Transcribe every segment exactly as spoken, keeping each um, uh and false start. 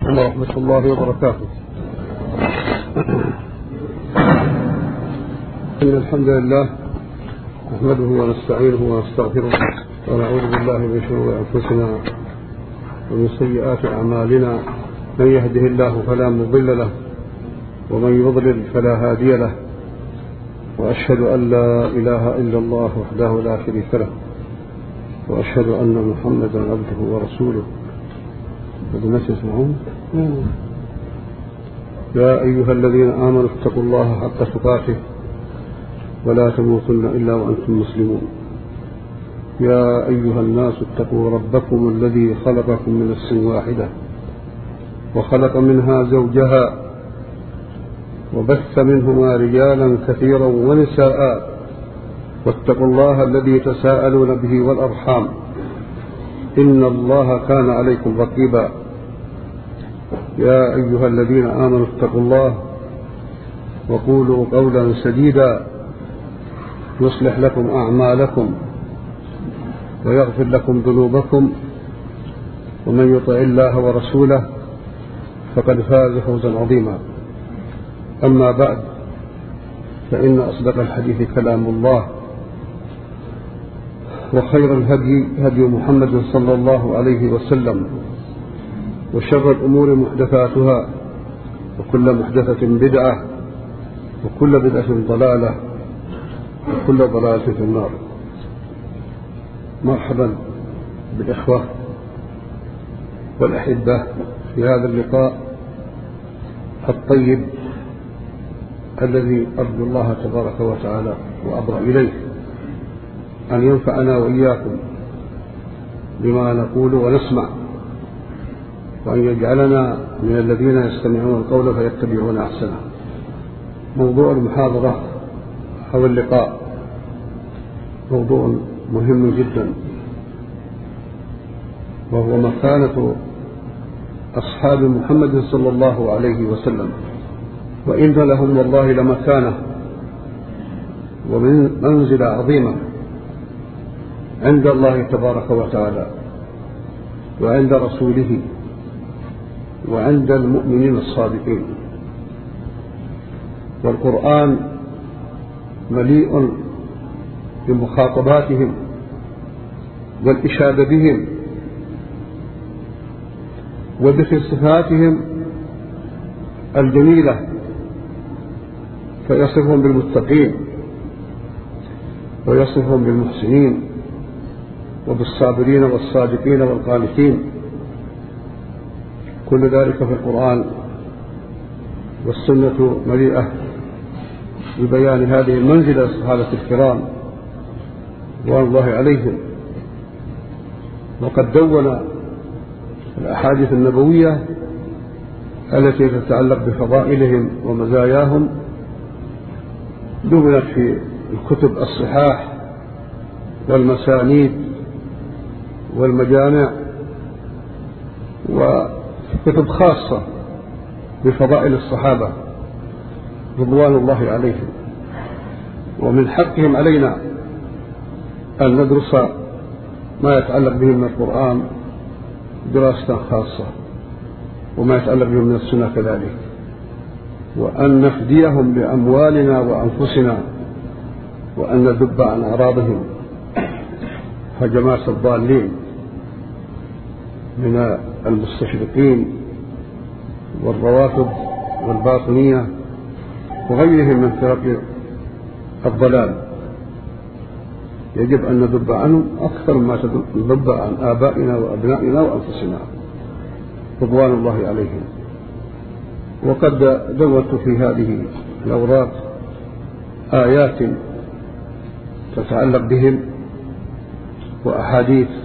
ورحمة الله وبركاته. إن الحمد لله نحمده ونستعينه ونستغفره ونعوذ بالله من شرور أنفسنا ومن سيئات أعمالنا، من يهده الله فلا مضل له ومن يضلل فلا هادي له، وأشهد أن لا إله إلا الله وحده لا شريك له، وأشهد أن محمدا عبده ورسوله. الناس يسمعون. يا أيها الذين آمنوا اتقوا الله حق تقاته ولا تموتن إلا وأنتم مسلمون. يا أيها الناس اتقوا ربكم الذي خلقكم من نفس واحدة وخلق منها زوجها وبث منهما رجالا كثيرا ونساء، واتقوا الله الذي تساءلون به والأرحام إن الله كان عليكم رقيبا. يا أيها الذين آمنوا اتقوا الله وقولوا قولا سديدا يصلح لكم أعمالكم ويغفر لكم ذنوبكم، ومن يطع الله ورسوله فقد فاز فوزا عظيما. أما بعد، فإن أصدق الحديث كلام الله، وخير الهدي هدي محمد صلى الله عليه وسلم، وشر الأمور محدثاتها، وكل محدثة بدعة، وكل بدعة ضلالة، وكل ضلالة في النار. مرحبا بالإخوة والأحبة في هذا اللقاء الطيب الذي أرجو الله تبارك وتعالى وأبرأ إليه أن ينفعنا وإياكم بما نقول ونسمع، وأن يجعلنا من الذين يستمعون القول فيتبعون أحسنه. موضوع المحاضرة أو اللقاء موضوع مهم جدا، وهو مكانة أصحاب محمد صلى الله عليه وسلم، وإن لهم والله لمكانة ومن منزلة عظيمة عند الله تبارك وتعالى وعند رسوله وعند المؤمنين الصادقين. والقرآن مليء بمخاطباتهم والإشادة بهم وذكر صفاتهم الجميلة، فيصفهم بالمتقين ويصفهم بالمحسنين وبالصابرين والصادقين والقانتين. كل ذلك في القرآن، والسنة مليئة ببيان هذه المنزلة الصحابة الكرام رضوان الله عليهم. وقد دون الأحاديث النبوية التي تتعلق بفضائلهم ومزاياهم، دونت في الكتب الصحاح والمسانيد والمجامع، وكتب خاصة بفضائل الصحابة رضوان الله عليهم. ومن حقهم علينا أن ندرس ما يتعلق بهم من القرآن دراسة خاصة، وما يتعلق بهم من السنة كذلك، وأن نفديهم بأموالنا وأنفسنا، وأن ندب عن أعراضهم هجمات الضالين من المستشرقين والروافض والباطنية وغيرهم من فرق الضلال. يجب أن ندب عنهم أكثر ما ندب عن آبائنا وأبنائنا وأنفسنا رضوان الله عليهم. وقد دورت في هذه الأوراق آيات تتعلق بهم وأحاديث،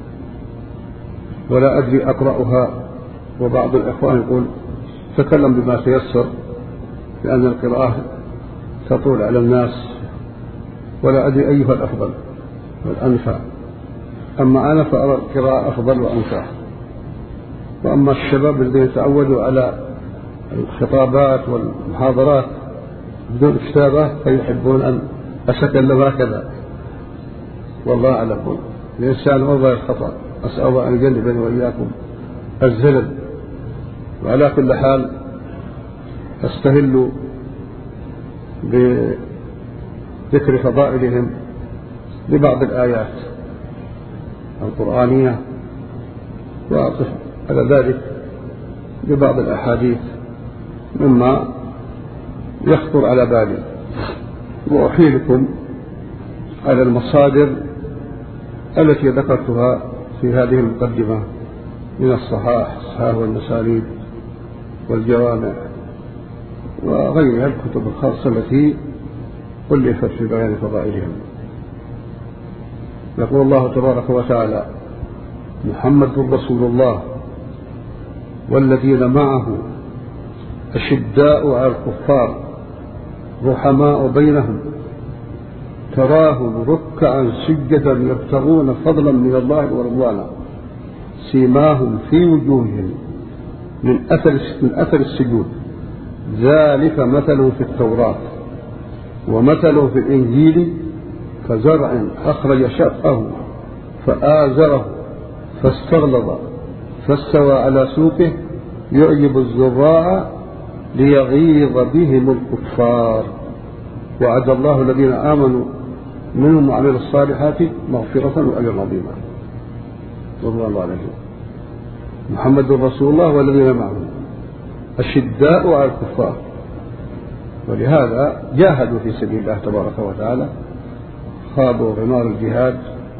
ولا أدري أقرأها، وبعض الإخوان يقول تكلم بما تيسر لأن القراءة تطول على الناس، ولا أدري أيها الأفضل والأنفع. أما أنا فأرى القراءة أفضل وأنفع، وأما الشباب الذين يتعودوا على الخطابات والمحاضرات بدون كتابة فيحبون أن أتكلم هكذا، والله أعلم. الإنسان وضع الخطأ، أسأل الله أن يجنبني وإياكم الزلل وعلى كل حال أستهل بذكر فضائلهم ببعض الآيات القرآنية، وأقف على ذلك ببعض الأحاديث مما يخطر على بالي، وأحيلكم على المصادر التي ذكرتها في هذه المقدمة من الصحاح الصحاح والمسانيد والجوامع وغيرها الكتب الخاصة التي ألفت في بيان فضائلهم. يقول الله تبارك وتعالى: محمد رسول الله والذين معه أشداء على الكفار رحماء بينهم تراهم ركعا سجدا يبتغون فضلا من الله ورضوانا سيماهم في وجوههم من أثر من أثر السجود ذلك مثله في التوراة ومثله في الإنجيل كزرع أخرج شطأه فآزره فاستغلظ فاستوى على سوقه يعجب الزراع ليغيظ بهم الكفار وعد الله الذين آمنوا منهم وعملوا الصالحات مغفرة وأجرا عظيما. رضي الله عنهم. محمد رسول الله والذين معه أشداء على الكفار، ولهذا جاهدوا في سبيل الله تبارك وتعالى، خاضوا غمار الجهاد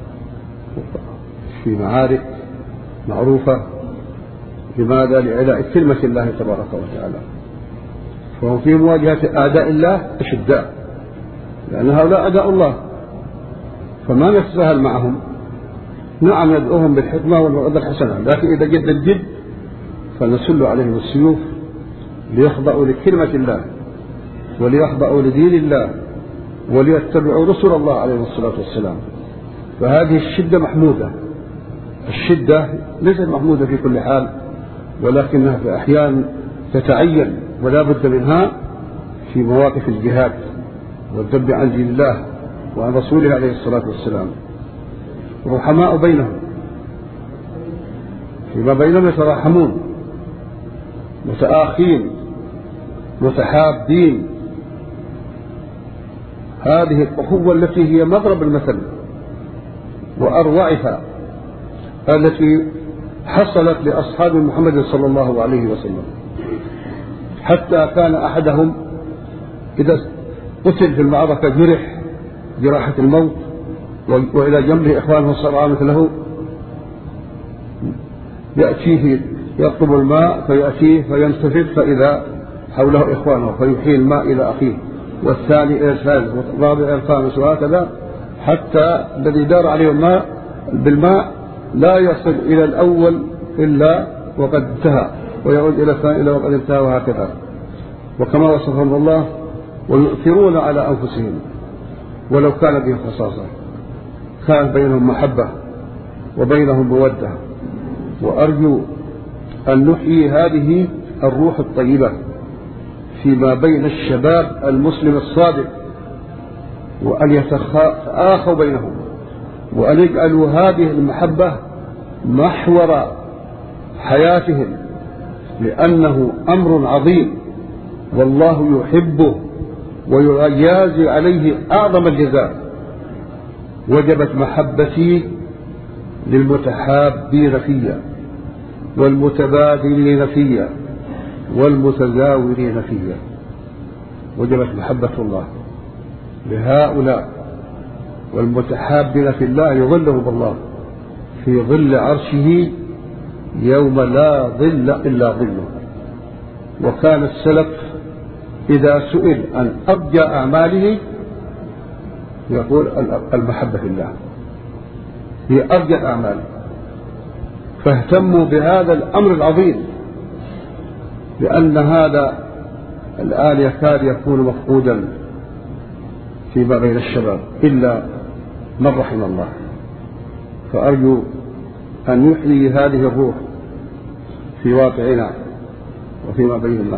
في معارك معروفة. لماذا؟ لعلاء كلمة الله تبارك وتعالى، فهم في مواجهة أعداء الله أشداء، لأن هؤلاء أعداء الله، فما نتساهل معهم. نعم ندعوهم بالحكمة والموعظة الحسنة، لكن إذا جد الجد فنسل عليهم السيوف ليخضعوا لكلمة الله وليخضعوا لدين الله وليتبعوا رسل الله عليه الصلاة والسلام. فهذه الشدة محمودة. الشدة ليست محمودة في كل حال، ولكنها في أحيان تتعين ولا بد منها في مواقف الجهاد والذب عن دين الله وعن رسوله عليه الصلاة والسلام. رحماء بينهم، فيما بينهم يتراحمون، متآخين متحابين. هذه الأخوة التي هي مضرب المثل وأروعها التي حصلت لأصحاب محمد صلى الله عليه وسلم، حتى كان أحدهم إذا قتل في المعركة جرح جراحة الموت وإلى جنبه إخوانه صرعى مثله يأتيه يطلب الماء فيأتيه فينتفض فإذا حوله إخوانه فيحيي الماء إلى أخيه، والثاني إلى الثالث والرابع إلى الخامس، وهكذا حتى الذي دار عليه الماء بالماء لا يصل إلى الأول إلا وقد انتهى، ويعود إلى الثاني إلا وقد انتهى، وهكذا. وكما وصفهم الله: ويؤثرون على أنفسهم ولو كان بهم خصاصة. كان بينهم محبة وبينهم مودة. وأرجو أن نحيي هذه الروح الطيبة فيما بين الشباب المسلم الصادق، وأن يتآخوا بينهم، وأن يجعلوا هذه المحبة محور حياتهم، لأنه أمر عظيم والله يحبه ويجازي عليه أعظم الجزاء. وجبت محبتي للمتحابين فيا والمتبادلين فيا والمتزاورين فيا. وجبت محبة الله لهؤلاء، والمتحابين في الله يظلهم الله في ظل عرشه يوم لا ظل إلا ظله. وكان السلف إذا سئل عن أرجى أعماله يقول المحبة في الله هي أرجى الأعمال، فاهتموا بهذا الأمر العظيم، لأن هذا الآن يكاد يكون مفقودا فيما بين الشباب إلا من رحم الله. فأرجو أن يحيي هذه الروح في واقعنا وفيما بيننا.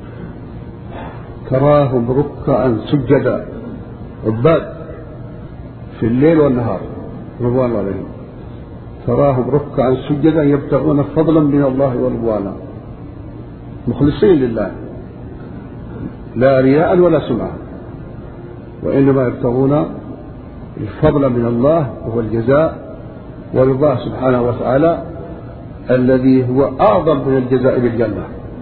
تراهم ركعا سجدا، عباد في الليل والنهار رضوان الله عليهم، تراهم ركعا سجدا يبتغون فضلا من الله ورضوانا مخلصين لله، لا رياء ولا سمعة، وإنما يبتغون الفضل من الله وهو الجزاء ورضاه سبحانه وتعالى الذي هو أعظم من الجزاء بالجنة.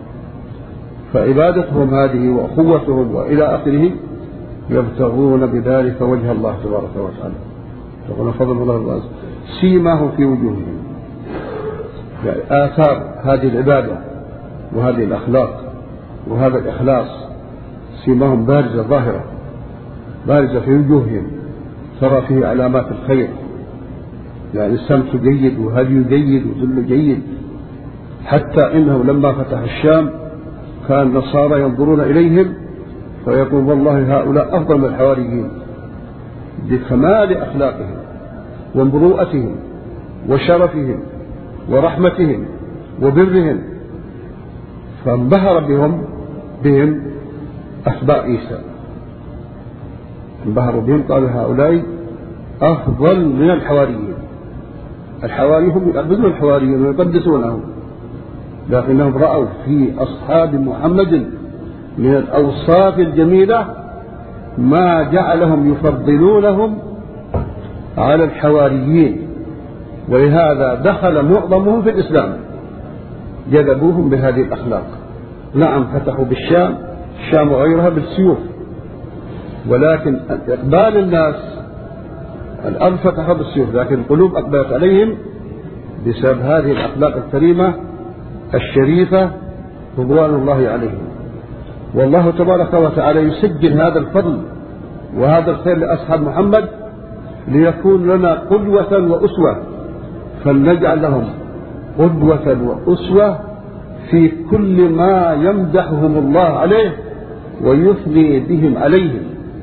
فعبادتهم هذه وأخوتهم وإلى آخره يبتغون بذلك وجه الله تبارك وتعالى، يبتغون فضل الله الله سيماهم في وجوههم، يعني آثار هذه العبادة وهذه الأخلاق وهذا الإخلاص سيماهم بارزة ظاهرة بارزة في وجوههم، ترى فيه علامات الخير، يعني السمت جيد وهدي جيد وذل جيد، حتى إنه لما فتح الشام كان النصارى ينظرون إليهم فيقول والله هؤلاء أفضل من الحواريين بكمال أخلاقهم ومروءتهم وشرفهم ورحمتهم وبرهم، فانبهر بهم بهم أتباع عيسى، انبهروا بهم قالوا هؤلاء أفضل من الحواريين. الحواري هم يعبدون الحواريين ويقدسونهم، لكنهم رأوا في أصحاب محمد من الأوصاف الجميلة ما جعلهم يفضلونهم على الحواريين، ولهذا دخل معظمهم في الإسلام، جذبوهم بهذه الأخلاق. نعم فتحوا بالشام، الشام وغيرها بالسيوف، ولكن إقبال الناس الأرض فتحوا بالسيوف، لكن القلوب أقبلت عليهم بسبب هذه الأخلاق الكريمة الشريفة رضوان الله عليهم. والله تبارك وتعالى يسجل هذا الفضل وهذا الخير لأصحاب محمد ليكون لنا قدوة وأسوة، فلنجعل لهم قدوة وأسوة في كل ما يمدحهم الله عليه ويثني بهم عليهم.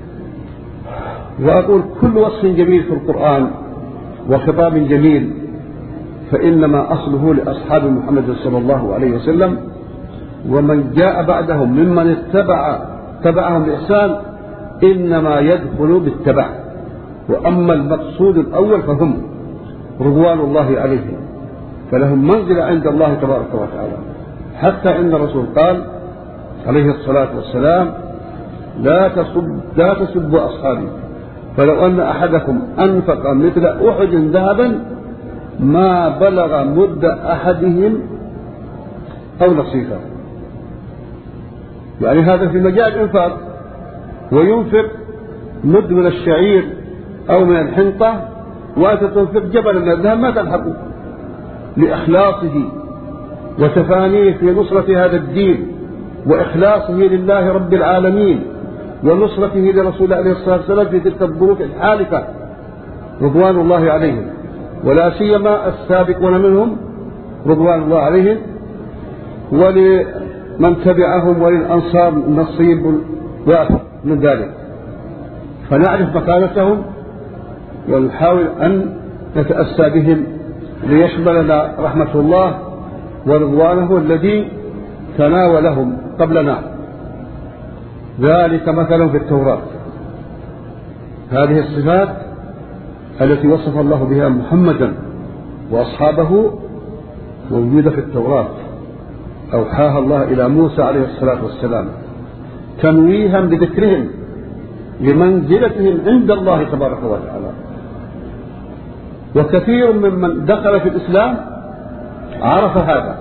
وأقول كل وصف جميل في القرآن وخطاب جميل فإنما أصله لأصحاب محمد صلى الله عليه وسلم، ومن جاء بعدهم ممن اتبع تبعهم بإحسان إنما يدخل بالتبع. وأما المقصود الأول فهم رضوان الله عليهم، فلهم منزلة عند الله تبارك وتعالى، حتى إن الرسول قال عليه الصلاة والسلام لا تسب لا تسبوا أصحابي، فلو أن أحدكم أنفق مثل أحد ذهبا ما بلغ مد أحدهم أو نصيفه. يعني هذا في مجال الإنفاق، وينفق مد من الشعير أو من الحنطة وأنت تنفق جبل من الذهب ما تلحقه، لإخلاصه وتفانيه في نصرة هذا الدين وإخلاصه لله رب العالمين ونصرته لرسول عليه الصلاة والسلام في تلك الظروف الحالكة رضوان الله عليهم، ولا سيما السابقون منهم رضوان الله عليهم، ولمن تبعهم وللأنصار نصيب وافر من ذلك. فنعرف مكانتهم ونحاول أن نتأسى بهم ليشملنا رحمة الله ورضوانه الذي تناولهم قبلنا. ذلك مثل في التوراة. هذه الصفات التي وصف الله بها محمدا وأصحابه موجودة في التوراة، أوحاها الله إلى موسى عليه الصلاة والسلام تنويها بذكرهم لمنزلتهم عند الله تبارك وتعالى. وكثير ممن دخل في الإسلام عرف هذا،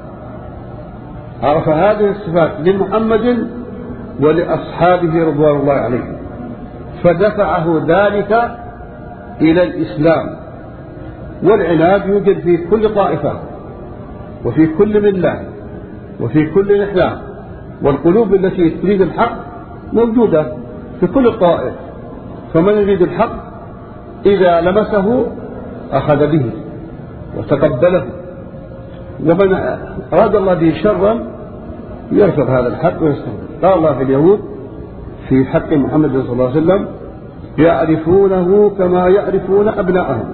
عرف هذه الصفات لمحمد ولأصحابه رضوان الله عليهم، فدفعه ذلك إلى الإسلام. والعناد يوجد في كل طائفة وفي كل ملة وفي كل نحلة، والقلوب التي تريد الحق موجودة في كل الطائف، فمن يريد الحق إذا لمسه أخذ به وتقبله، ومن أراد الله به شرا يرفض هذا الحق ويستغفر. قال الله في اليهود في حق محمد صلى الله عليه وسلم يعرفونه كما يعرفون أبناءهم،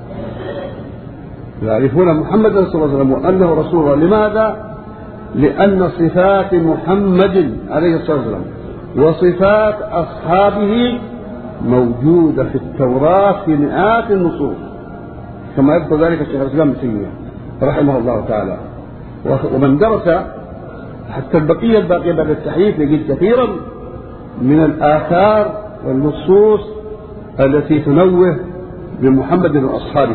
يعرفون محمد صلى الله عليه وسلم وأنه رسول الله. لماذا؟ لأن صفات محمد عليه الصلاة والسلام وصفات أصحابه موجودة في التوراة في مئات النصوص، كما يذكر ذلك الشيخ الإسلام ابن تيمية رحمه الله تعالى. ومن درس حتى البقية الباقية بعد التحريف نجد كثيرا من الآثار والنصوص التي تنوه بمحمد وأصحابه.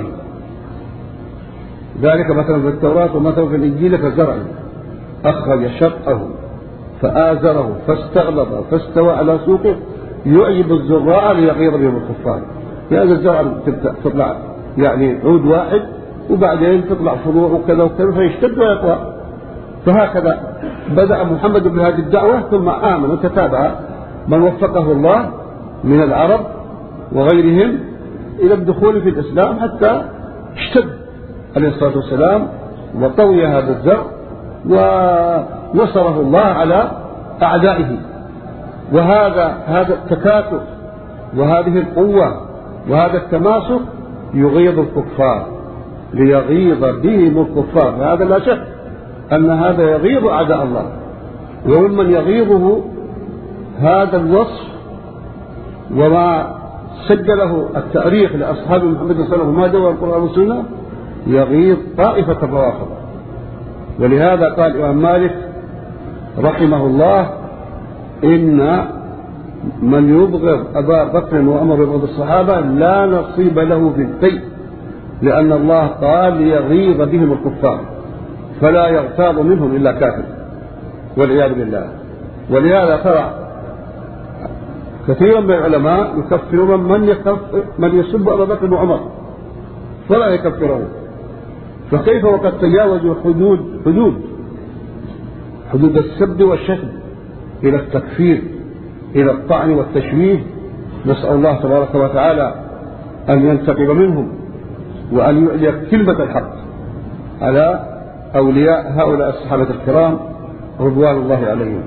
ذلك مثلا في التوراة ومثلا في الإنجيل كزرع أخرج شطأه فآزره فاستغلظ فاستوى على سوقه يعجب الزراع ليغيظ بهم الكفار. هذا الزرع تطلع يعني عود واحد وبعدين تطلع فروع وكذا وكذا فيشتد ويقوى. فهكذا بدأ محمد بهذه الدعوة ثم آمن وتتابع من وفقه الله من العرب وغيرهم إلى الدخول في الإسلام حتى اشتد عليه الصلاة والسلام وطوي هذا الزرع ونصره الله على أعدائه. وهذا هذا التكاتف وهذه القوة وهذا التماسك يغيظ الكفار ليغيظ بهم الكفار. هذا لا شك أن هذا يغيظ أعداء الله. وممن يغيظه هذا الوصف وما سجله التاريخ لأصحاب محمد صلى الله عليه وسلم وما جاء القرآن والسنة يغيظ طائفة الروافض. ولهذا قال الإمام مالك رحمه الله إن من يبغض أبا بكر وعمر يبغض الصحابة لا نصيب له في الفيء، لأن الله قال ليغيظ بهم الكفار فلا يغتاظ منهم إلا كافر والعياذ بالله. ولهذا ترى كثيرا من العلماء يكفرون من يكفر من يسب أبا بكر وعمر فلا يكفرون. فكيف وقد تجاوزوا حدود حدود حدود السب والشتم إلى التكفير إلى الطعن والتشويه. نسأل الله تبارك وتعالى أن ينتقم منهم وأن يعلي كلمة الحق على أولياء هؤلاء الصحابة الكرام رضوان الله عليهم.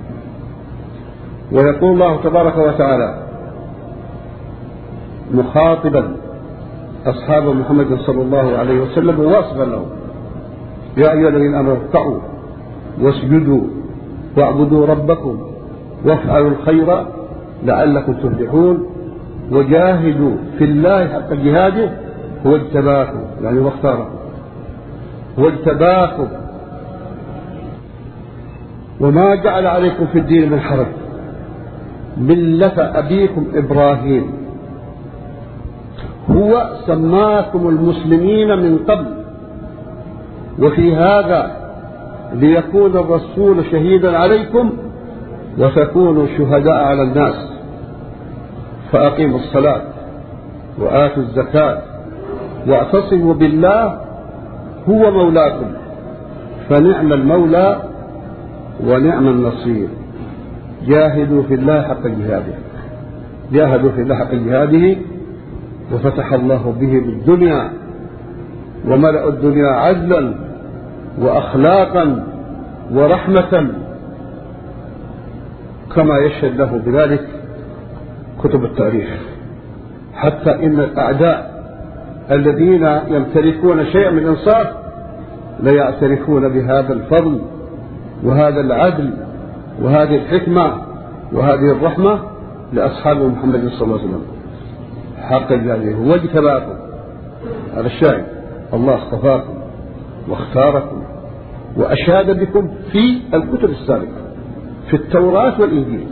ويقول الله تبارك وتعالى مخاطبا أصحاب محمد صلى الله عليه وسلم واصفا لهم: يا أيها الذين آمنوا اركعوا واسجدوا واعبدوا ربكم وافعلوا الخير لعلكم تفلحون وجاهدوا في الله حق جهاده هو اجتباكم، يعني واختاركم واجتباكم وما جعل عليكم في الدين من حرج ملة أبيكم إبراهيم هو سماكم المسلمين من قبل وفي هذا ليكون الرسول شهيدا عليكم وتكونوا شهداء على الناس فأقيموا الصلاة وآتوا الزكاة واعتصموا بالله هو مولاكم فنعم المولى ونعم النصير. جاهدوا في الله حق جهاده جاهدوا في الله حق جهاده وفتح الله به بالدنيا وملأ الدنيا عدلا وأخلاقا ورحمة كما يشهد له بذلك كتب التاريخ. حتى إن الأعداء الذين يمتلكون شيئا من الإنصاف لا يعترفون بهذا الفضل وهذا العدل وهذه الحكمة وهذه الرحمة لأصحاب محمد صلى الله عليه وسلم حق جلاله. هو اجتباكم هذا الشاهد، الله اصطفاكم واختاركم وأشاد بكم في الكتب السابقة في التوراة والإنجيل.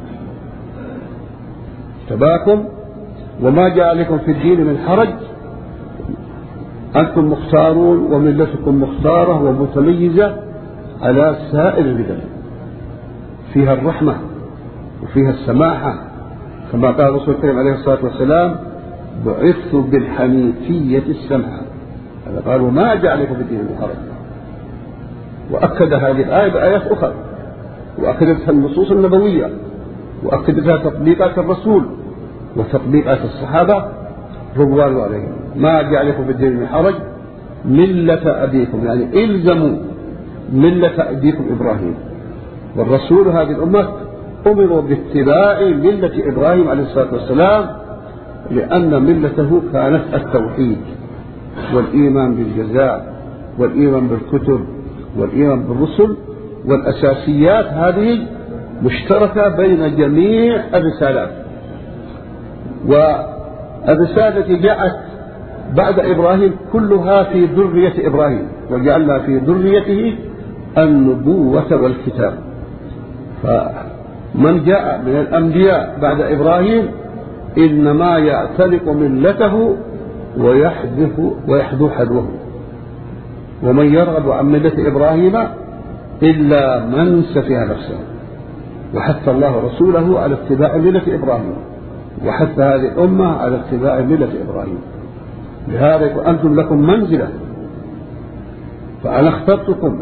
اجتباكم وما جاء لكم في الدين من حرج أنتم مختارون وملتكم مختارة ومتميزة على سائر البلاد فيها الرحمة وفيها السماحة كما قال الرسول الكريم عليه الصلاة والسلام: بعثت بالحنيفية السمحة. هذا قال وما جعل لكم في الدين من حرج. وأكد هذه الآية بآيات أخرى وأكدتها النصوص النبوية وأكدتها تطبيقات الرسول وتطبيقات الصحابة رضوان الله عليهم. ما جعل لكم في الدين من حرج ملة أبيكم، يعني إلزموا ملة أبيكم إبراهيم. والرسول هذه الأمة أمروا باتباع ملة إبراهيم عليه الصلاة والسلام لأن ملته كانت التوحيد والإيمان بالجزاء والإيمان بالكتب والإيمان بالرسل. والأساسيات هذه مشتركة بين جميع الرسالات. والرسالة التي جاءت بعد إبراهيم كلها في ذرية إبراهيم وجعلنا في ذريته النبوة والكتاب. فمن جاء من الأنبياء بعد إبراهيم إنما يعتنق ملته ويحذف ويحذو حذوه، ومن يرغب عن ملة إبراهيم إلا من سفه نفسه. وحث الله رسوله على اتباع ملة إبراهيم، وحث هذه الأمة على اتباع ملة إبراهيم. لهذا يقول أنتم لكم منزلة، فأنا اخترتكم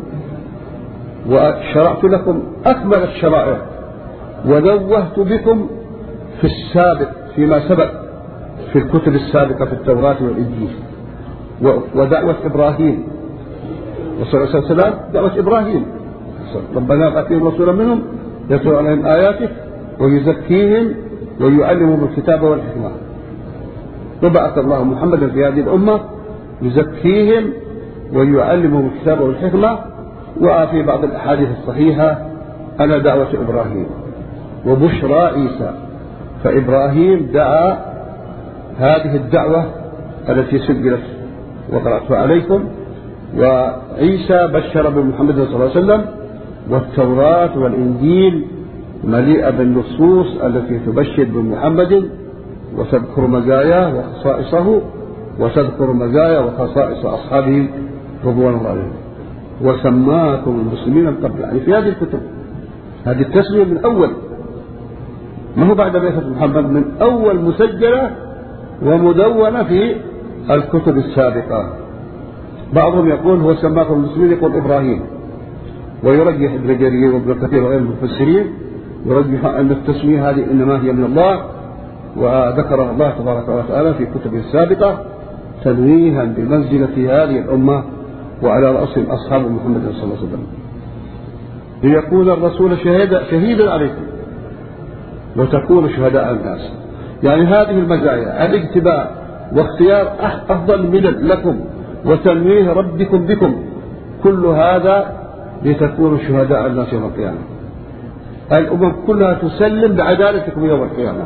وشرعت لكم أكمل الشرائع، ونوهت بكم في السابق فيما سبق في الكتب السابقة في التوراة والإنجيل. ودعوة إبراهيم وصلى الله عليه وسلم دعوة إبراهيم، ربنا آتهم رسولا منهم يتلو عليهم آياتك ويزكيهم ويعلمهم الكتاب والحكمة. وبعث الله محمدا في هذه الأمة يزكيهم ويعلمهم الكتاب والحكمة. وفي بعض الأحاديث الصحيحة أنا دعوة إبراهيم وبشرى عيسى. فإبراهيم دعا هذه الدعوة التي سجلت وقرأتها عليكم، وعيسى بشر بمحمد صلى الله عليه وسلم، والتوراة والإنجيل مليئة بالنصوص التي تبشر بمحمد وتذكر مزاياه وخصائصه وتذكر مزايا وخصائص أصحابه رضوان الله عليهم. وسماكم المسلمين من قبل، يعني في هذه الكتب هذه التسمية من أول، ما هو بعد بعثة محمد، من أول مسجلة ومدونة في الكتب السابقة. بعضهم يقول هو سماكم المسلمين، يقول إبراهيم، ويرجح ابن جرير وابن كثير وغير المفسرين يرجح أن التسمية هذه إنما هي من الله، وذكرها الله تبارك وتعالى في كتبه السابقة تنويها بمنزلة هذه الأمة وعلى رأسهم أصحاب محمد صلى الله عليه وسلم، ليكون الرسول شهيدا شهيدا عليكم وتكونوا شهداء على الناس. يعني هذه المزايا الاجتباء واختيار أفضل ملل لكم وتنويه ربكم بكم، كل هذا لتكونوا شهداء على الناس يوم القيامة. الأمم كلها تسلم بعدالتكم يوم القيامة،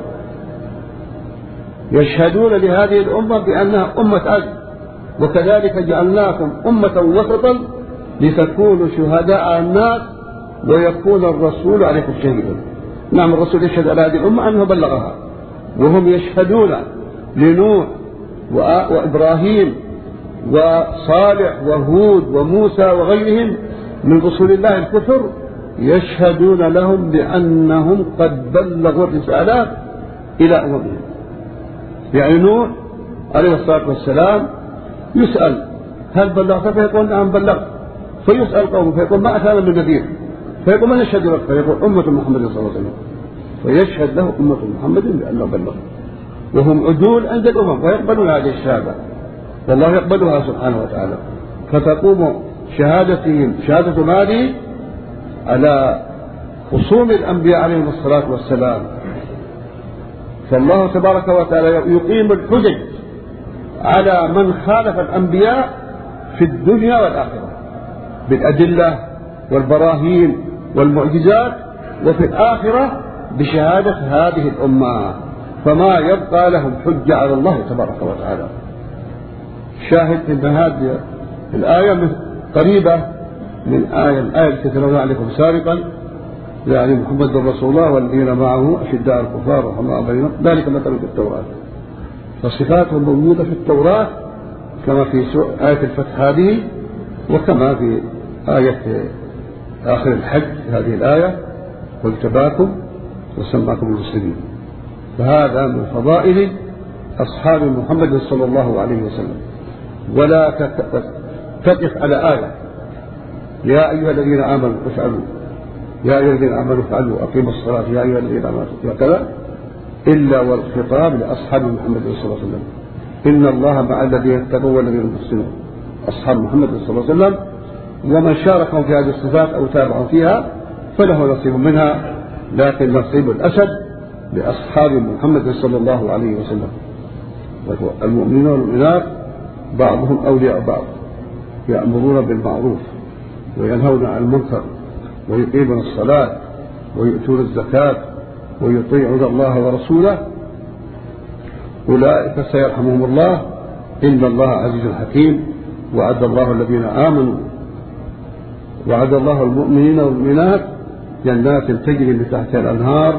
يشهدون لهذه الأمة بأنها أمة عدل، وكذلك جعلناكم أمة وسطا لتكونوا شهداء على الناس ويكون الرسول عليكم شهيدا. نعم، الرسول يشهد على هذه الأمة أنه بلغها، وهم يشهدون لنوح وإبراهيم وصالح وهود وموسى وغيرهم من رسول الله الكثر، يشهدون لهم بأنهم قد بلغوا الرسالات إلى أممهم. يعني نوح عليه الصلاة والسلام يسأل هل بلغت؟ فيقول نعم بلغت. فيسأل قومه فيقول ما أتانا من نذير، فيقول من يشهد لك؟ فيقول أمة محمد صلى الله عليه وسلم، فيشهد له أمة محمد بأنه بلغ، وهم عدول عند الأمم ويقبلون هذه الشهادة، والله يقبلها سبحانه وتعالى. فتقوم شهادتهم شهادة هذه على خصوم الأنبياء عليهم الصلاة والسلام. فالله تبارك وتعالى يقيم الحجج على من خالف الأنبياء في الدنيا والآخرة بالأدلة والبراهين والمعجزات، وفي الآخرة بشهادة هذه الأمة، فما يبقى لهم حجة على الله تبارك وتعالى. شاهد إن هذه الآية قريبة من آية الآية التي تتلوها عليكم سابقا، يعني محمد رسول الله والذين معه أشداء الكفار رحماء بينهم ذلك مثل في التوراة. فصفاتهم موجودة في التوراة كما في آية الفتح هذه، وكما في آية آخر الحج هذه الآية واجتباكم وسماكم المسلمين. فهذا من فضائل أصحاب محمد صلى الله عليه وسلم. ولا تقف على آية يا أيها الذين آمنوا افعلوا، يا أيها الذين آمنوا افعلوا أقيموا الصلاة، يا أيها الذين آمنوا وكذا، إلا والخطاب لأصحاب محمد صلى الله عليه وسلم. إن الله مع الذين اتقوا والذين محسنون، أصحاب محمد صلى الله عليه وسلم، ومن شاركهم في هذه الصفات أو تابعهم فيها فله نصيب منها، لكن نصيب الأسد لأصحاب محمد صلى الله عليه وسلم. المؤمنون والمؤمنات بعضهم أولياء بعض، يأمرون بالمعروف وينهون عن المنكر ويقيمون الصلاة ويؤتون الزكاة ويطيعون الله ورسوله، أولئك سيرحمهم الله، إن الله عزيز حكيم. وعد الله الذين آمنوا وعد الله المؤمنين والمؤمنات جنات تجري من تحتها الأنهار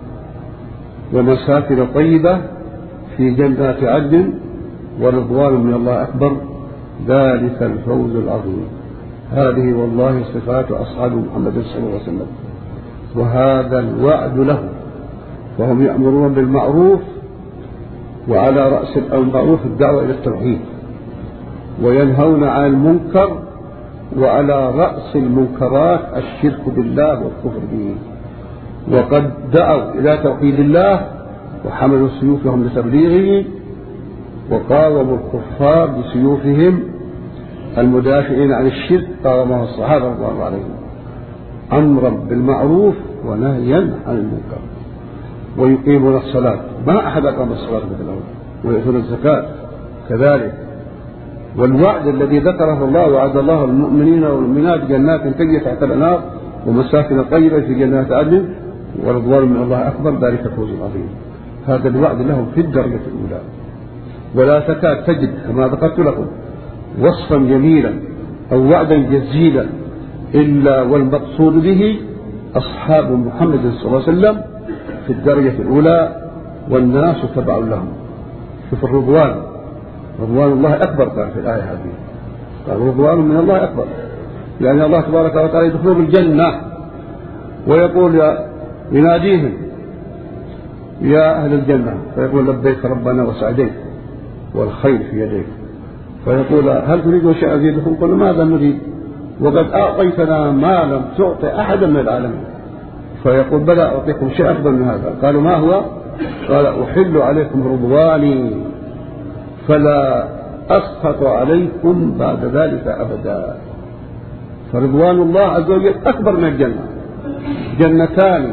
ومساكن طيبة في جنات عدن ورضوان من الله أكبر ذلك الفوز العظيم. هذه والله صفات أصحاب محمد صلى الله عليه وسلم، وهذا الوعد له، وهم يأمرون بالمعروف، وعلى رأس المعروف الدعوة إلى التوحيد، وينهون عن المنكر، وعلى رأس المنكرات الشرك بالله والكفر به. وقد دعوا إلى توحيد الله وحملوا سيوفهم لتبليغه، وقاوموا الكفار بسيوفهم المدافعين عن الشرك، قاومه الصحابة رضي الله عليهم أمرا بالمعروف ونهيا عن المنكر. ويقيمون الصلاة، ما أحد أقام الصلاة مثلهم، ويؤتون الزكاة كذلك. والوعد الذي ذكره الله وعد الله المؤمنين والمؤمنات جنات تجري تحت الأنهار ومساكن طيبة في جنات عدن ورضوان من الله أكبر ذلك الفوز العظيم. هذا الوعد لهم في الدرجة الأولى، ولا تكاد تجد كما ذكرت لكم وصفا جميلا أو وعدا جزيلا إلا والمقصود به أصحاب محمد صلى الله عليه وسلم في الدرجة الأولى، والناس تبع لهم. شوف الرضوان، رضوان الله أكبر قال في الآية هذه، قال رضوان من الله أكبر، يعني الله تبارك وتعالى يدخلون الجنة ويقول يناديهم يا أهل الجنة، فيقول لبيك ربنا وسعديك والخير في يديك، فيقول هل تريدون شيئا أزيدكم؟ قالوا ماذا نريد وقد أعطيتنا ما لم تعط أحدا من العالمين. فيقول بلى أعطيكم شيء أفضل من هذا. قالوا ما هو؟ قال أحل عليكم رضواني فلا أسخط عليكم بعد ذلك أبدا. فرضوان الله عز وجل أكبر من الجنة، جنتان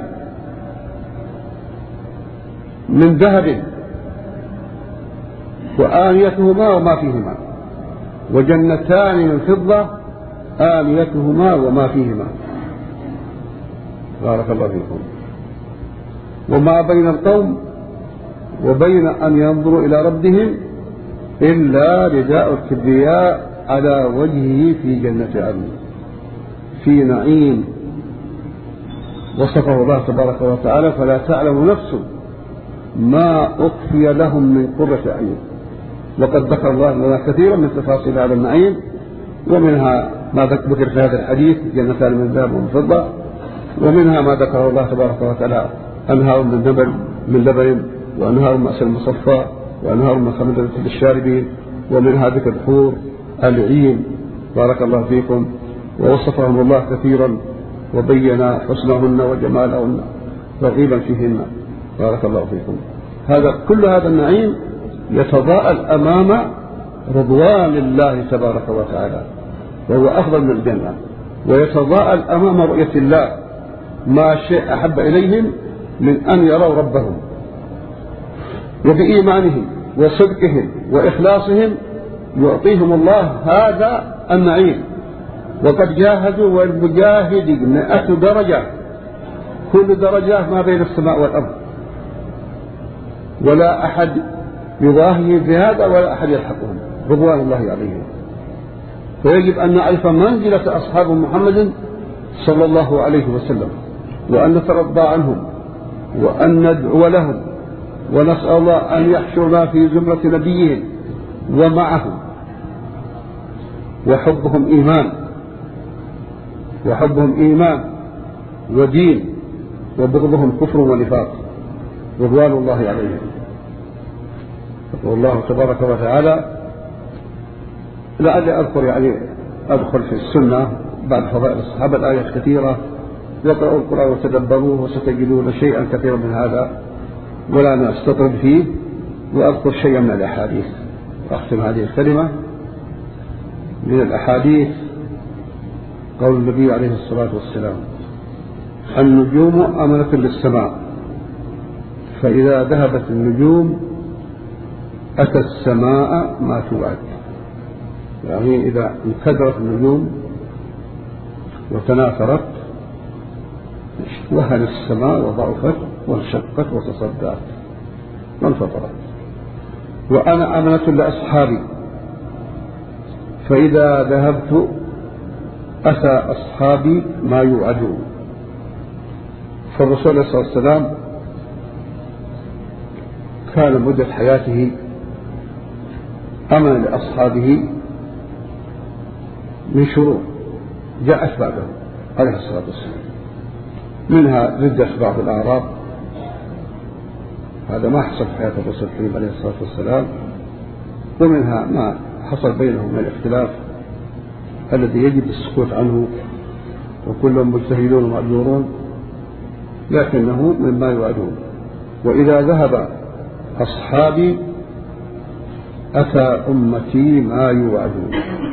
من ذهب وآنيتهما وما فيهما، وجنتان من فضة آنيتهما وما فيهما. بارك الله فيكم. وما بين القوم وبين أن ينظروا إلى ربهم إلا رداء الكبرياء على وجهه في جنة عدن في نعيم وصفه الله تبارك وتعالى فلا تعلم نفس ما أخفي لهم من قرة أعين. وقد ذكر الله لنا كثيرا من تفاصيل هذا النعيم، ومنها ما ذكر في هذا الحديث جنتان من ذهب ومن فضة، ومنها ما ذكره الله تبارك وتعالى أنهار من لبن من لبن وأنهار من عسل مصفى وأنهار من خمر للشاربين، ومنها ذكر الحور العين. بارك الله فيكم. ووصفهم الله كثيرا وبين حسنهن وجمالهن رغيبا فيهن. بارك الله فيكم. هذا كل هذا النعيم يتضاءل أمام رضوان الله تبارك وتعالى، وهو أفضل من الجنة، ويتضاءل أمام رؤية الله ما شيء أحب إليهم من أن يروا ربهم، وبإيمانهم وصدقهم وإخلاصهم يعطيهم الله هذا النعيم. وقد جاهدوا والمجاهد مئة درجة، كل درجة ما بين السماء والأرض، ولا أحد يضاهي في هذا ولا أحد يلحقهم رضوان الله عليهم. فيجب أن نعرف منزلة أصحاب محمد صلى الله عليه وسلم، وأن نترضى عنهم، وأن ندعو لهم، ونسأل الله أن يحشرنا في زمرة نبيهم ومعهم. وحبهم إيمان وحبهم إيمان ودين، وبغضهم كفر ونفاق رضوان الله عليهم. والله تبارك وتعالى لعلي أذكر يعني أدخل في السنة بعد فضائل الصحابة الآيات كثيرة، يقرأوا القرآن وتدبروه وستجدون شيئا كثيرا من هذا، ولا نستطرد فيه. وأذكر شيئا من الأحاديث وأختم هذه الكلمة من الأحاديث. قول النبي عليه الصلاة والسلام: النجوم أمنة للسماء، فإذا ذهبت النجوم أتى السماء ما توعد. يعني إذا انكدرت النجوم وتناثرت وهل السماء وضعفت وانشقت وتصدعت وانفطرت. وأنا أمنة لأصحابي، فإذا ذهبت أتى أصحابي ما يوعدون. فالرسول صلى الله عليه وسلم كان مدة حياته أمن لأصحابه من شرور جاءت بعده عليه الصلاة والسلام، منها ردة بعض الأعراب، هذا ما حصل في حياة الرسول الكريم عليه الصلاة والسلام، ومنها ما حصل بينهم من الاختلاف الذي يجب السكوت عنه وكلهم مجتهدون ومأجورون، لكنه مما يوعدون. وإذا ذهب أصحابي أتى أمتي ما يوعدون.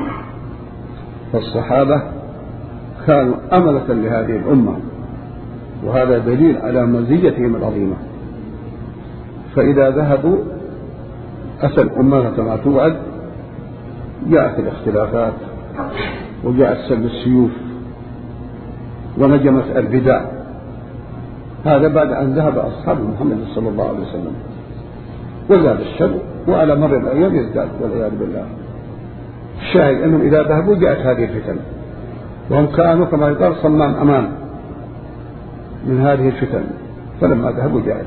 فالصحابة كانوا أملة لهذه الأمة، وهذا دليل على مزيتهم العظيمة. فإذا ذهبوا أتى الأمة كما توعد، جاءت الاختلافات وجاءت سلب السيوف ونجمت البدع. هذا بعد أن ذهب أصحاب محمد صلى الله عليه وسلم، وزاد الشر، وعلى مر الأيام يزداد والعياذ بالله. الشاهد أنهم إذا ذهبوا جاءت هذه الفتن، وهم كانوا كما يقال صمام أمان من هذه الفتن، فلما ذهبوا جاءت.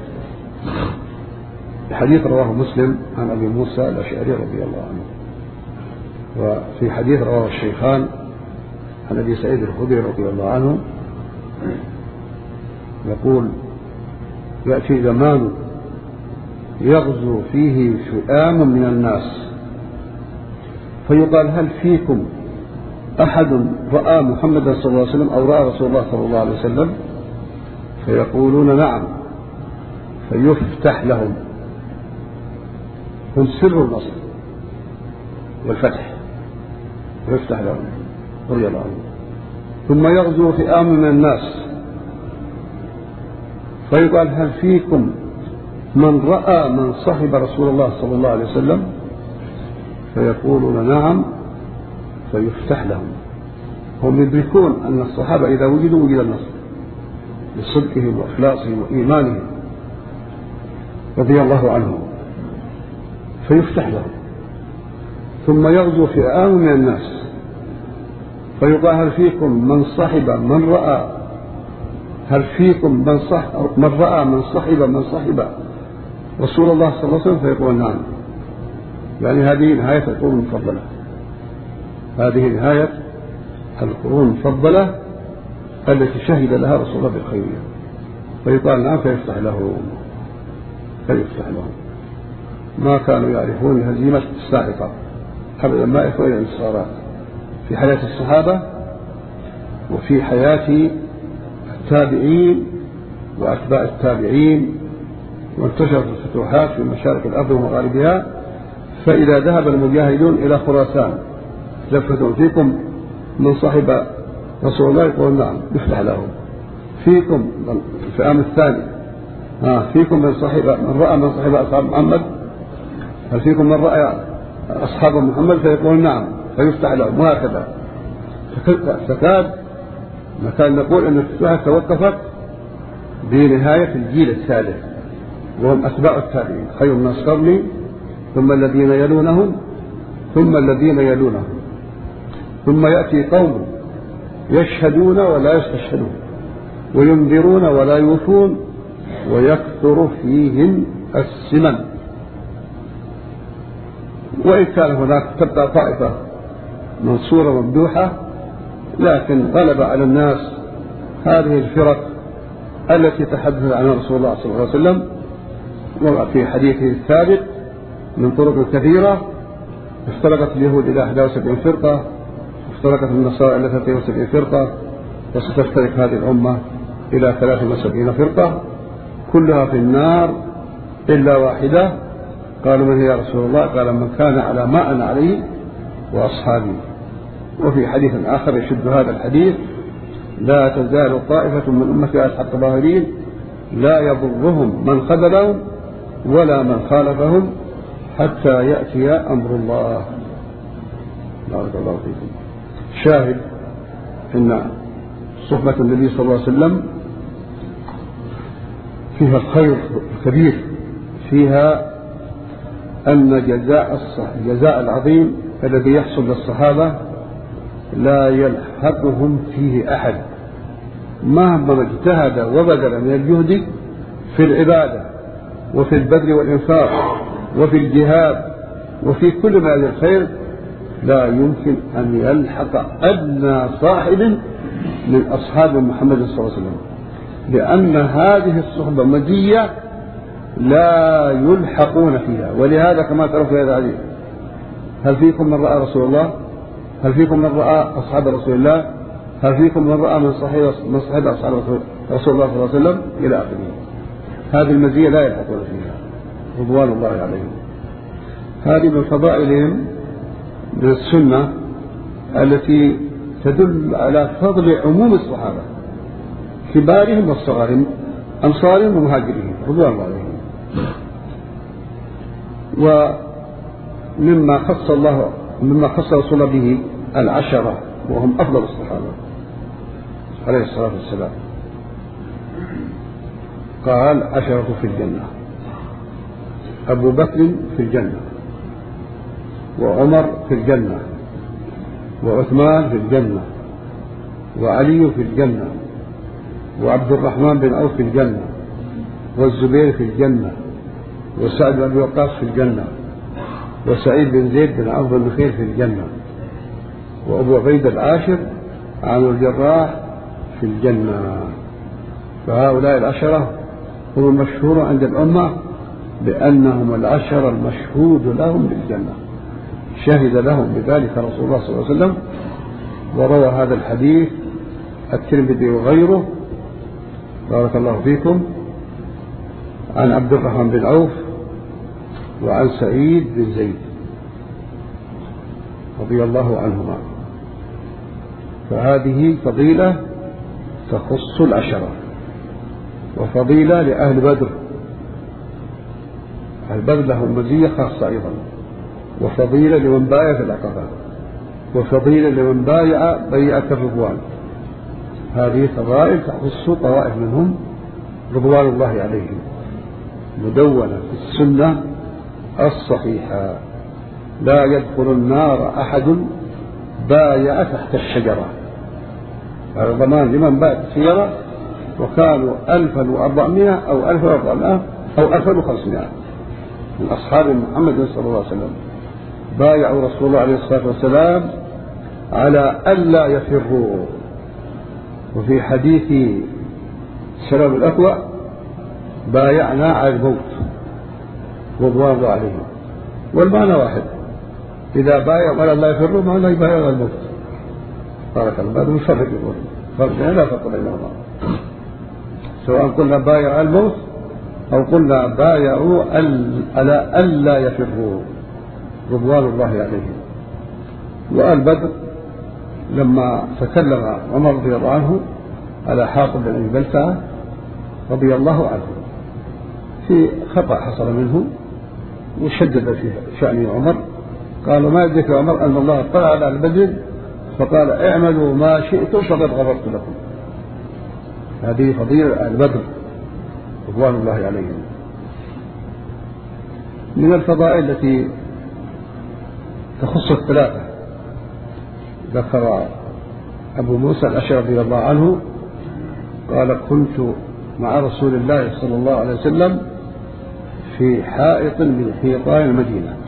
الحديث رواه مسلم عن أبي موسى الأشعري رضي الله عنه، وفي حديث رواه الشيخان عن أبي سعيد الخدري رضي الله عنه يقول: يأتي زمان يغزو فيه فئام من الناس، فيقال: هل فيكم أحد رأى محمدا صلى الله عليه وسلم أو رأى رسول الله صلى الله عليه وسلم؟ فيقولون: نعم. فيفتح لهم، هم سر النصر والفتح، ويفتح لهم رضي الله عنه. ثم يغزو فئام من الناس، فيقال: هل فيكم من رأى من صحب رسول الله صلى الله عليه وسلم؟ فيقولون: نعم. فيفتح لهم. هم يدركون أن الصحابة إذا وجدوا وجد النصر لصدقهم وإخلاصهم وإيمانهم رضي الله عنهم، فيفتح لهم. ثم يغزو فئام من الناس، فيقال: هل فيكم من صحب من رأى هل فيكم من, صح من رأى من صحب من صحب رسول الله صلى الله عليه وسلم؟ فيقول: نعم. يعني هذه نهاية القرون المفضلة، هذه نهاية القرون المفضلة التي شهد لها رسول الله بالخيرية. فيقال: نعم. فيفتح له فيفتح لهم. ما كانوا يعرفون هزيمة الساحقة أبدا، ما يفعل الانتصارات في حياة الصحابة وفي حياة التابعين وأتباع التابعين، وانتشرت الفتوحات في مشارق الأرض ومغاربها. فإذا ذهب المجاهدون إلى خراسان لفتوا: فيكم من صحب رسول الله؟ يقول: نعم. يفتح لهم. فيكم الفئام الثاني: آه فيكم من صحب من رأى من صحب أصحاب محمد؟ هل فيكم من رأى أصحاب محمد؟ فيقول: نعم. فيفتح لهم. وهكذا تكاد نكاد نقول أن الفتوحات توقفت بنهاية الجيل الثالث، وهم أتباع التابعين، خير الناس قرني ثم الذين يلونهم ثم الذين يلونهم. ثم يأتي قوم يشهدون ولا يستشهدون، وينذرون ولا يوفون، ويكثر فيهم السمن. وإن كان هناك تبقى طائفة منصورة ممدوحة، لكن غلب على الناس هذه الفرق التي تحدث عنها رسول الله صلى الله عليه وسلم، وفي حديثه الثابت من طرق كثيرة: افترقت اليهود إلى إحدى وسبعين فرقة، افترقت النصارى إلى ثلاثة وسبعين فرقة، وستفترق هذه الأمة إلى ثلاثة وسبعين فرقة، كلها في النار إلا واحدة. قالوا: من هي يا رسول الله؟ قال: من كان على ما أنا عليه وأصحابي. وفي حديث آخر يشد هذا الحديث: لا تزال طائفة من أمتي على الحق ظاهرين لا يضرهم من خذلهم ولا من خالفهم حتى يأتي أمر الله. بارك الله فيكم. شاهد إن صحبة النبي صلى الله عليه وسلم فيها الخير الكبير، فيها أن جزاء الجزاء العظيم الذي يحصل للصحابة لا يلحقهم فيه أحد مهما اجتهد وبذل من الجهد في العبادة وفي البذل والإنفاق وفي الجهاد وفي كل ما هذا الخير، لا يمكن أن يلحق أدنى صاحب من أصحاب محمد صلى الله عليه وسلم، لأن هذه الصحبة مزية لا يلحقون فيها. ولهذا كما ترى في هذا الحديث: هل فيكم من رأى رسول الله؟ هل فيكم من رأى أصحاب رسول الله؟ هل فيكم من رأى من صحيح من صحيح أصحاب رسول الله صلى الله عليه وسلم؟ إلى آخره. هذه المزية لا يلحقون فيها رضوان الله عليهم. هذه من فضائلهم من السنة التي تدل على فضل عموم الصحابة كبارهم والصغارهم أنصارهم ومهاجرهم رضوان الله عليهم. ومما خص الله مما خص رسول به العشرة وهم أفضل الصحابة عليه الصلاة والسلام. قال: عشرة في الجنة: أبو بكر في الجنة، وعمر في الجنة، وعثمان في الجنة، وعلي في الجنة، وعبد الرحمن بن عوف في الجنة، والزبير في الجنة، وسعد بن أبي وقاص في الجنة، وسعيد بن زيد بن عوف بن نخيل في الجنة، وأبو عبيدة العاشر عامر الجراح في الجنة. فهؤلاء العشرة هم المشهور عند الأمة بأنهم العشرة المشهود لهم بالجنة، شهد لهم بذلك رسول الله صلى الله عليه وسلم. وروى هذا الحديث الترمذي وغيره بارك الله فيكم عن عبد الرحمن بن عوف وعن سعيد بن زيد رضي الله عنهما. فهذه فضيلة تخص العشرة، وفضيلة لأهل بدر. أهل بدر لهم مزية خاصة أيضا، وفضيلة لمن بايع في العقبة، وفضيلة لمن بايع بيعة الرضوان. هذه فضائل تخص طوائف منهم رضوان الله عليهم، مدونة في السنة الصحيحة: لا يدخل النار أحد بايع تحت الشجرة. هذا ضمان لمن بايع تحت الشجرة، وكانوا ألفا وأربعمائة أو ألفا وأربعمائة أو ألفا وخمسمائة من أصحاب محمد صلى الله عليه وسلم بايعوا رسول الله عليه الصلاة والسلام على ألا يفروا. وفي حديث سلام الأكوع: بايعنا على الموت رضوان الله عليهم. والمعنى واحد: إذا بايعوا على لا يفروا معنى يبايعوا على الموت. بارك الله. هذا مفرق يقول فرق لا فرق بينهما، سواء قلنا بايع على الموت أو قلنا بايعوا على ألا يفروا رضوان الله عليهم. وآل بدر لما تكلم عمر رضي الله عنه على حاطب بن أبي بلتعة رضي الله عنه في خطأ حصل منه وشدد في شأن عمر، قال: ما يدرك يا عمر أن الله اطلع على البدر فقال: اعملوا ما شئتم فقد غفرت لكم. هذه فضيلة أهل بدر رضوان الله عليهم. من الفضائل التي تخص الثلاثة ذكر أبو موسى الأشعري رضي الله عنه قال: كنت مع رسول الله صلى الله عليه وسلم في حائط من حيطان المدينة،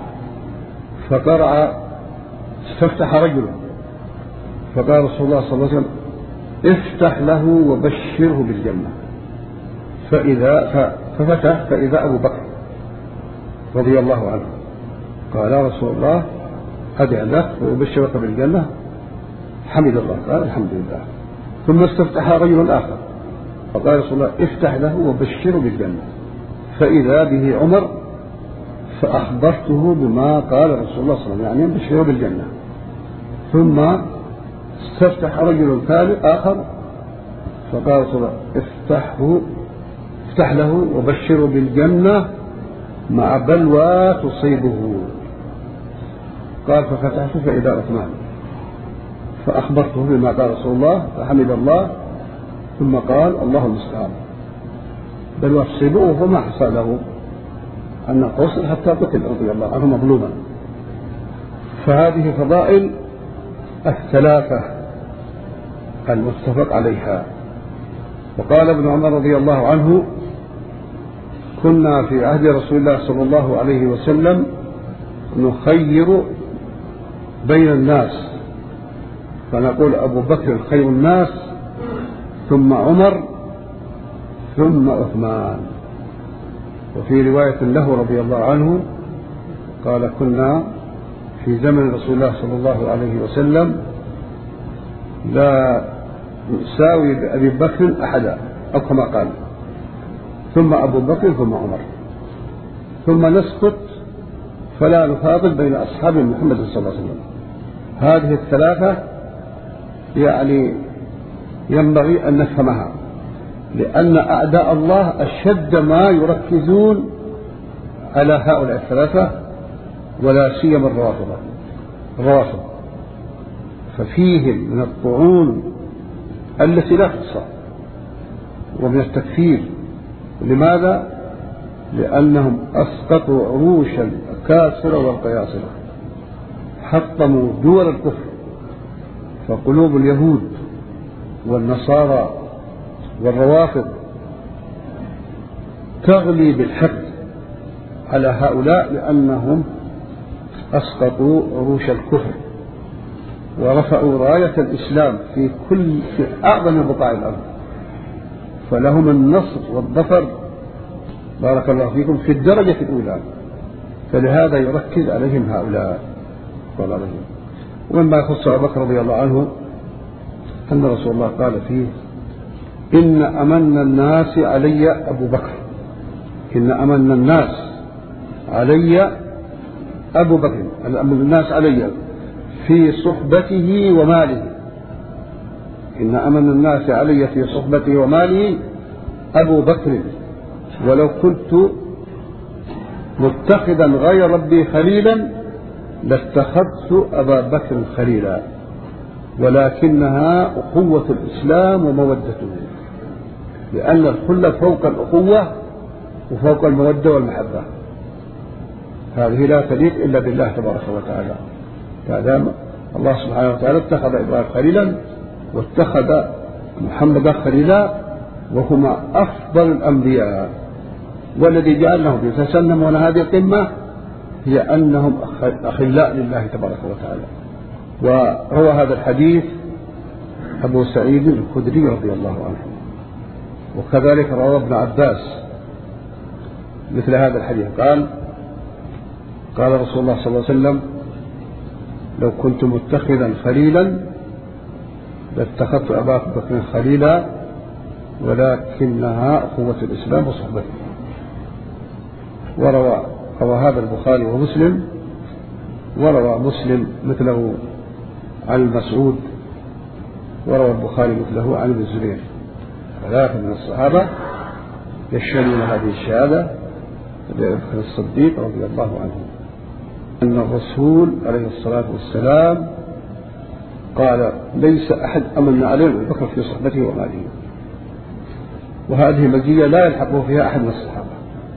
فقرع استفتح رجل، فقال رسول الله صلى الله عليه وسلم: افتح له وبشره بالجنة. فإذا ففتح فإذا أبو بكر رضي الله عنه. قال: يا رسول الله أدع لك وأبشرك بالجنة. حمد الله، قال: الحمد لله. ثم استفتح رجل آخر فقال رسول الله: افتح له وبشره بالجنة. فإذا به عمر، فأخبرته بما قال رسول الله صلى الله عليه وسلم، يعني بشره بالجنة. ثم استفتح رجل ثالث آخر فقال رسول الله: افتحه افتح له وبشره بالجنة مع بلوى تصيبه. قال: ففتحت فإذا عثمان، فأخبرته بما قال رسول الله فحمد الله، ثم قال: الله المستعان. بلوى تصيبه فما حصل له أن قصر حتى قتل رضي الله عنه مظلوما. فهذه فضائل الثلاثة المتفق عليها. وقال ابن عمر رضي الله عنه: كنا في عهد رسول الله صلى الله عليه وسلم نخير بين الناس، فنقول أبو بكر خير الناس، ثم عمر، ثم عثمان. وفي رواية له رضي الله عنه قال: كنا في زمن رسول الله صلى الله عليه وسلم لا نساوي بأبي بكر أحدا، أو كما قال، ثم أبو بكر ثم عمر، ثم نسقط فلا نفاضل بين أصحاب محمد صلى الله عليه وسلم. هذه الثلاثة يعني ينبغي أن نفهمها، لأن أعداء الله أشد ما يركزون على هؤلاء الثلاثة، ولا سيما الروافض الروافض ففيهم من الطعون التي لا تحصى، ومن التكفير. لماذا؟ لأنهم أسقطوا عروش الأكاسرة والقياصرة، حطموا دول الكفر، فقلوب اليهود والنصارى والروافض تغلي بالحقد على هؤلاء، لأنهم أسقطوا عروش الكفر ورفعوا راية الإسلام في كل في أعظم بقاع الأرض، فلهم النصر والظفر بارك الله فيكم في الدرجة الأولى. فلهذا يركز عليهم هؤلاء. ومما يخص أبو بكر رضي الله عنه أن رسول الله قال فيه: إن أمن الناس علي أبو بكر، إن أمن الناس علي أبو بكر، أمن الناس علي في صحبته وماله، إن أمن الناس علي في صحبته وماله أبو بكر، ولو كنت متخذا غير ربي خليلا لاتخذت أبا بكر خليلا، ولكنها أخوة الإسلام ومودته، لأن الخلة فوق الأخوة وفوق المودة والمحبة، هذه لا تليق إلا بالله تبارك وتعالى. فهذا الله سبحانه وتعالى اتخذ إبراهيم خليلا واتخذ محمدا خليلا، وهما أفضل الأنبياء. والذي جعلهم يتسنمون هذه القمة هي أنهم أخلاء لله تبارك وتعالى. وروى هذا الحديث أبو سعيد الخدري رضي الله عنه، وكذلك روى ابن عباس مثل هذا الحديث. قال قال رسول الله صلى الله عليه وسلم: لو كنت متخذا خليلا لاتخذت أبا بكر خليلا، ولكنها أخوة الإسلام وصحبته. وروى روى هذا البخاري ومسلم، وروى مسلم مثله عن المسعود، وروى البخاري مثله عن ابن الزبير. ثلاثة من الصحابة يشهدون هذه الشهادة لأبي بكر الصديق رضي الله عنه أن الرسول عليه الصلاة والسلام قال: ليس أحد أمن عليه أبو بكر في صحبته وماله. وهذه مزية لا يلحقه فيها أحد من الصحابة،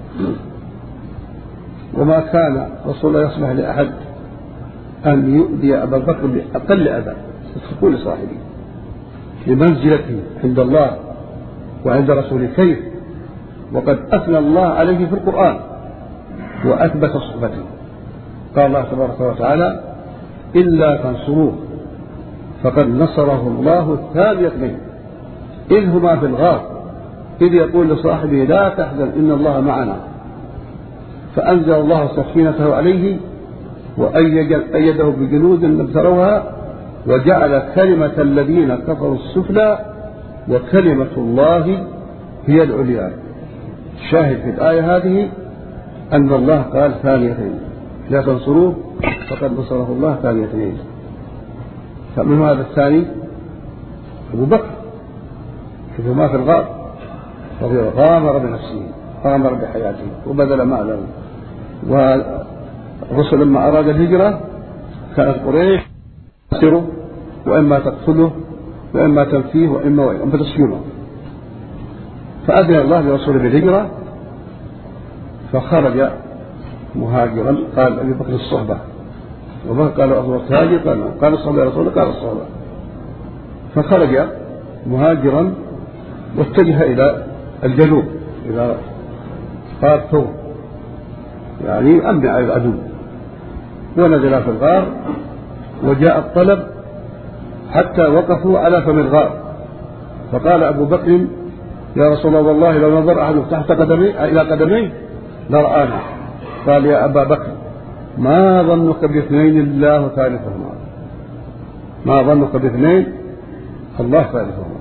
وما كان رسول الله يسمح لأحد أن يؤذي أبا بكر بأقل أذى يتركوا لصاحبه لمنزلته عند الله وعند رسوله. كيف وقد أثنى الله عليه في القرآن وأثبت صحبته؟ قال الله تبارك وتعالى: إلا تنصروه فقد نصره الله ثاني اثنين إذ هما في الغار إذ يقول لصاحبه لا تحزن إن الله معنا، فأنزل الله سكينته عليه وأيده بجنود لم تروها وجعل كلمة الذين كفروا السفلى وكلمة الله هي العليا. شاهد في الآية هذه أن الله قال ثاني اثنين: لا تنصروه فقد نصره الله ثاني اثنين. فمن هذا الثاني؟ أبو بكر فيما في الغار غامر بنفسه، غامر بحياته وبذل ماله. والرسل لما أراد الهجرة كانت قريش تسره وإما تقتله وإما تنفيه وإما وإما تسجنه، فأذن الله لرسوله بالهجرة فخرج مهاجرا. قال أبي بكر الصحبة وما قال أبو تاجر قال قال الصلاة يا رسول الله قال الصلاة. فخرج مهاجرا واتجه إلى الجنوب إلى غار ثور يعني أمن على العدو، ونزل في الغار وجاء الطلب حتى وقفوا على فم الغار، فقال أبو بكر يا رسول الله والله لو نظر أحد تحت قدمي إلى قدمي لرآنا. قال يا أبا بكر ما ظنك باثنين الله ثالثهما، ما ظنك باثنين الله ثالثهما.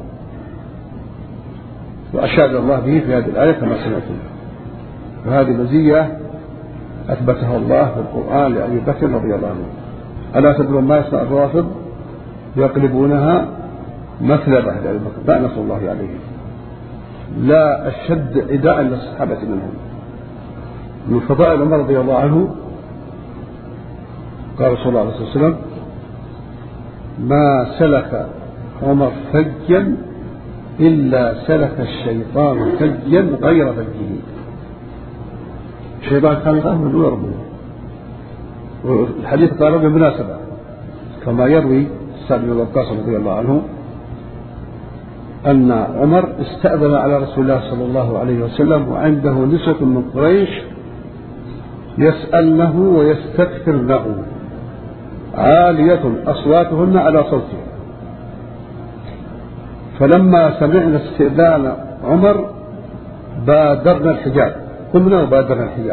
وأشاد الله به في هذه الآية كما سمعتم. وهذه مزية أثبتها الله في القرآن لأبي بكر رضي الله عنه. ألا تدرون ما يصنع الرافض؟ يقلبونها مثلبة لأبي بكر لعنة الله عليه. لا أشد عداء للصحابة منهم. من فضائل عمر رضي الله عنه قال رسول الله صلى الله عليه وسلم ما سلك عمر فجا إلا سلك الشيطان فجا غير فجه. الشيطان كان يخاف من ربه. والحديث قال بالمناسبة كما يروي سعد بن وقاص رضي الله عنه أن عمر استأذن على رسول الله صلى الله عليه وسلم وعنده نسوة من قريش يسألنه ويستكثرنه عالية أصواتهن على صوته. فلما سمعنا استئذان عمر بادرنا الحجاب، قمنا وبادرنا الحجاب،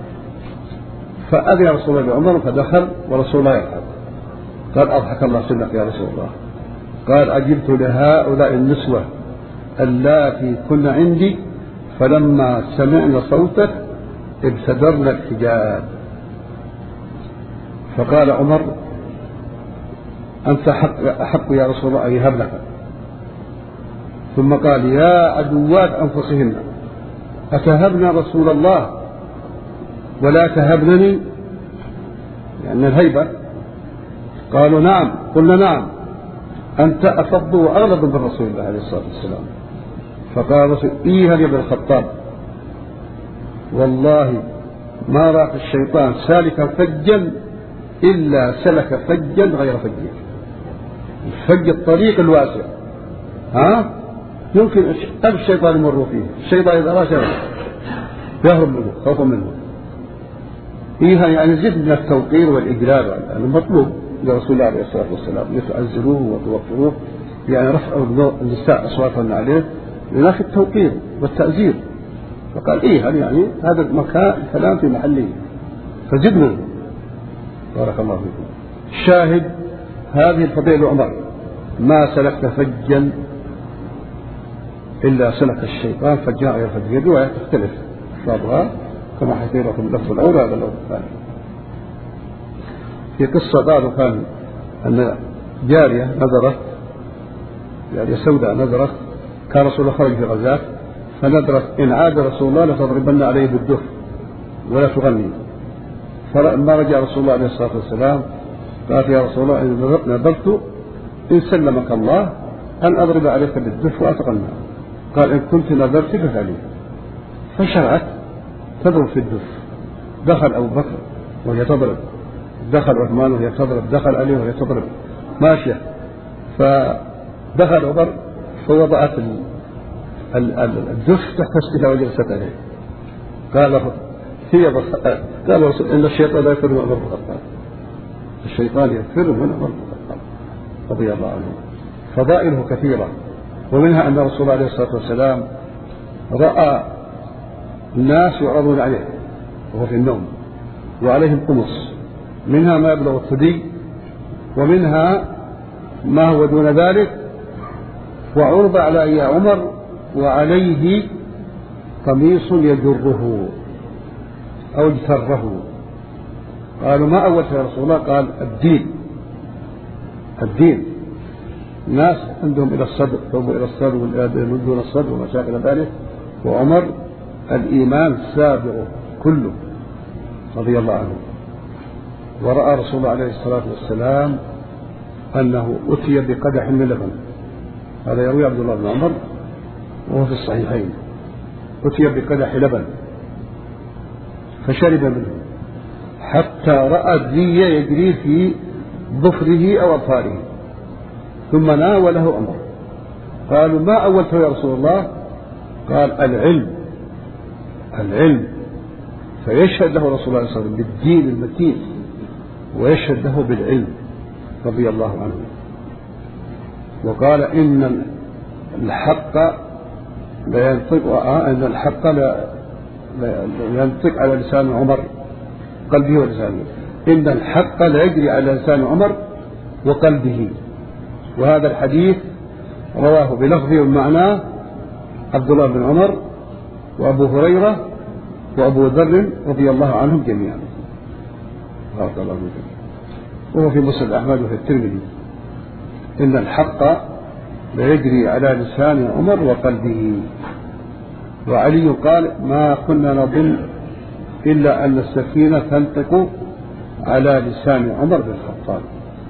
فأذن رسول الله لعمر فدخل ورسول الله يضحك. قال أضحك الله سنك يا رسول الله. قال أجبت لهؤلاء النسوة اللاتي كن عندي فلما سمعنا صوتك ابتدرنا الحجاب. فقال عمر أنت أحق يا رسول الله أن يهب لك. ثم قال يا عدوات أنفسهن أتهبنا رسول الله ولا تهبنني، لأن الهيبة. قالوا نعم. قلنا نعم أنت أفض وأغلظ من رسول الله عليه الصلاة والسلام. فقال رسول إيها يا ابن الخطاب والله ما رأى الشيطان سالكا فجا إلا سلك فجا غير فجه. الفج الطريق الواسع، ها يمكن أب الشيطان يمر فيه. الشيطان إذا رأى شيئا يهرب منه خوفا منه. إيها يعني زد من التوقير والإجلال المطلوب لرسول الله عليه الصلاة والسلام لتعزروه وتوقروه، يعني رفعوا النساء أصواتهن عليه لناخذ التوقير والتأزير. فقال إيه يعني هذا المكان الكلام في محله فزد منه. بارك الله فيكم. الشاهد هذه الفضيلة عمر ما سلكت فجا إلا سلك الشيطان فجاء غير فجه. الرواية تختلف ألفاظها كما حكيت لكم اللفظ الأول هذا اللفظ الثاني. في قصة قالوا كان أن جارية نذرت، جارية سوداء نذرت، كان رسول الله خرج في غزاة فنذرت إن عاد رسول الله لتضربن عليه بالدف ولا تغني. فلما رجع رسول الله عليه الصلاة والسلام قالت يا رسول الله إن نذرت إن سلمك الله أن أضرب عليك بالدف وأتغنى. قال إن كنت نذرت ففعلي. فشرعت تضرب في الدف. دخل أبو بكر وهي تضرب، دخل عثمان وهي تضرب، دخل علي وهي تضرب ماشية. فدخل عمر فوضعت الدف تحت رأسها وجلست عليه. قال هي قال رسول إن الشيطان لا يفر من عمر بن الخطاب. الشيطان يفر من عمر بن الخطاب رضي الله عنه. فضائله كثيرة، ومنها أن رسول الله عليه الصلاة والسلام رأى الناس يعرضون عليه وهو في النوم وعليهم قمص، منها ما يبلغ الثدي ومنها ما هو دون ذلك، وعرض على يا عمر وعليه قميص يجره أو اجتره. قالوا ما أولت يا رسول الله؟ قال الدين. الدين ناس عندهم إلى الصدر توبوا إلى الصدر من دون الصدر وما شاكل ذلك، وعمر الإيمان سابقه كله رضي الله عنه. ورأى رسول الله عليه الصلاة والسلام أنه أتي بقدح من لبن، هذا يروي عبد الله بن عمر وهو في الصحيحين، أتي بقدح لبن فشرب منه حتى رأى الدي يجري في ظفره أو أظفاره، ثم ناوله عمر. قالوا ما أولته يا رسول الله؟ قال العلم العلم. فيشهد له رسول الله صلى الله عليه وسلم بالدين المتين، ويشهد له بالعلم رضي الله عنه. وقال إن الحق لا ينطق أن الحق لا ينطق على لسان عمر قلبه ولسانه، إن الحق لا يجري على لسان عمر وقلبه. وهذا الحديث رواه بلفظه ومعناه عبد الله بن عمر وأبو هريرة وأبو ذر رضي الله عنهم جميعا. وهو في مسند أحمد وفي الترمذي إن الحق لا يجري على لسان عمر وقلبه. وعلي قال ما كنا نظن إلا أن السكينة تنطق على لسان عمر بن الخطاب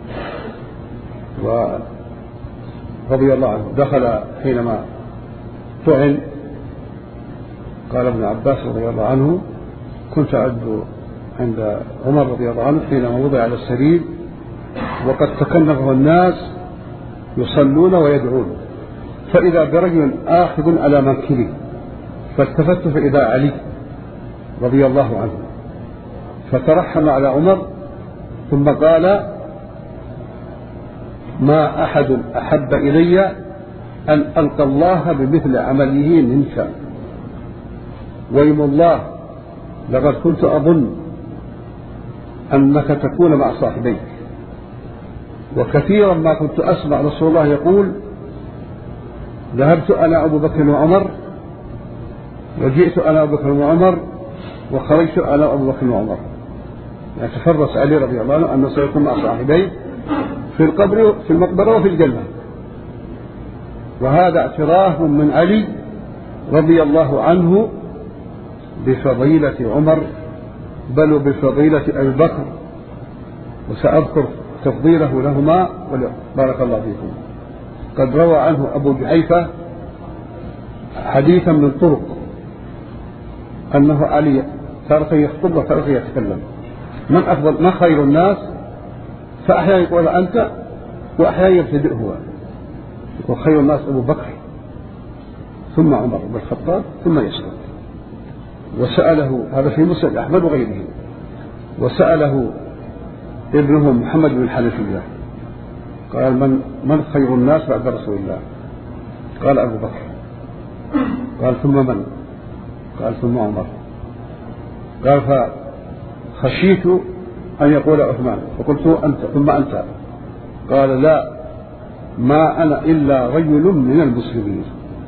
رضي الله عنه. دخل حينما طعن قال ابن عباس رضي الله عنه كنت أعد عند عمر رضي الله عنه حينما وضع على السرير وقد تكنفه الناس يصلون ويدعون، فإذا برجل آخذ على منكبه، فالتفت فإذا علي رضي الله عنه، فترحم على عمر ثم قال ما أحد أحب إلي أن ألقى الله بمثل عمله منك، ويم الله لقد كنت أظن أنك تكون مع صاحبيك، وكثيرا ما كنت أسمع رسول الله يقول ذهبت أنا أبو بكر وعمر وجئت أنا أبو بكر وعمر وخرجت أنا أبو بكر وعمر. يتفرس علي رضي الله عنه أنه سيكون مع صاحبيه في القبر في المقبرة وفي الجنة. وهذا اعتراف من علي رضي الله عنه بفضيلة عمر بل بفضيلة أبي بكر، وسأذكر تفضيله لهما بارك الله فيكم. قد روى عنه أبو جحيفة حديثا من طرق أنه علي تارة يخطب وتارة يتكلم من أفضل ما خير الناس، فأحيانا يقول أنت وأحيانا يبتدئ هو، يقول خير الناس أبو بكر ثم عمر بن الخطاب ثم يسكت. وسأله هذا في مسند أحمد وغيره، وسأله ابنه محمد بن الحنفية قال من من خير الناس بعد رسول الله؟ قال أبو بكر. قال ثم من؟ قال ثم عمر. قال فخشيت أن يقول عثمان فقلت أنت ثم أنت. قال لا ما أنا إلا رجل من المسلمين.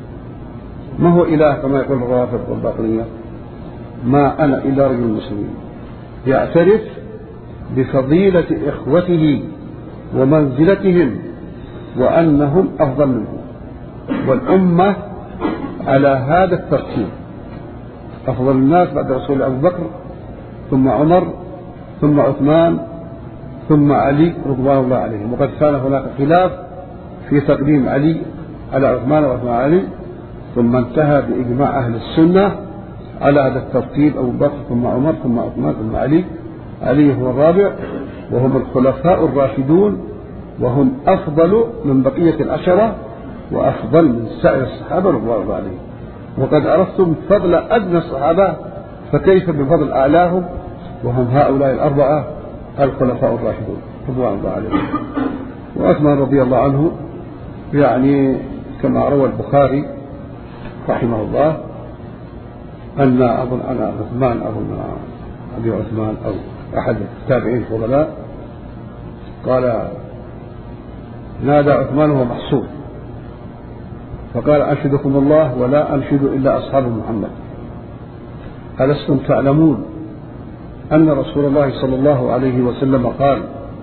ما هو إله كما يقول الروافض والباطنية؟ ما أنا إلا رجل المسلمين، يعترف بفضيلة إخوته ومنزلتهم وأنهم أفضل منه، والأمة على هذا الترتيب، أفضل الناس بعد رسول أبو بكر ثم عمر ثم عثمان ثم علي رضوان الله عليهم. وقد كان هناك خلاف في تقديم علي على عثمان وعثمان علي، ثم انتهى بإجماع أهل السنة على هذا الترتيب أبو بكر ثم عمر ثم عثمان ثم علي. علي هو الرابع، وهم الخلفاء الراشدون، وهم أفضل من بقية العشرة وأفضل من سائر الصحابة رضوان الله عليهم. وقد عرفتم فضل أدنى الصحابة، فكيف بفضل أعلاهم وهم هؤلاء الأربعة الخلفاء الراشدون رضوان الله عليهم. وعثمان رضي الله عنه يعني كما روى البخاري رحمه الله أن أظن أنا عثمان أظن أبي عثمان أو أحد التابعين الفضلاء قال نادى عثمان وهو محصور فقال أنشدكم الله ولا أنشد إلا أصحاب محمد، ألستم تعلمون أن رسول الله صلى الله عليه وسلم قال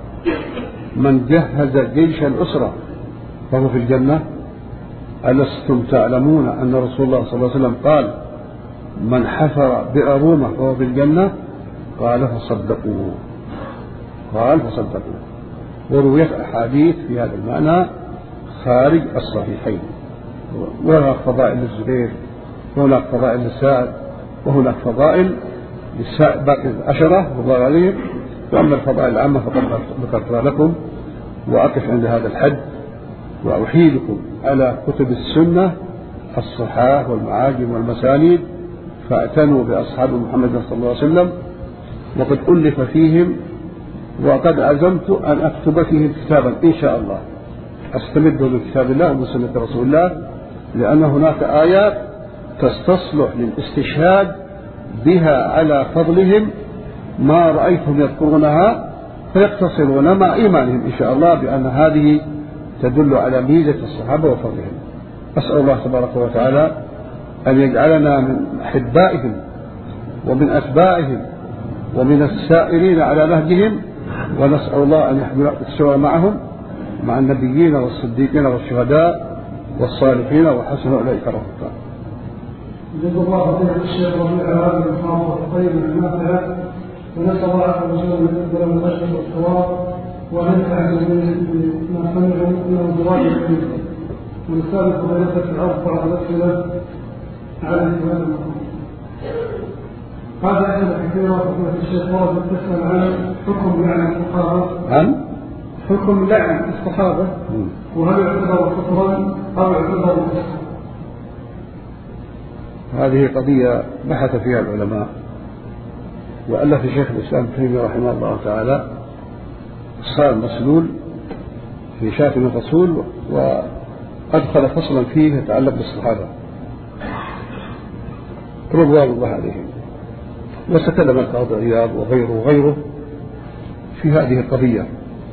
من جهز جيش الأسرة فهو في الجنة؟ ألستم تعلمون أن رسول الله صلى الله عليه وسلم قال من حفر بئر رومة فهو في الجنة؟ قال فصدقوه قال فصدقوه. ورويت أحاديث في هذا المعنى خارج الصحيحين، وهناك فضائل للزبير وهناك فضائل لسعد وهناك فضائل باقي العشرة والله عليهم. وأما الفضائل العامة فقد ذكرتها لكم، وأقف عند هذا الحد، وأحيلكم على كتب السنة الصحاح والمعاجم والمسانيد، فاعتنوا بأصحاب محمد صلى الله عليه وسلم، وقد ألف فيهم، وقد عزمت أن أكتب فيهم كتابا إن شاء الله أستمد من كتاب الله ومن سنة رسول الله، لأن هناك آيات تستصلح للاستشهاد بها على فضلهم ما رأيتهم يذكرونها فيقتصرون مع إيمانهم إن شاء الله بأن هذه تدل على ميزة الصحابة وفضلهم. أسأل الله تبارك وتعالى أن يجعلنا من أحبائهم ومن أتباعهم ومن السائرين على نهجهم، ونسأل الله أن يحمل السوى معهم مع النبيين والصديقين والشهداء والصالحين وحسن أولئك رفيقا. جزا الله خير الشيخ ربيع هذه المحاضرة الطيبة النافعة، ونسأل الله عز وجل أن يقبل من الأجر والثواب وأن ينفعنا بما سمعوا إنه جواب الحديث، ونسأل فضيلته في أربع الأسئلة على هذا المقام. هذا أسئلة كثيرة فضيلة الشيخ ورد تسأل عن حكم لعن الصحابة. عن حكم لعن الصحابة، وهل يعتبر كفرا أو يعتبر كفرا؟ هذه قضية بحث فيها العلماء، وألف شيخ الإسلام ابن تيمية رحمه الله تعالى صار مسلول في شاتم الرسول، وأدخل فصلا فيه يتعلق بالصحابة رضوان الله عليهم، وتكلم القاضي عياض وغيره وغيره في هذه القضية.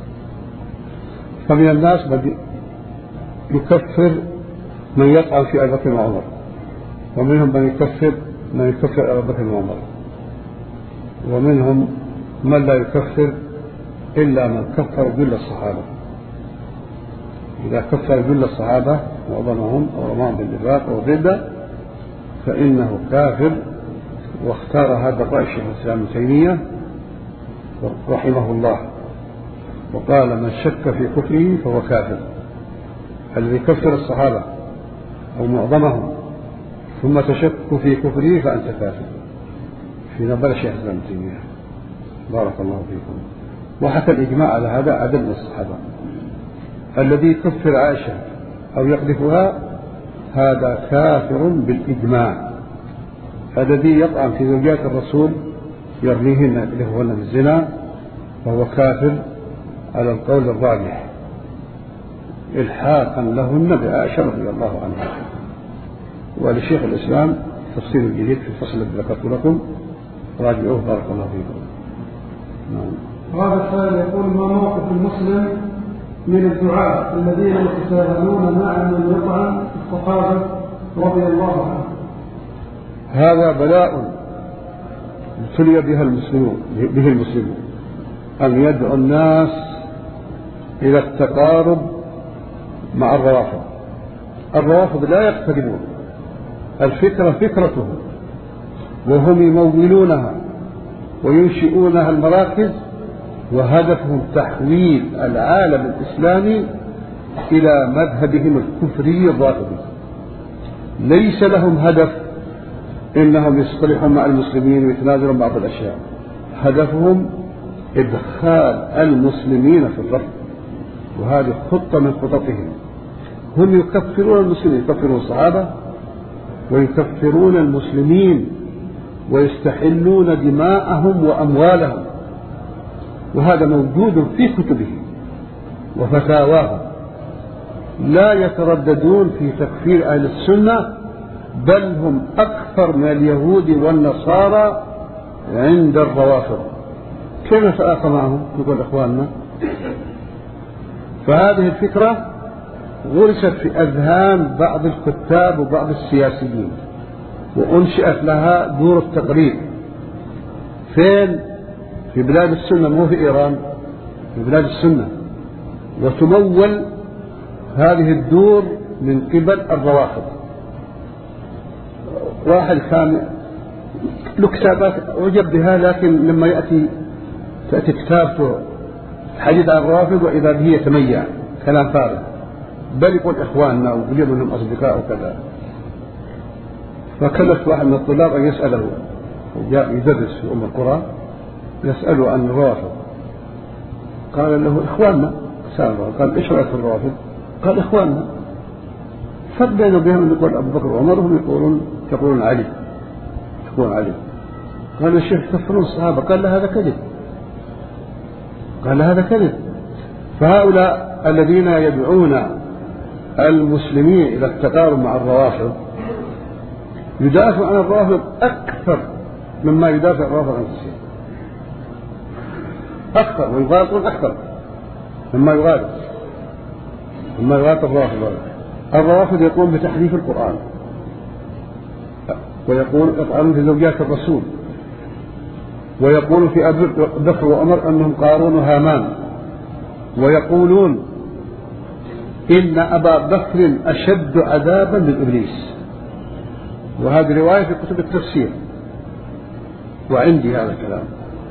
فمن الناس من يكفر من يطعن في أبي بكر وعمر، ومنهم من يكفر من يكفر أبي بكر وعمر، ومنهم من لا يكفر إلا من كفر جل الصحابة. إذا كفر جل الصحابة وأظنهم أو رماهم بالنفاق أو الردة فإنه كافر. واختار هذا الرأي الشيخ الإسلام ابن تيمية رحمه الله، وقال من شك في كفره فهو كافر. الذي يكفر الصحابة أو معظمهم ثم تشك في كفره فأنت كافر، في نظر الشيخ الإسلام ابن تيمية بارك الله فيكم. وحكى الإجماع على هذا عدد من الصحابة. الذي يكفر عائشة أو يقذفها هذا كافر بالإجماع. الذي يطعن في زوجات الرسول يرميهن لهن بالزنا فهو كافر على القول الراجح إلحاقا لهن بعائشة رضي الله عنها. ولشيخ الإسلام تفصيل جديد في الفصل الذي ذكرت لكم، راجعوه بارك الله فيكم. نعم. هذا السائل يقول: ما موقف المسلم من الدعاة الذين يتساهلون مع من يطعن الصحابة رضي الله عنهم؟ هذا بلاء ابتلي بها المسلمون به المسلمون أن يدعو الناس إلى التقارب مع الروافض. الروافض لا يقتربون، الفكرة فكرتهم، وهم يمولونها وينشئونها المراكز، وهدفهم تحويل العالم الإسلامي إلى مذهبهم الكفري الرافضي. ليس لهم هدف إنهم يصطلحون مع المسلمين ويتنازلون بعض الأشياء، هدفهم إدخال المسلمين في الرفض، وهذه خطة من خططهم. هم يكفرون المسلمين، يكفرون الصحابة ويكفرون المسلمين ويستحلون دماءهم وأموالهم، وهذا موجود في كتبهم وفتاواهم. لا يترددون في تكفير أهل السنة، بل هم أكثر من اليهود والنصارى عند الروافض. كيف نتآخى معهم؟ يقول إخواننا. فهذه الفكرة غرست في أذهان بعض الكتاب وبعض السياسيين، وأنشئت لها دور التقرير. فين؟ في بلاد السنة، مو في إيران، في بلاد السنة. وتمول هذه الدور من قبل الروافض. واحد كان له كتابات أعجب بها، لكن لما يأتي تأتي كتابته حديث عن الروافض وإذا به يتميع كلام فارغ، بل يقول إخواننا ويقول لهم أصدقاء وكذا. فكلفت واحد من الطلاب أن يسأله جاء يدرس في أم القرى يسأله عن الروافض، قال له إخواننا. سأله قال إيش رأيك في الروافض؟ قال إخواننا. فرق بينه وبينهم يقول أبو بكر وعمر، هم يقولون يقولون علي يقولون علي. قال الشيخ يكفرون الصحابة. قال له هذا كذب، قال له هذا كذب. فهؤلاء الذين يدعون المسلمين إلى التقارب مع الروافض يدافع عن الروافض أكثر مما يدافع الروافض عن الشيء، أكثر ويغالطون أكثر مما يغالط مما يغالط الروافض. الروافض يقوم بتحريف القرآن، ويقول يطعنون في زوجات الرسول، ويقول في أبي بكر وعمر أنهم قارون وهامان، ويقولون إن أبا بكر أشد عذابا من إبليس. وهذه رواية في كتب التفسير، وعندي هذا الكلام،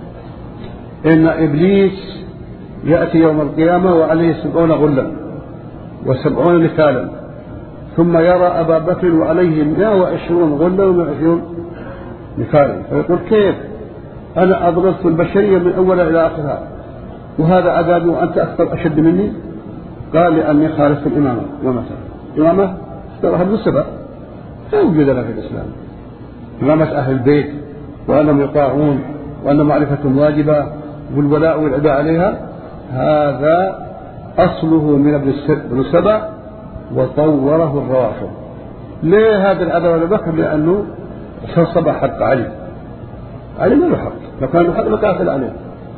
إن إبليس يأتي يوم القيامة وعليه سبعون غلا وسبعون نكالا، ثم يرى أبا بكر وعليه مئة وعشرون غلا ومئة وعشرون نكالا، فيقول كيف أنا أضغط البشرية من أولها إلى آخرها وهذا عذابي وأنت أكثر أشد مني؟ قال لأني خالفت الإمامة. ومثلا الإمامة ترى هذا السبب لا وجود لها في الإسلام، إمامة أهل البيت وأنهم يطاعون وأن معرفتهم واجبة والولاء والعداء عليها، هذا أصله من ابن سبع وطوره الروافض. ليه هذا العذاب على بكر؟ لأنه صبح حق علي. علي ما له حق، لو كان له حق لقاتل عليه.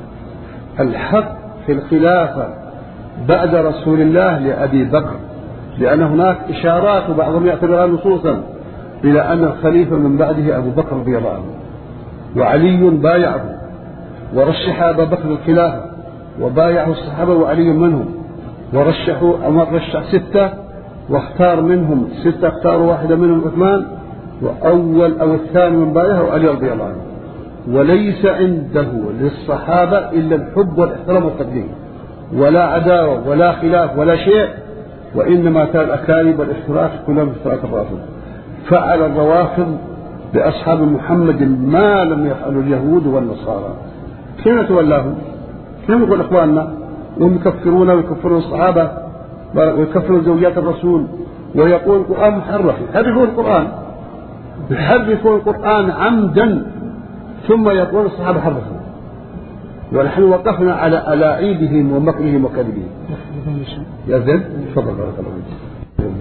الحق في الخلافة بعد رسول الله لأبي بكر، لأن هناك إشارات وبعضهم يعتبرها نصوصا إلى أن الخليفة من بعده أبو بكر رضي الله عنه، وعلي بايعه ورشح أبا بكر الخلافة وبايعه الصحابة وعلي منهم، ورشحوا عمر رشح ستة واختار منهم ستة، اختاروا واحدة منهم عثمان، وأول أو الثاني من بايعه علي رضي الله عنه. وليس عنده للصحابة إلا الحب والاحترام والتقدير، ولا عداوة ولا خلاف ولا شيء، وإنما كان الأكاذيب والافتراءات كلها من افتراءات الرافض. فعل الروافض بأصحاب محمد ما لم يفعلوا اليهود والنصارى. كيف تولاهم؟ كيف يقول إخواننا وهم يكفرون ويكفرون الصحابة ويكفرون زوجات الرسول ويقول القرآن محرف؟ يحرفون القرآن يحرفون القرآن عمدا، ثم يقول الصحابة حرفوا، ونحن وقفنا على ألاعيبهم ومكرهم وكذبهم. يا زين تفضل بارك الله فيك.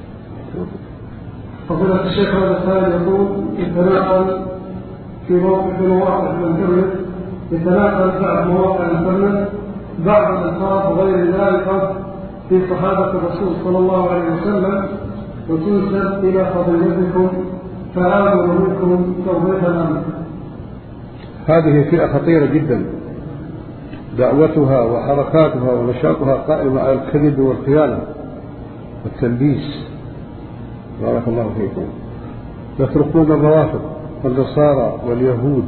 فضيلة الشيخ هذا السائل يقول يتناقل في موقف مواقع الانترنت يتناقل بعض مواقع الانترنت بعض الألفاظ غير ذلك في صحابة الرسول صلى الله عليه وسلم وتنسب إلى فضيلتكم، فآمنوا منكم توضيحا عنه. هذه فئة خطيرة جدا، دعوتها وحركاتها ونشاطها قائمة على الكذب والخيانة والتلبيس. بارك الله فيكم. يتركون الروافض والنصارى واليهود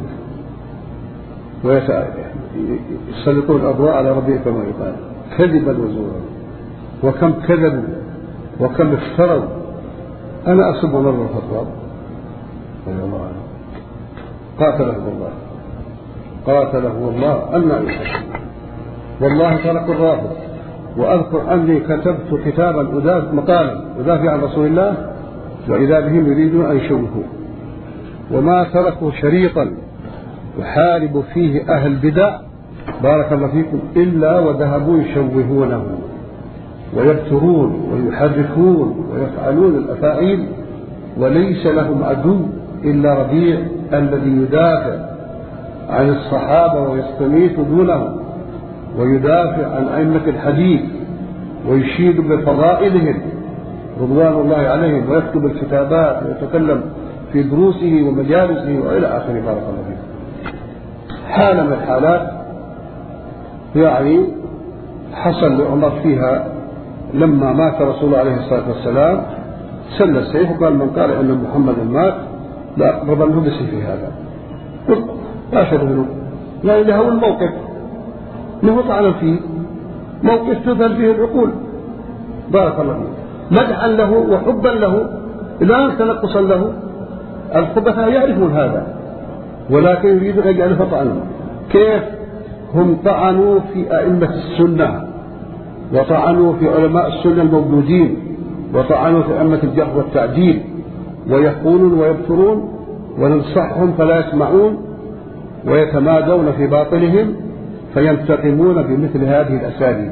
ويسلطون الأضواء على ربيع كما يقال كذبا وزورا. وكم كذبوا وكم افتروا. أنا أسب عمر بن الخطاب رضي الله عنه، قاتله الله قاتله الله أن يحسن، والله ترك الرافض. وأذكر أني كتبت كتابا أدافع مقالا أدافع عن رسول الله، وإذا بهم يريدون أن يشوهوا، وما تركوا شريطا يحارب فيه أهل البدع بارك الله فيكم إلا وذهبوا يشوهونه ويبترون ويحرفون ويفعلون الأفاعيل، وليس لهم عدو إلا ربيع الذي يدافع عن الصحابة ويستميت دونهم، ويدافع عن أئمة الحديث ويشيد بفضائلهم رضوان الله عليهم، ويكتب الكتابات ويتكلم في دروسه ومجالسه وإلى آخره بارك الله فيه. حالة من الحالات يعني حصل لعمر فيها لما مات رسول الله عليه الصلاة والسلام سل السيف وقال من قال أن محمد مات لا أقرب بسيفه هذا. لا شك منه، لا إله هو الموقف له طعنا فيه، موقف تذهل فيه العقول بارك الله فيه، مدحا له وحبا له لا تنقصا له. الخبثاء يعرفون هذا، ولكن يريدون أن يجعلوا فطعنا. كيف؟ هم طعنوا في أئمة السنة، وطعنوا في علماء السنة الموجودين، وطعنوا في أئمة الجرح والتعديل، ويقولون ويبصرون وننصحهم فلا يسمعون، ويتمادون في باطلهم فينتقمون بمثل هذه الأساليب.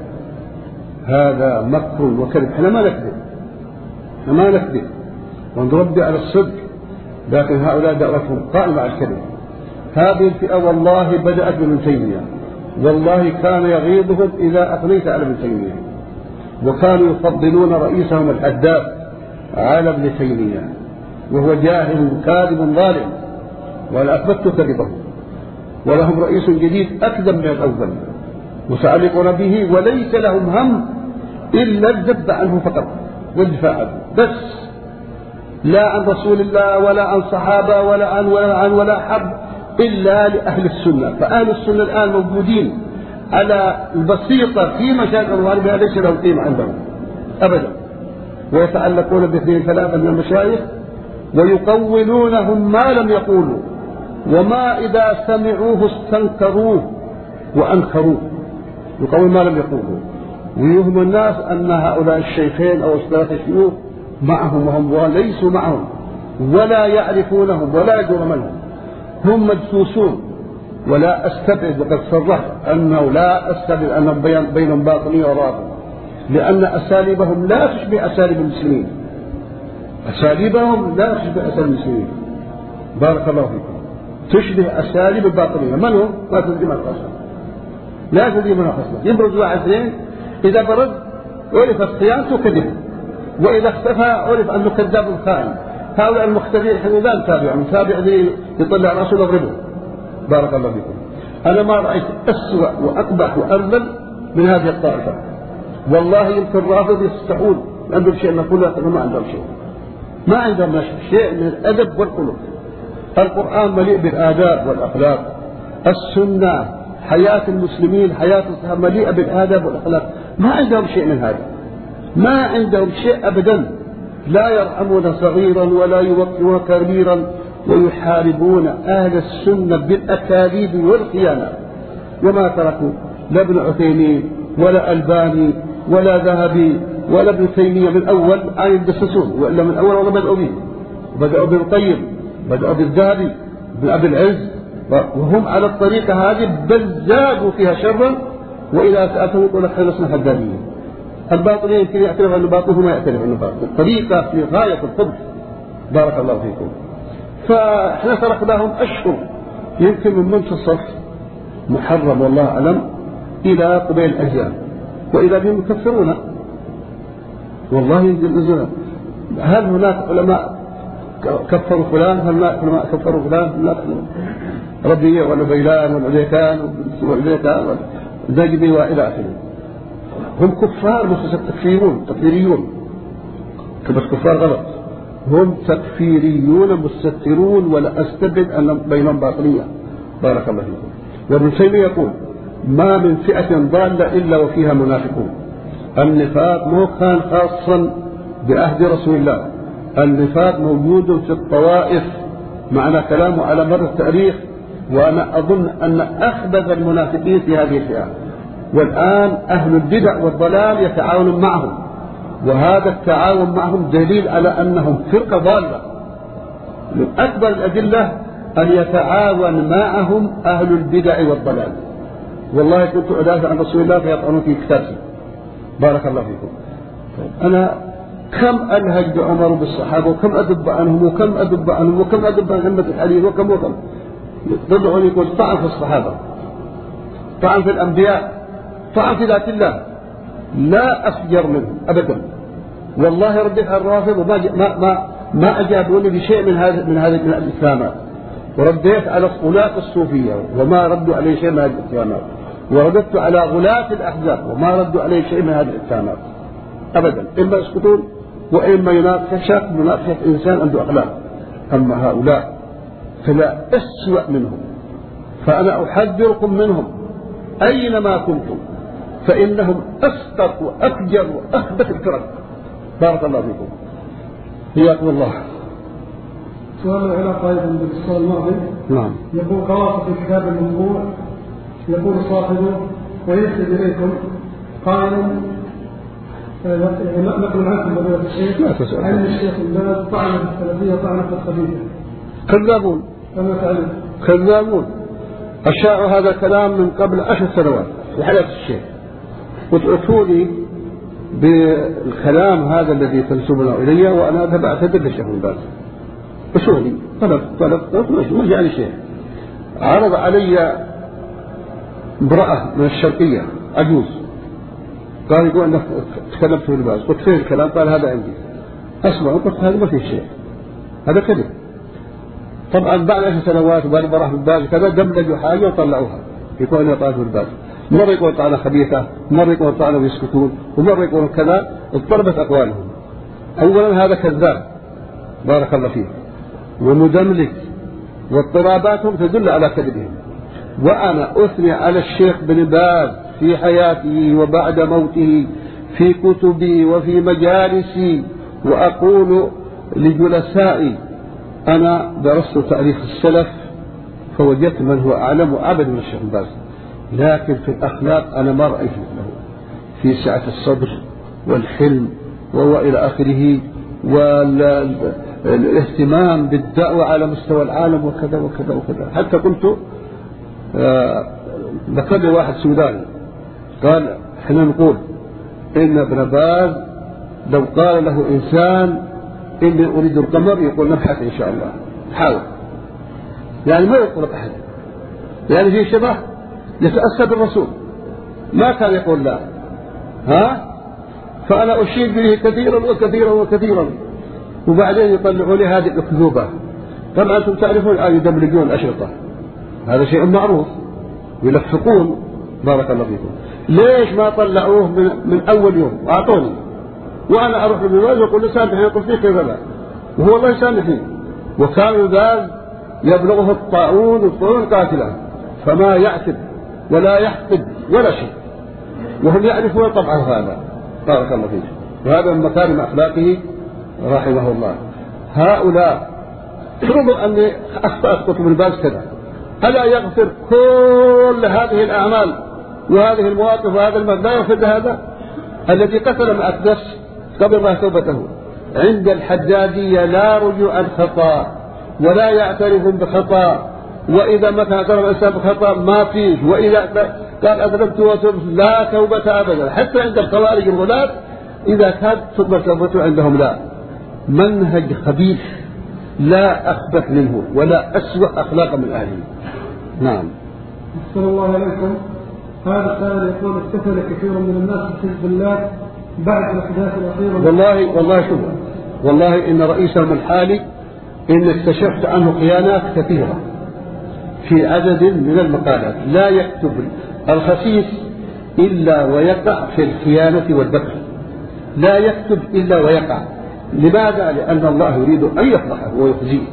هذا مكر وكذب. احنا ما نكذب، احنا ما نكذب ونربي على الصدق، لكن هؤلاء دعوتهم قائمة على الكذب. هذه الفئة والله بدأت بابن تيمية، والله كان يغيظهم إذا أثنيت على ابن تيمية، وكانوا يفضلون رئيسهم الحداد على ابن تيمية، وهو جاهل كاذب ظالم، وأنا أثبت كذبه. ولهم رئيس جديد أكذب من الأول متعلقون به، وليس لهم هم إلا الذب عنه فقط والدفاع عنه بس، لا عن رسول الله ولا عن صحابة ولا عن ولا عن ولا حب إلا لأهل السنة. فأهل السنة الآن موجودين على البسيطة في مشاكل الغربية ليس لهم قيمة عندهم أبدا، ويتعلقون باثنين ثلاثة من المشايخ ويقولونهم ما لم يقولوا، وما إذا سمعوه استنكروه وأنكروه، يقول ما لم يقولوا، ويوهم الناس أن هؤلاء الشيخين أو الثلاثة الشيوخ معهم وهم ليسوا معهم ولا يعرفونهم ولا يدرون منهم، هم مدسوسون. ولا أستبعد، وقد صرحت أنه لا أستبعد أنهم بينهم باطنية ورافض، لأن أساليبهم لا تشبه أساليب المسلمين، أساليبهم لا تشبه أساليب المسلمين. بارك الله فيكم. تشبه أساليب الباطنية. من هم؟ ما تدري من الخصم، لا تدري من الخصم. يبرز واحد اثنين، إذا برز عرفت خيانته كذب، وإذا اختفى عرف أنه كذاب خائن. هؤلاء المختبئين احنا لا نتابعهم، نتابع ذي يطلع راسه ونضربه. بارك الله فيكم. أنا ما رأيت أسوأ وأقبح وأذل من هذه الطائفة. والله يمكن الرافض يستحون عندهم شيء نقول لكن ما عندهم شيء، ما عندهم شيء من الأدب والخلق. القرآن مليء بالآداب والأخلاق، السنة حياة المسلمين حياة الصحابة مليئة بالآداب والأخلاق، ما عندهم شيء من هذا، ما عندهم شيء أبدا. لا يرحمون صغيرا ولا يوقرون كبيرا، ويحاربون أهل السنة بالأكاذيب والخيانات. وما تركوا لا ابن عثيمين ولا ألباني ولا ذهبي ولا ابن تيمية من أول آن يدسسون، وإلا من أول ولا بدأوا به، بدأوا بن القيم، بدأوا بالذهبي، بن أبي العز، وهم على الطريقة هذه بل زادوا فيها شرا. وإذا سألتهم يقول لك خير اسمها حدادية. الباطنية يمكن يعترف أنه باطل وما يعترف أنه باطل، الطريقة في غاية القبح. بارك الله فيكم. فاحنا تركناهم أشهر يمكن من منتصف محرم والله أعلم إلى قبيل الأيام، وإذا بهم يكفرون والله ينزلون. هل هناك علماء كفروا فلان؟ هل هناك علماء كفروا فلان؟ هناك ربيع ولا بيلان ولا عديكان وعديكان والزجبي وإلى آخره. هم كفار مش تكفيرون تكفيريون، بس كفار غلط، هم تكفيريون مستترون، ولا أستبعد أن بينهم باطنية. بارك الله فيكم. وابن تيمية يقول ما من فئة ضالة إلا وفيها منافقون. النفاق مو كان خاصا بعهد رسول الله، النفاق موجود في الطوائف، معنى كلامه على مر التاريخ. وأنا أظن أن أخبث المنافقين في هذه الفئة، والآن أهل البدع والضلال يتعاونون معهم، وهذا التعاون معهم دليل على أنهم فرقة ضالة. من أكبر الأدلة أن يتعاون معهم أهل البدع والضلال. والله كنت أدافع عن رسول الله فيطعنون في كتابي. بارك الله فيكم. أنا كم أنهج بعمر بالصحابة، وكم أدب عنهم وكم أدب عنهم وكم أدب عن أمة الحديث وكم وكم. ضدهم يقول طعن في الصحابة، طعن في الأنبياء، طعن في ذات الله، لا أفجر منهم أبدا. والله رديت على الرافض وما ما ما ما أجابوني بشيء من هذا من هذه من الإسلامات، ورديت على غلاة الصوفية وما ردوا عليه شيء من هذه الإسلامات، ورددت على غلاة الأحزاب وما ردوا عليه شيء من هذه الإسلامات أبدا، إما يسكتون وإما يناقشك مناقشة إنسان عنده أخلاق. أما هؤلاء فلا أسوأ منهم، فأنا أحذركم منهم أينما كنتم، فإنهم أسقط وأفجر وأخبث الفرق. بارك الله فيكم. حياكم الله. سؤال له علاقة أيضا بالسؤال الماضي. نعم. يقول قرأت في كتاب الموضوع يقول صاحبه ويكتب إليكم قائل نقل عنكم فضيلة الشيخ أن الشيخ الباز طعن السلفية طعنة الخبيثة. كذابون. كما تعلم. كذابون. أشاعوا هذا الكلام من قبل عشر سنوات في حياة الشيخ، وتأتوني بالكلام هذا الذي تنسبونه إلي وأنا أذهب أعتذر للشيخ الباز. وشغلي طلب طلب طلب ما جاء لي شيء. عرض علي امرأة من الشرقية عجوز، قال يقول أنك تكلمت في الباز، قلت فين الكلام؟ قال هذا عندي. أسمع، قلت هذا ما فيه شيء، هذا كذب. طبعا بعد عشر سنوات وبعد ما راح في الباز كذا دمجوا حاجة وطلعوها يقول أنها طالب في الباز. مرة يقول طعنة خبيثة، مرة يقول طعنة ويسكتون، ومرة يقول كذا. اضطربت أقوالهم. أولا هذا كذاب بارك الله فيه ومدملك، واضطراباتهم تدل على كذبهم. وأنا أثني على الشيخ بن باز في حياته وبعد موته في كتبي وفي مجالسي، وأقول لجلسائي أنا درست تاريخ السلف فوجدت من هو أعلم وأعبد من الشيخ بن باز، لكن في الأخلاق أنا ما رأيت له في سعة الصدر والحلم وإلى آخره، والاهتمام بالدعوة على مستوى العالم وكذا وكذا وكذا. حتى قلت ذكر لي واحد سوداني قال احنا نقول إن ابن باز لو قال له إنسان إني أريد القمر يقول نبحث إن شاء الله حاول، يعني ما يقول أحد، يعني في شبه يتأسى بالرسول ما كان يقول لا. ها فأنا أشير به كثيرا وكثيرا وكثيرا، وبعدين يطلعوا لي هذه الأكذوبة. طبعا أنتم تعرفون الآن يدملجون الأشرطة، هذا شيء معروف، يلفقون بارك الله فيكم. ليش ما طلعوه من, من أول يوم وأعطوني وأنا أروح للباز وأقول له سامحني يقول فيه كيف لا، وهو الله يسامحني. وكان الباز يبلغه الطاعون والطاعون قاتلا فما يعتب ولا يحقد ولا شيء، وهم يعرفون طبعا هذا بارك الله فيك، وهذا من مكارم أخلاقه رحمه الله. هؤلاء فرضوا أني أخطأت كتب الباز كذا، ألا يغفر كل هذه الأعمال وهذه المواقف وهذا المال؟ لا يغفر هذا الذي قتل مئة نفس قبل الله توبته. عند الحدادية لا رجوع عن خطأ ولا يعترف بخطأ، وإذا مثلا اعترف الإنسان بخطأ ما فيه، وإذا قال أذنبت وتبت لا توبة أبدا. حتى عند الخوارج الغلاة إذا كانت تقبل توبته عندهم لا. منهج خبيث لا أخبث منه ولا أسوأ أخلاقا من أهله. نعم. صلى الله عليكم. هذا السائل يقول اتصل كثير من الناس بحزب الله بعد الأحداث الأخيرة. والله والله شوف والله إن رئيسهم الحالي إن اكتشفت عنه خيانات كثيرة في عدد من المقالات. لا يكتب الخسيس إلا ويقع في الخيانة والبكر، لا يكتب إلا ويقع. لماذا؟ لأن الله يريد أن يفضحه ويخزيه.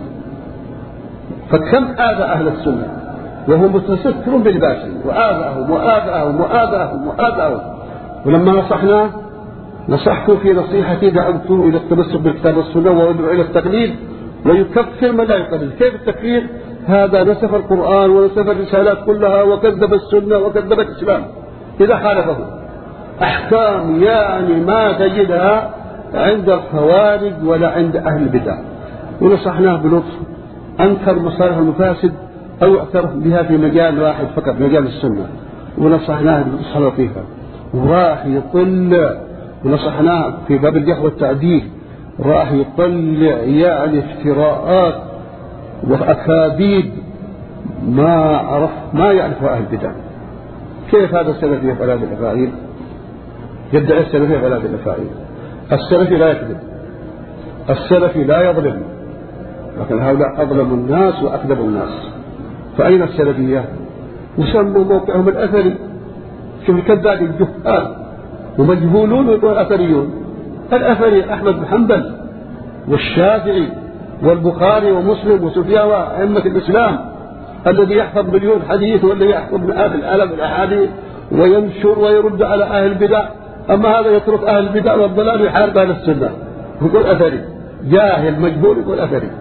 فكم آذى أهل السنة وهو متستر بلباسه، وآذاهم وآذاهم وآذاهم وآذاهم. ولما نصحناه نصحته في نصيحتي دعوته إلى التمسك بالكتاب والسنة وادعو إلى التقليد، ويكفر من لا يقلد. كيف التكفير؟ هذا نسف القرآن ونسف الرسالات كلها وكذب السنة وكذب الإسلام إذا خالفه. أحكام يعني ما تجدها عند الخوارج ولا عند أهل البدع. ونصحناه بلطف، أنكر مصالح المفاسد أو اعترف بها في مجال واحد فقط مجال السنة، ونصحناه بنصحة لطيفة وراح يطلع. ونصحناه في باب الجهل والتعديل راح يطلع يعني افتراءات وأكاذيب ما عرف ما يعرفها أهل البدع. كيف هذا السلفي يفعل هذه الأفاعيل؟ يدعي السلفي يفعل هذه الأفاعيل. السلفي لا يكذب، السلفي لا يظلم، لكن هؤلاء أظلموا الناس وأكذبوا الناس. فأين السلفية؟ وسموا موقعهم الأثري. شوف الكذاب الجهال ومجهولون ويقول أثريون. الأثري أحمد بن حنبل والشافعي والبخاري ومسلم وسفيان وأئمة الإسلام، الذي يحفظ مليون حديث والذي يحفظ مئات الآلاف الأحاديث وينشر ويرد على أهل البدع. أما هذا يترك أهل البدع والضلال ويحارب أهل السنة يقول أثري، جاهل مجهول يقول أثري.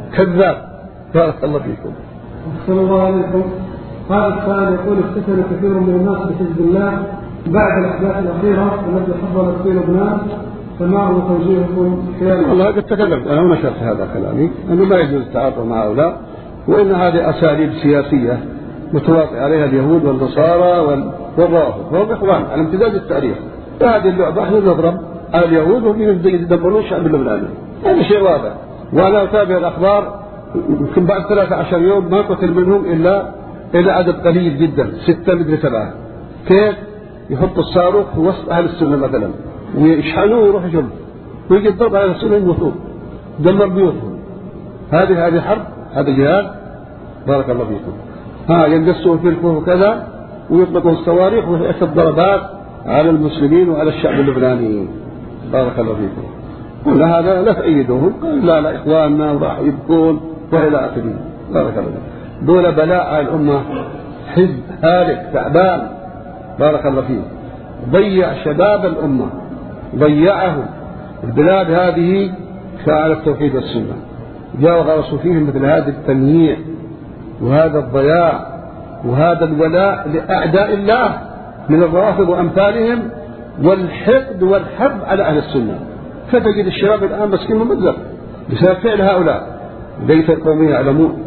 كذاب. بارك الله فيكم. أحسن الله عليكم. هذا السؤال يقول: افتتن كثير من الناس بحزب الله بعد الأحداث الأخيرة التي حصلت في لبنان، فما هو توجيهكم خلال؟ والله قد تكلمت أنا ونشرت هذا كلامي أنه ما يجوز التعاطف مع هؤلاء، وإن هذه أساليب سياسية متواطئ عليها اليهود والنصارى والروافض، وهم إخوان على امتداد التاريخ. فهذه اللعبة احنا نضرب على اليهود وهم يدبرون الشعب اللبناني، هذا شيء واضح. وأنا أتابع الأخبار يمكن بعد ثلاثة عشر يوم ما قتل منهم إلا إلى عدد قليل جدا، ستة مدري سبعة. كيف؟ يحط الصاروخ في وسط أهل السنة مثلا ويشحنوه ويروح يجرب ويجي الضرب على السنة يموتون، دمر بيوتهم. هذه هذه حرب، هذا جهاد. بارك الله فيكم. ها يندسون في الكوه وكذا ويطلقون الصواريخ ويأتي ضربات على المسلمين وعلى الشعب اللبناني. بارك الله فيكم. ولا هذا لا تأيدوهم، لا لا إخواننا وراح يبكون وإلى آخره. بارك الله فيكم. دول بلاء على الأمة، حزب هالك تعبان. بارك الله فيه. ضيع شباب الأمة، ضيعهم. البلاد هذه فعلت التوحيد والسنة، جاءوا غرسوا فيهم مثل هذا التمييع وهذا الضياع وهذا الولاء لأعداء الله من الروافض وأمثالهم، والحقد والحرب على أهل السنة. فتجد الشباب الآن مسكين ممزق بسبب فعل هؤلاء. ليت القوم يعلمون،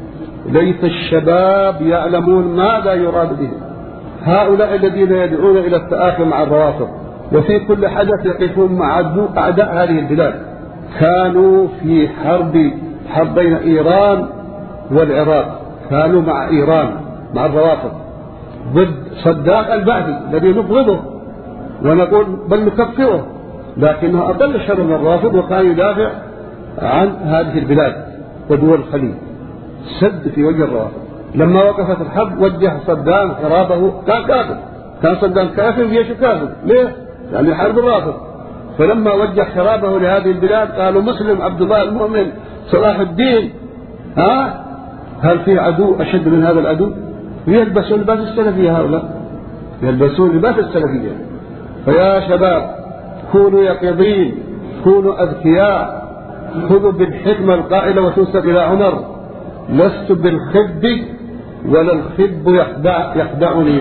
ليت الشباب يعلمون ماذا يراد بهم. هؤلاء الذين يدعون إلى التآخي مع الروافض وفي كل حدث يقفون مع أعداء هذه البلاد. كانوا في حرب حرب بين إيران والعراق، كانوا مع إيران مع الروافض ضد صدام البعثي الذي نبغضه ونقول بل نكفره، لكنه أقل شر من الرافض، وكان يدافع عن هذه البلاد ودول الخليج. سد في وجه الروافض. لما وقفت الحرب وجه صدام حرابه، كان كافر، كان صدام كافر وجيشه كافر. ليه؟ يعني حرب الرافض. فلما وجه حرابه لهذه البلاد قالوا مسلم عبد الله المؤمن صلاح الدين. ها؟ هل في عدو أشد من هذا العدو؟ يلبسون لباس السلفية، هؤلاء يلبسون لباس السلفية. فيا شباب كونوا يقظين، كونوا أذكياء، خذوا بالحكمة القائلة وتنسب إلى عمر: لست بالخب ولا الخب يخدع يخدعني.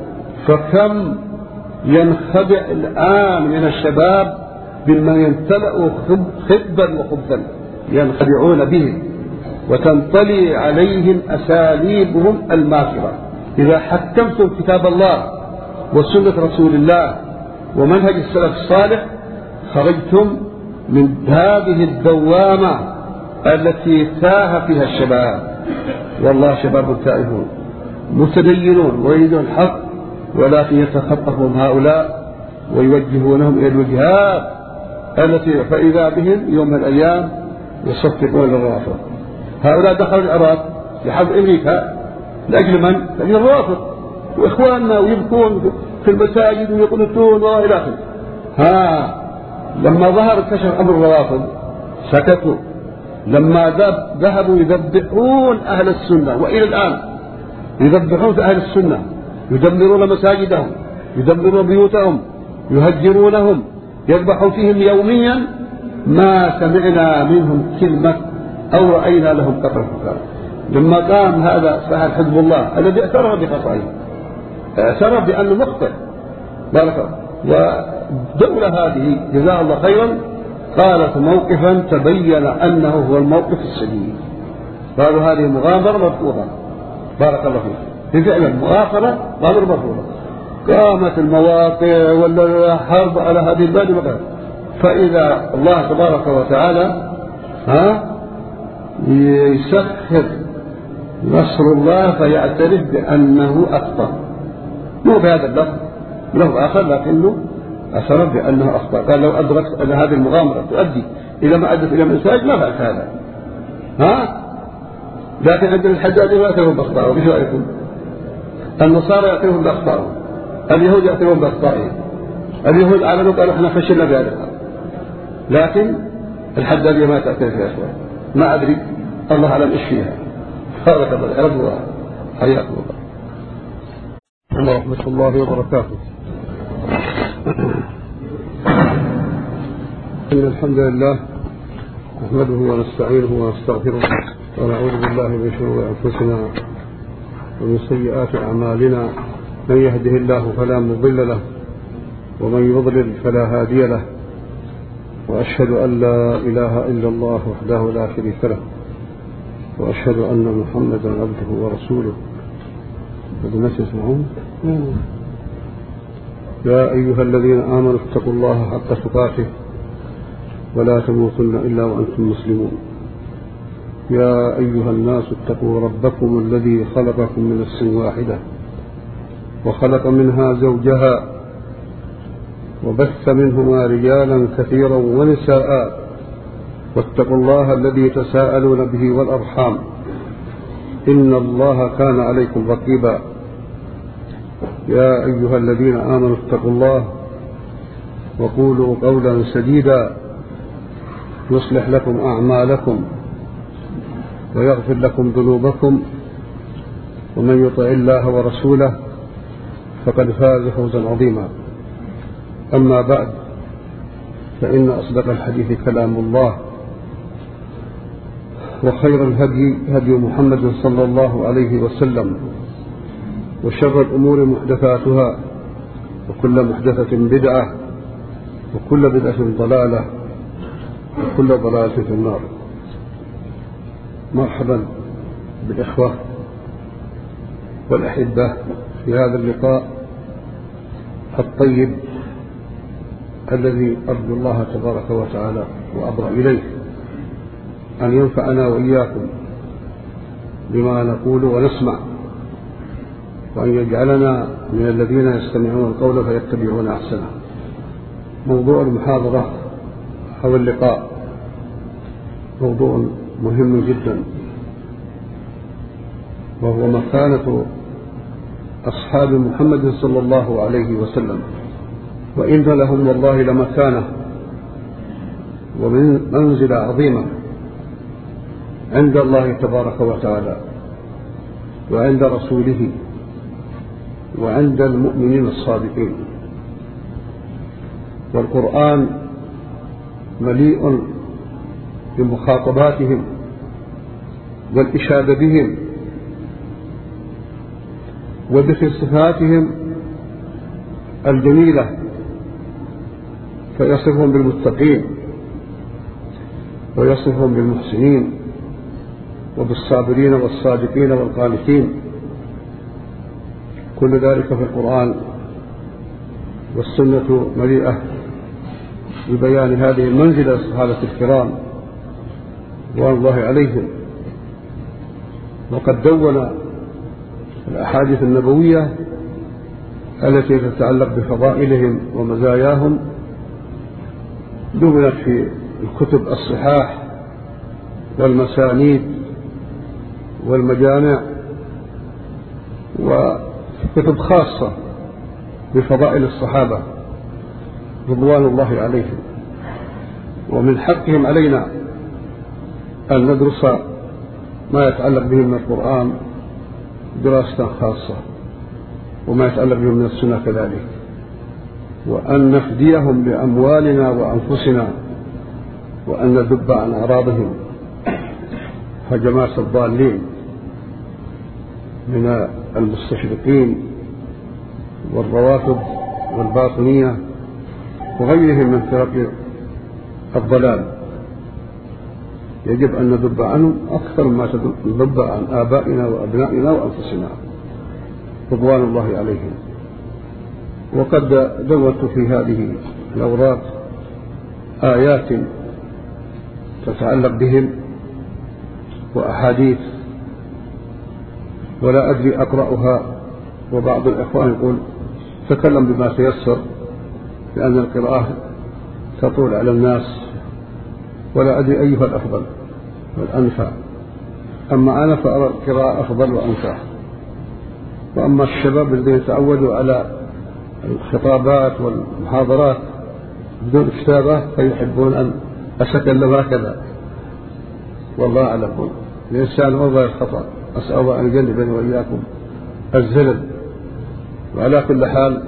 فكم ينخدع الآن من الشباب بما يمتلأ خبا وخبثا، ينخدعون بهم وتنطلي عليهم أساليبهم الماكرة. إذا حكمتم كتاب الله وسنة رسول الله ومنهج السلف الصالح خرجتم من هذه الدوامة التي تاه فيها الشباب. والله شباب تائهون متدينون ويريدون الحق، ولكن يتخطفهم هؤلاء ويوجهونهم إلى الوجهات التي فإذا بهم يوم من الأيام يصفقون للرافض. هؤلاء دخلوا العراق لحرب أمريكا لأجل من؟ لأجل الرافض وإخواننا، ويبكون في المساجد ويقنطون وإلى آخره. ها لما ظهر كشف أمر الروافض سكتوا. لما ذهبوا يذبحون أهل السنة، وإلى الآن يذبحون في أهل السنة، يدمرون مساجدهم، يدمرون بيوتهم، يهجرونهم، يذبحوا فيهم يوميا. ما سمعنا منهم كلمة أو رأينا لهم قطر فكار. لما قام هذا صاحب حزب الله الذي اعترف بخطئه، اعترف بأنه مخطئ، بارك الله، والدولة هذه جزاها الله خيرا قالت موقفا تبين أنه هو الموقف السليم. قالوا هذه مغامرة مرفوضة. بارك الله فيك. فعلا مؤاخرة غامر مرفوضة. قامت المواقع ولا حرب على هذه البلاد وغيرها. فإذا الله تبارك وتعالى ها يسخر نصر الله فيعترف بأنه أخطأ، مو بهذا اللفظ، له آخر لكنه اعترف بأنه أخطأ. قال لو أدركت أن هذه المغامرة تؤدي إلى ما أدت إلى منساج ما فعلت هذا. ها لكن عندنا الحجاج ما يعترفون بأخطائهم. ايش رأيكم؟ النصارى يعترفون بأخطائهم، اليهود يعترفون بأخطائهم. اليهود أعلنوا قالوا احنا فشلنا بهذا، لكن الحجاجية ما تعترف يا أخوان. ما أدري، الله أعلم إيش فيها. بارك الله يا رب الله. حياكم الله ورحمة الله وبركاته. إن الحمد لله نحمده ونستعينه ونستغفره ونعوذ بالله من شرور أنفسنا ومن سيئات أعمالنا. من يهده الله فلا مضل له ومن يضلل فلا هادي له، وأشهد أن لا إله إلا الله وحده لا شريك له، وأشهد أن محمدا عبده ورسوله. بدنا تسمعون؟ يا أيها الذين آمنوا اتقوا الله حق تقاته ولا تموتن إلا وأنتم مسلمون. يا أيها الناس اتقوا ربكم الذي خلقكم من نفس واحدة وخلق منها زوجها وبث منهما رجالا كثيرا ونساء، واتقوا الله الذي تساءلون به والأرحام إن الله كان عليكم رقيبا. يا أيها الذين آمنوا اتقوا الله وقولوا قولا سديدا يصلح لكم أعمالكم ويغفر لكم ذنوبكم، ومن يطع الله ورسوله فقد فاز فوزا عظيما. أما بعد، فإن أصدق الحديث كلام الله، وخير الهدي هدي محمد صلى الله عليه وسلم، وشر الأمور محدثاتها، وكل محدثة بدعة، وكل بدعة ضلالة، وكل ضلالة في النار. مرحبا بالإخوة والأحبة في هذا اللقاء الطيب الذي أرجو الله تبارك وتعالى وأبرأ إليه أن ينفعنا وإياكم بما نقول ونسمع، وأن يجعلنا من الذين يستمعون القول فيتبعون أحسنه. موضوع المحاضرة أو اللقاء موضوع مهم جدا، وهو مكانة أصحاب محمد صلى الله عليه وسلم، وإن لهم والله لمكانة ومن منزلة عظيمة عند الله تبارك وتعالى وعند رسوله وعند المؤمنين الصادقين. والقرآن مليء بمخاطباتهم والإشادة بهم وذكر صفاتهم الجميلة، فيصفهم بالمتقين ويصفهم بالمحسنين وبالصابرين والصادقين والقانتين. كل ذلك في القرآن، والسنة مليئة ببيان هذه المنزلة الصحابة الكرام رضوان الله عليهم. وقد دون الأحاديث النبوية التي تتعلق بفضائلهم ومزاياهم، دونت في الكتب الصحاح والمسانيد والمجامع، وكتب خاصة بفضائل الصحابة رضوان الله عليهم. ومن حقهم علينا أن ندرس ما يتعلق بهم من القرآن دراسة خاصة، وما يتعلق بهم من السنة كذلك، وأن نفديهم بأموالنا وأنفسنا، وأن ندب عن أعراضهم هجمات الضالين من المستشرقين والروافض والباطنية وغيرهم من فرق الضلال. يجب أن ندب عنهم أكثر ما ندب عن آبائنا وأبنائنا وأنفسنا رضوان الله عليهم. وقد دونت في هذه الأوراق آيات تتعلق بهم وأحاديث، ولا أدري أقرأها، وبعض الإخوان يقول تكلم بما تيسر، لأن القراءة تطول على الناس، ولا أدري أيها الأفضل والأنفع. أما أنا فأرى القراءة أفضل وأنفع، وأما الشباب الذين يتعودوا على الخطابات والمحاضرات بدون كتابة فيحبون أن أتكلم هكذا، والله أعلم. الإنسان أرضى الخطأ، أسأل الله أن يجنبني وإياكم الزلل. وعلى كل حال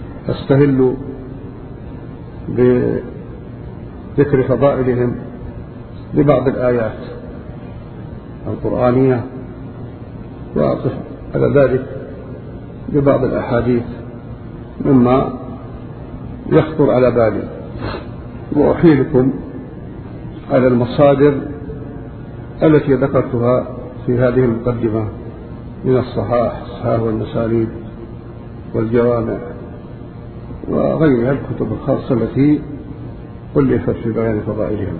أستهل بذكر فضائلهم ببعض الآيات القرآنية وأقف على ذلك ببعض الأحاديث مما يخطر على بالي، وأحيلكم على المصادر التي ذكرتها في هذه المقدمة من الصحاح الصحاح والمسانيد والجوامع وغيرها الكتب الخاصة التي ألفت في بيان فضائلهم.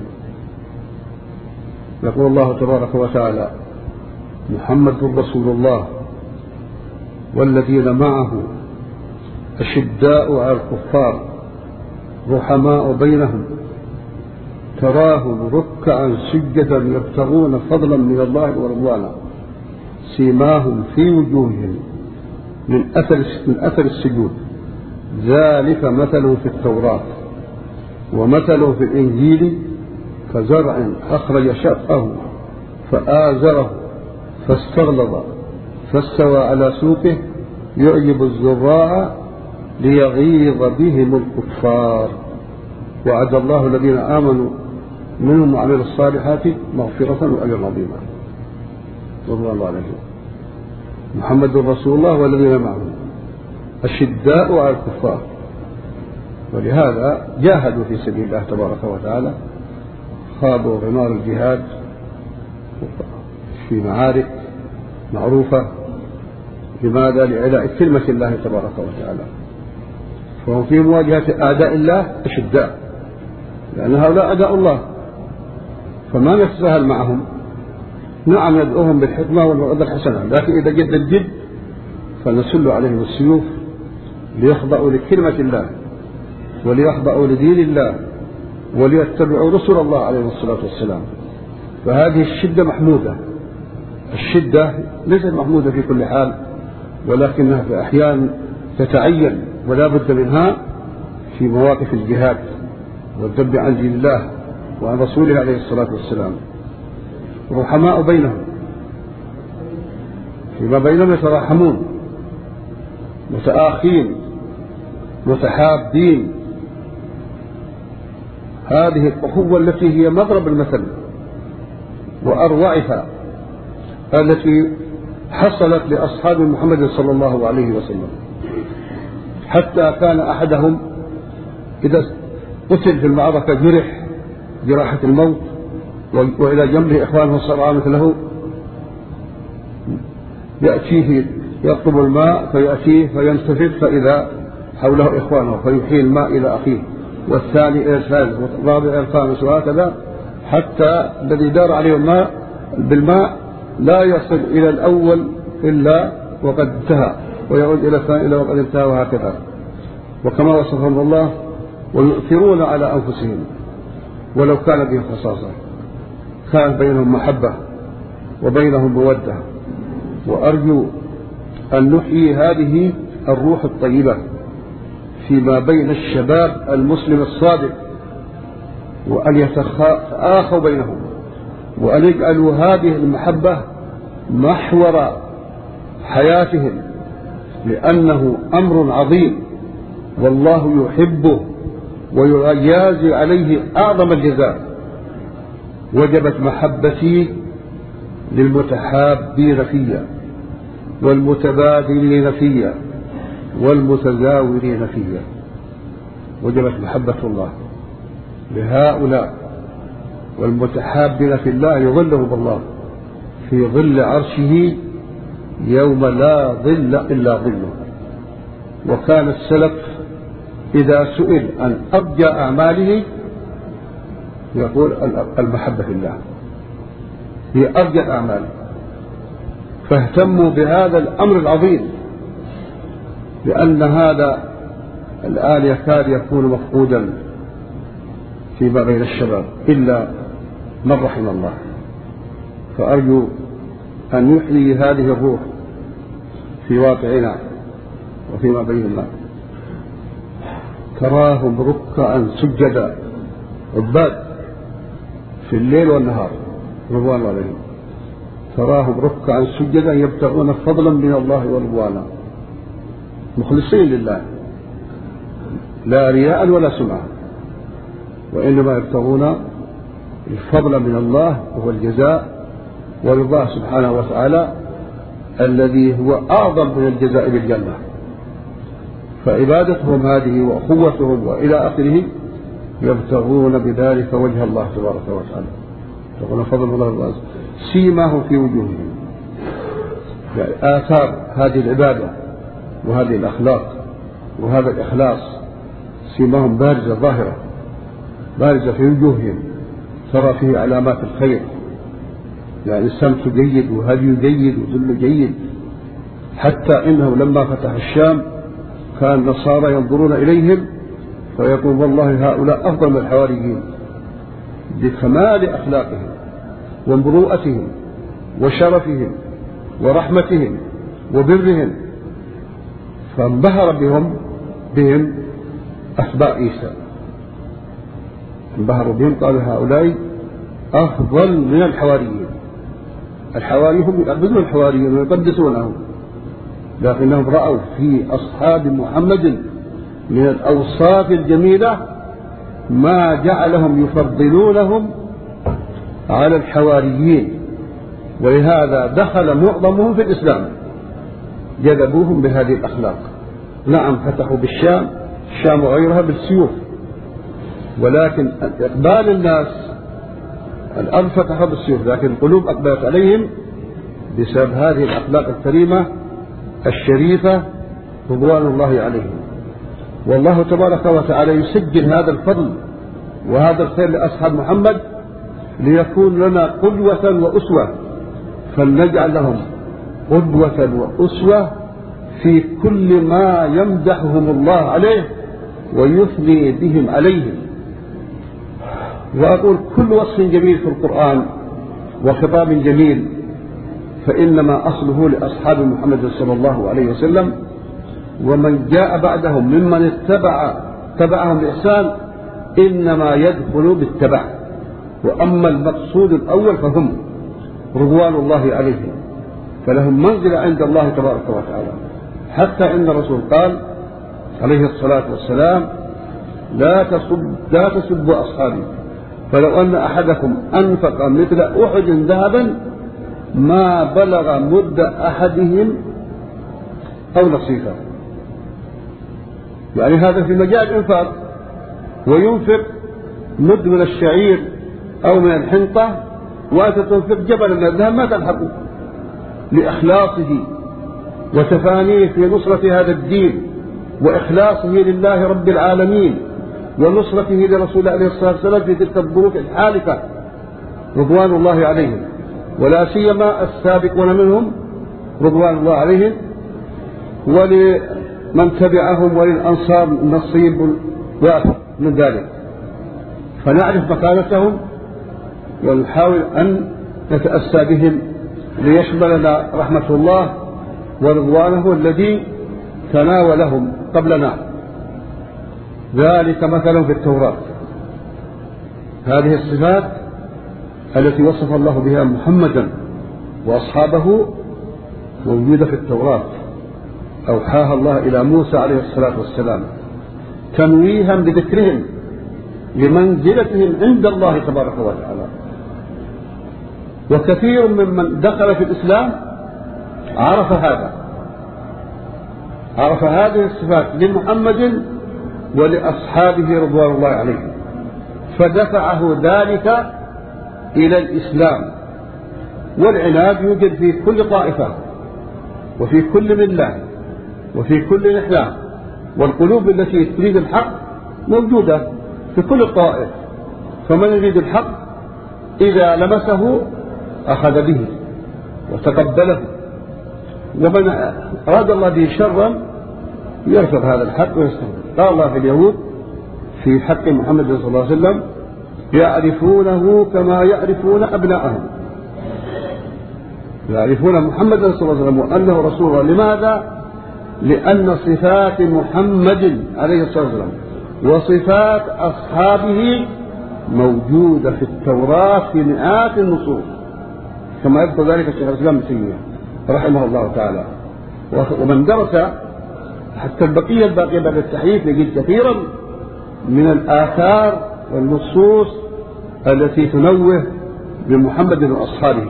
يقول الله تبارك وتعالى: محمد رسول الله والذين معه أشداء على الكفار رحماء بينهم تراهم ركعا سجدا يبتغون فضلا من الله ورضوانا سيماهم في وجوههم من أثر من أثر السجود ذلك مثل في التوراة ومثل في الإنجيل كزرع أخرج شطأه فآزره فاستغلظ فاستوى على سوقه يعجب الزراع ليغيظ بهم الكفار وعد الله الذين آمنوا منهم وعملوا الصالحات مغفرة وأجرا عظيما. رضي الله عنهم. محمد رسول الله والذين معه أشداء على الكفار، ولهذا جاهدوا في سبيل الله تبارك وتعالى، خاضوا غمار الجهاد في معارك معروفة. لماذا؟ لإعلاء كلمة الله تبارك وتعالى، فهم في مواجهة أعداء الله أشداء، لأن هؤلاء أعداء الله، فما نتساهل معهم. نعم يدعوهم بالحكمة والموعظة الحسنة، لكن إذا جد الجد فنسل عليهم السيوف ليخضعوا لكلمة الله وليخضعوا لدين الله وليتبعوا رسل الله عليه الصلاة والسلام. فهذه الشدة محمودة. الشدة ليست محمودة في كل حال، ولكنها في أحيان تتعين ولا بد منها في مواقف الجهاد والذب عن دين الله وعن رسوله عليه الصلاة والسلام. رحماء بينهم، فيما بينهم يتراحمون، متآخين متحابين. هذه الأخوة التي هي مضرب المثل وأروعها التي حصلت لأصحاب محمد صلى الله عليه وسلم، حتى كان أحدهم إذا قتل في المعركة جرح جراحة الموت وإلى جنبه إخوانه الصرعى مثله يأتيه يطلب الماء فيأتيه فينتفض فإذا حوله إخوانه فيحيي الماء إلى أخيه، والثاني إلى الثالث والرابع إلى الخامس، وهكذا حتى الذي دار عليه الماء بالماء لا يصل إلى الأول إلا وقد انتهى، ويعود إلى الثاني إلا وقد انتهى، وهكذا. وكما وصفهم الله: ويؤثرون على أنفسهم ولو كان بهم خصاصة. كان بينهم محبة وبينهم مودة. وأرجو أن نحيي هذه الروح الطيبة فيما بين الشباب المسلم الصادق، وأن يتآخوا بينهم، وأن يجعلوا هذه المحبة محور حياتهم، لأنه أمر عظيم والله يحبه ويجازي عليه أعظم الجزاء. وجبت محبتي للمتحابين فيا والمتبادلين فيا والمتزاورين فيا. وجبت محبة الله لهؤلاء والمتحابين في الله يظلهم الله في ظل عرشه يوم لا ظل إلا ظله. وكان السلف إذا سئل عن أرجى أعماله يقول المحبة في الله هي أرجى الأعمال، فاهتموا بهذا الأمر العظيم، لأن هذا الآن يكاد يكون مفقودا فيما بين الشباب إلا من رحم الله. فأرجو أن يحيي هذه الروح في واقعنا وفيما بيننا. تراهم ركعا سجدا عباد في الليل والنهار رضوان الله عليهم، تراهم ركعا سجدا يبتغون فضلا من الله ورضوانا، مخلصين لله لا رياء ولا سمعة، وإنما يبتغون الفضل من الله وهو الجزاء، ورضاه سبحانه وتعالى الذي هو أعظم من الجزاء بالجنة. فعبادتهم هذه وأخوتهم وإلى آخره يبتغون بذلك وجه الله تبارك وتعالى، يبتغون فضل الله والرزق. سيماهم في وجوههم، يعني آثار هذه العبادة وهذه الأخلاق وهذا الإخلاص سيماهم بارزة ظاهرة بارزة في وجوههم، ترى فيه علامات الخير، يعني السمت جيد وهدي جيد وذل جيد، حتى إنه لما فتح الشام كان النصارى ينظرون إليهم فيقول والله هؤلاء أفضل من الحواريين بكمال أخلاقهم ومروءتهم وشرفهم ورحمتهم وبرهم، فانبهر بهم بهم أتباع عيسى، انبهروا بهم قالوا هؤلاء أفضل من الحواريين. الحواريين هم يعبدون الحواريين ويقدسونهم، لكنهم رأوا في أصحاب محمد من الأوصاف الجميلة ما جعلهم يفضلونهم على الحواريين، ولهذا دخل معظمهم في الإسلام، جذبوهم بهذه الأخلاق. نعم فتحوا بالشام، الشام وغيرها بالسيوف، ولكن إقبال الناس الأرض فتحوا بالسيوف، لكن القلوب أقبلت عليهم بسبب هذه الأخلاق الكريمة الشريفة رضوان الله عليهم. والله تبارك وتعالى يسجل هذا الفضل وهذا الخير لأصحاب محمد ليكون لنا قدوة وأسوة، فلنجعل لهم قدوة وأسوة في كل ما يمدحهم الله عليه ويثني بهم عليهم. وأقول كل وصف جميل في القرآن وخطاب جميل فإنما أصله لأصحاب محمد صلى الله عليه وسلم، ومن جاء بعدهم ممن اتبع تبعهم بإحسان إنما يدخل بالتبع. وأما المقصود الأول فهم رضوان الله عليهم، فلهم منزلة عند الله تبارك وتعالى، حتى إن الرسول قال عليه الصلاة والسلام لا تسب لا تسبوا أصحابي، فلو أن أحدكم أنفق مثل أحد ذهبا ما بلغ مد أحدهم أو نصيفه. يعني هذا في مجال الإنفاق، وينفق مد من الشعير أو من الحنطة وأنت تنفق جبل من الذهب ما تلحقه، لإخلاصه وتفانيه في نصرة هذا الدين وإخلاصه لله رب العالمين ونصرته لرسول عليه الصلاة والسلام في تلك الظروف الحالفة رضوان الله عليهم، ولا سيما السابقون منهم رضوان الله عليهم، ولمن تبعهم وللأنصار نصيب وافر من ذلك. فنعرف مكانتهم ونحاول أن نتأسى بهم ليشملنا رحمة الله ورضوانه الذي تناولهم قبلنا. ذلك مثل في التوراة، هذه الصفات التي وصف الله بها محمدا وأصحابه موجودة في التوراة، أوحاها الله إلى موسى عليه الصلاة والسلام تنويها بذكرهم لمنزلتهم عند الله تبارك وتعالى. وكثير ممن دخل في الإسلام عرف هذا، عرف هذه الصفات لمحمد ولأصحابه رضوان الله عليهم، فدفعه ذلك إلى الإسلام. والعناد يوجد في كل طائفة وفي كل ملة وفي كل نحلة، والقلوب التي تريد الحق موجودة في كل الطائف، فمن يريد الحق إذا لمسه أخذ به وتقبله، ومن أراد الله به شرا يرفض هذا الحق ويستغفر. قال الله في اليهود في حق محمد صلى الله عليه وسلم يعرفونه كما يعرفون أبناءهم، يعرفون محمدا صلى الله عليه وسلم وأنه رسول الله. لماذا؟ لأن صفات محمد عليه الصلاة والسلام وصفات أصحابه موجودة في التوراة في مئات النصوص، كما يذكر ذلك الشيخ الإسلام ابن تيمية رحمه الله تعالى. ومن درس حتى البقية الباقية بعد التحريف يجد كثيرا من الآثار والنصوص التي تنوه بمحمد وأصحابه.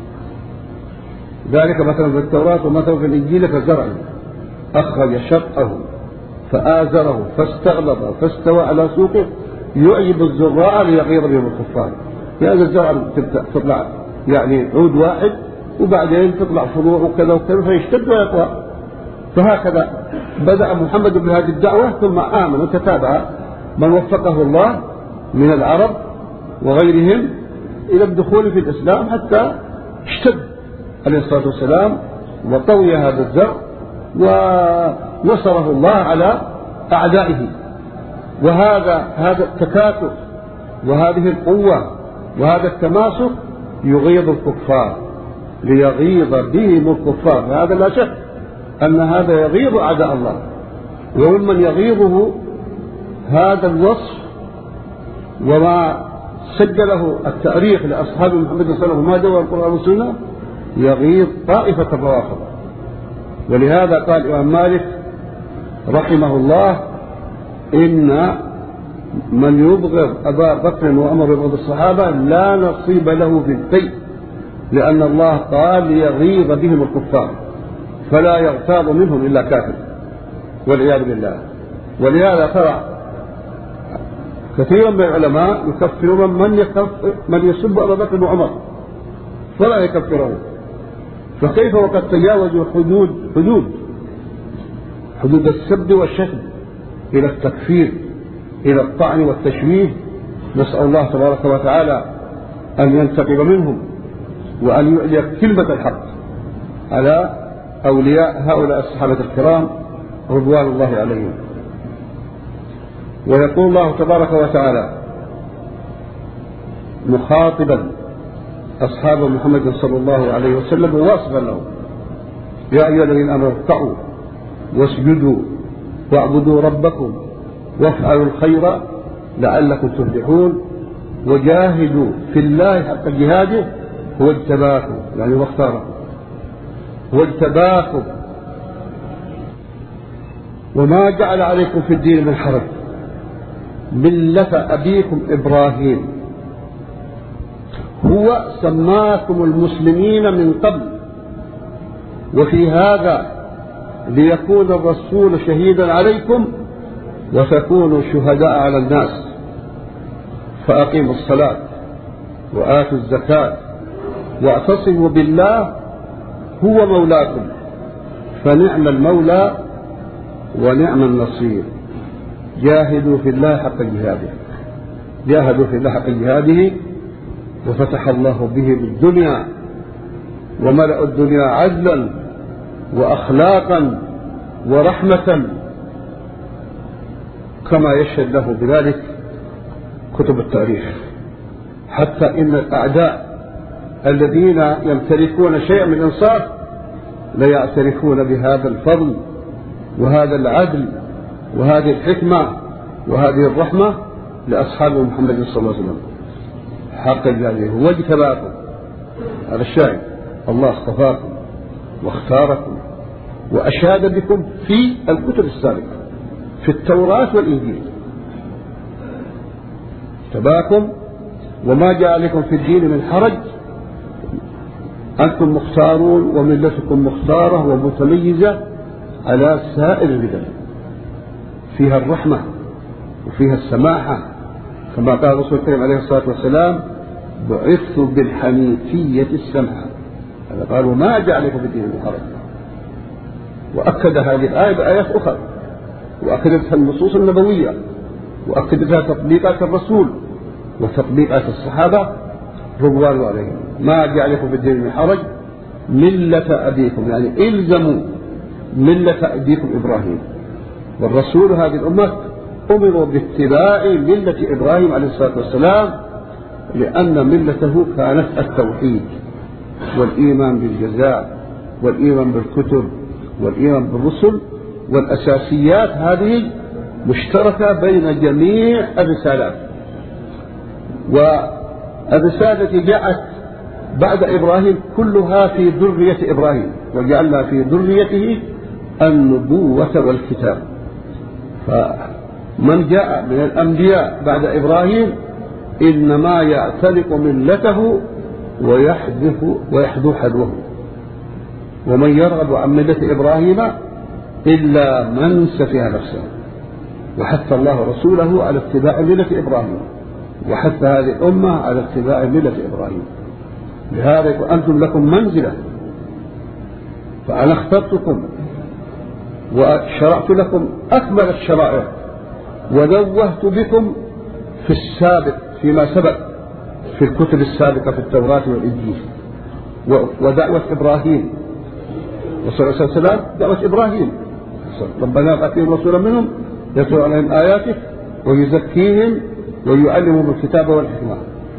ذلك مثلا في التوراة ومثلا في الإنجيل كزرع أخرج شطأه فآزره فاستغلظ فاستوى على سوقه يعجب الزراع ليغيظ بهم الكفار. هذا الزرع تطلع يعني عود واحد وبعدين تطلع فروع وكذا وكذا فيشتد ويقوى. فهكذا بدأ محمد بهذه الدعوة ثم آمن وتتابع من وفقه الله من العرب وغيرهم إلى الدخول في الإسلام حتى اشتد عليه الصلاة والسلام وطوي هذا الزرع ونصره الله على أعدائه. وهذا هذا التكاتف وهذه القوة وهذا التماسك يغيظ الكفار ليغيظ بهم الكفار. هذا لا شك أن هذا يغيظ أعداء الله. وممن يغيظه هذا الوصف وما سجله التاريخ لأصحاب محمد صلى الله عليه وسلم وما جاء القرآن والسنة يغيظ طائفة الروافض. ولهذا قال الإمام مالك رحمه الله إن من يبغض أبا بكر وعمر ويبغض الصحابة لا نصيب له في البيت، لأن الله قال ليغيظ بهم الكفار فلا يغتاظ منهم إلا كافر والعياذ بالله. ولهذا ترى كثيرا من العلماء يكفرون من يكفر من يسب أبا بكر وعمر فلا يكفره. فكيف وقد تجاوزوا حدود حدود حدود السب والشتم إلى التكفير إلى الطعن والتشويه. نسأل الله تبارك وتعالى أن ينتقم منهم وأن يعلي كلمة الحق على أولياء هؤلاء الصحابة الكرام رضوان الله عليهم. ويقول الله تبارك وتعالى مخاطبا أصحاب محمد صلى الله عليه وسلم وواصفا لهم يا أيها الذين آمنوا اركعوا واسجدوا واعبدوا ربكم وافعلوا الخير لعلكم تفلحون وجاهدوا في الله حق جهاده هو اجتباكم يعني واختاركم هو اجتباكم وما جعل عليكم في الدين من حرج ملة أبيكم إبراهيم هو سماكم المسلمين من قبل وفي هذا ليكون الرسول شهيدا عليكم وتكونوا شهداء على الناس فأقيموا الصلاة وآتوا الزكاة واعتصموا بالله هو مولاكم فنعم المولى ونعم النصير. جاهدوا في الله حق جهاده جاهدوا في الله حق جهاده وفتح الله به بالدنيا وملأ الدنيا عدلا وأخلاقا ورحمة كما يشهد له بذلك كتب التاريخ. حتى إن الأعداء الذين يمتلكون شيئا من الإنصاف لا يعترفون بهذا الفضل وهذا العدل وهذه الحكمة وهذه الرحمة لأصحاب محمد صلى الله عليه وسلم حق جلاله. هو اجتباكم هذا الشاهد الله اصطفاكم واختاركم وأشاد بكم في الكتب السابقة في التوراة والإنجيل اجتباكم وما جاء عليكم في الدين من حرج أنتم مختارون وملتكم مختارة ومتميزة على سائر البلاد فيها الرحمة وفيها السماحة كما قال الرسول الكريم عليه الصلاة والسلام بعثت بالحنيفية السمحة. هذا قال وما جاء عليكم في الدين من حرج. وأكد هذه الآية بآيات أخرى وأكدتها النصوص النبوية وأكدتها تطبيقات الرسول وتطبيقات الصحابة رضوان الله عليهم. ما جاء عليكم في الدين من حرج ملة أبيكم يعني إلزموا ملة أبيكم إبراهيم. والرسول هذه الأمة أمروا باتباع ملة إبراهيم عليه الصلاة والسلام لأن ملته كانت التوحيد والإيمان بالجزاء والإيمان بالكتب والإيمان بالرسل والأساسيات هذه مشتركة بين جميع الرسالات. والرسالة التي جاءت بعد إبراهيم كلها في ذرية إبراهيم وجعلنا في ذريته النبوة والكتاب. فمن جاء من الأنبياء بعد إبراهيم إنما يعتنق ملته ويحذف ويحذو حذوه. ومن يرغب عن ملة إبراهيم إلا من سفه نفسه. وحث الله رسوله على اتباع ملة إبراهيم، وحث هذه الأمة على اتباع ملة إبراهيم. لهذا أنتم لكم منزلة، فأنا اخترتكم وشرعت لكم أكمل الشرائع، ونوهت بكم في السابق فيما سبق في الكتب السابقة في التوراة والإنجيل. ودعوة إبراهيم وصلى الله عليه وسلم دعوة إبراهيم، ربنا آتهم رسولا منهم يتلو عليهم آياته ويزكيهم ويعلمهم الكتاب والحكمة.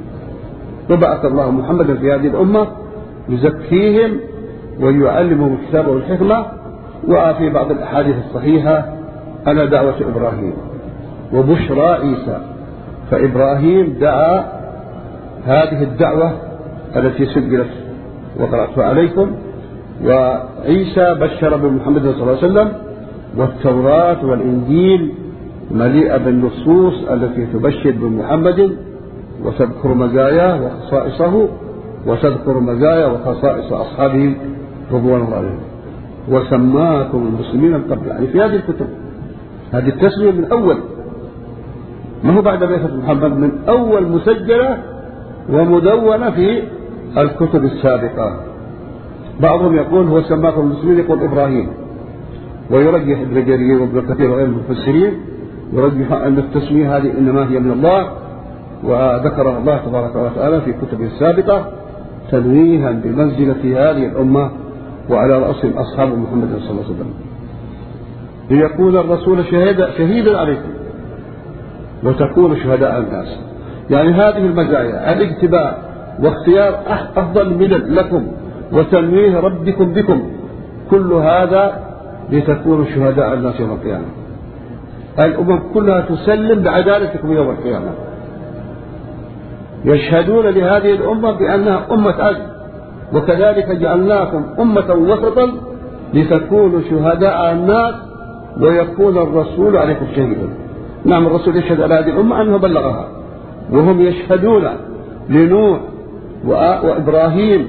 وبعث الله محمدا في هذه الأمة يزكيهم ويعلمهم الكتاب والحكمة. وفي بعض الأحاديث الصحيحة أنا دعوة إبراهيم وبشرى عيسى. فإبراهيم دعا هذه الدعوة التي سجلت وقرأتها عليكم، وعيسى بشر بمحمد صلى الله عليه وسلم. والتوراة والإنجيل مليئة بالنصوص التي تبشر بمحمد وتذكر مزاياه وخصائصه، وتذكر مزايا وخصائص أصحابه رضوان الله عليهم. وسماكم المسلمين قبل، يعني في هذه الكتب هذه التسمية من أول، ما هو بعد بعثة محمد، من أول مسجلة ومدونة في الكتب السابقة. بعضهم يقول هو سماكم المسلمين يقول إبراهيم، ويرجح ابن جرير وابن كثير وغير المفسرين يرجح أن التسمية هذه إنما هي من الله، وذكرها الله تبارك وتعالى في كتبه السابقة تنويها بمنزلة هذه الأمة وعلى رأسهم أصحاب محمد صلى الله عليه وسلم، ليكون الرسول شهيدا شهيدا عليكم وتكون شهداء الناس. يعني هذه المزايا الاتباع واختيار أفضل ملل لكم وتنويه ربكم بكم، كل هذا لتكونوا شهداء الناس يوم القيامة. الأمم كلها تسلم بعدالتكم يوم القيامة، يشهدون لهذه الأمة بأنها أمة عدل، وكذلك جعلناكم أمة وسطا لتكونوا شهداء الناس ويكون الرسول عليكم شهيدا. نعم، الرسول يشهد على هذه الأمة أنه بلغها، وهم يشهدون لنوح وإبراهيم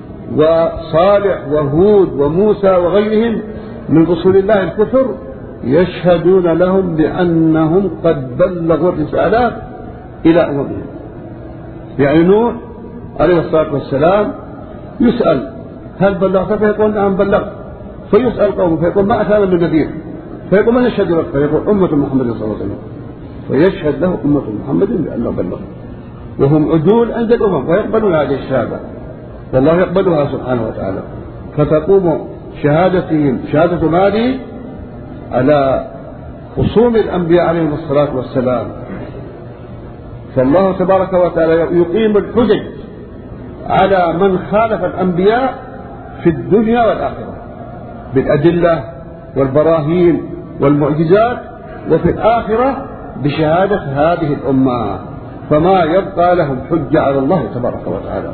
وصالح وهود وموسى وغيرهم من رسول الله الكفر، يشهدون لهم بأنهم قد بلغوا الرسالات إلى أممهم. يعني نوح عليه الصلاة والسلام يسأل هل بلغت؟ فيقول نعم بلغت. فيسأل قومه فيقول ما أتانا من نذير، فيقول من يشهد لك؟ فيقول أمة محمد صلى الله عليه وسلم، فيشهد له أمة محمد بأنه بلغ. وهم عدول عند الأمم ويقبلون هذه الشهادة، والله يقبلها سبحانه وتعالى. فتقوم شهادتهم شهادة مالي على خصوم الأنبياء عليهم الصلاة والسلام. فالله تبارك وتعالى يقيم الحجج على من خالف الأنبياء في الدنيا والآخرة بالأدلة والبراهين والمعجزات، وفي الآخرة بشهادة هذه الأمة، فما يبقى لهم حجة على الله تبارك وتعالى.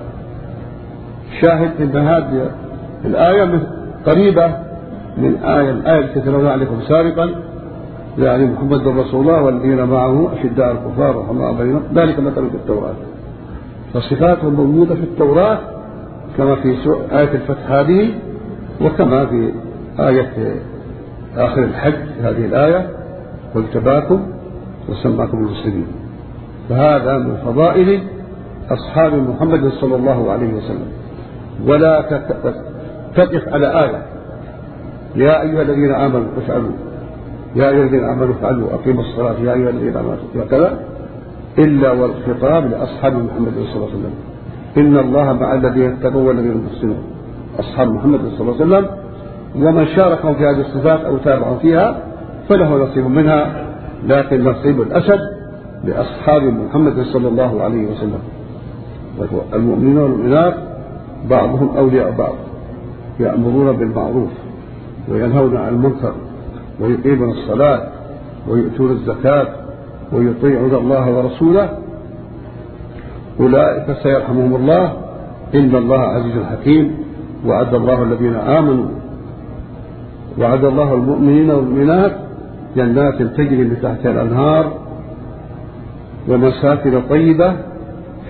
شاهد أن هذه الآية قريبة من آية الآية التي تلونا عليكم سابقا، يعني محمد رسول الله والذين معه أشداء الكفار رحماء بينهم ذلك مثل في التوراة. فصفاتهم موجودة في التوراة كما في آية الفتح هذه، وكما في آية آخر الحج هذه الآية واجتباكم وسماكم المسلمين. فهذا من فضائل أصحاب محمد صلى الله عليه وسلم. ولا تقف على آية يا أيها الذين آمنوا افعلوا، يا أيها الذين آمنوا افعلوا أقيموا الصلاة، يا أيها الذين آمنوا وكذا، إلا والخطاب لأصحاب محمد صلى الله عليه وسلم. إن الله مع الذين اتقوا والذين محسنون، أصحاب محمد صلى الله عليه وسلم. ومن شاركهم في هذه الصفات أو تابعهم فيها فله نصيب منها، لكن نصيب الأسد لأصحاب محمد صلى الله عليه وسلم. المؤمنون والمؤمنات بعضهم أولياء بعض، يأمرون بالمعروف وينهون عن المنكر ويقيمون الصلاة ويؤتون الزكاة ويطيعون الله ورسوله، أولئك سيرحمهم الله، إن الله عزيز حكيم. وعد الله الذين آمنوا وعد الله المؤمنين والمؤمنات جنات تجري من تحتها الأنهار ومساكن طيبة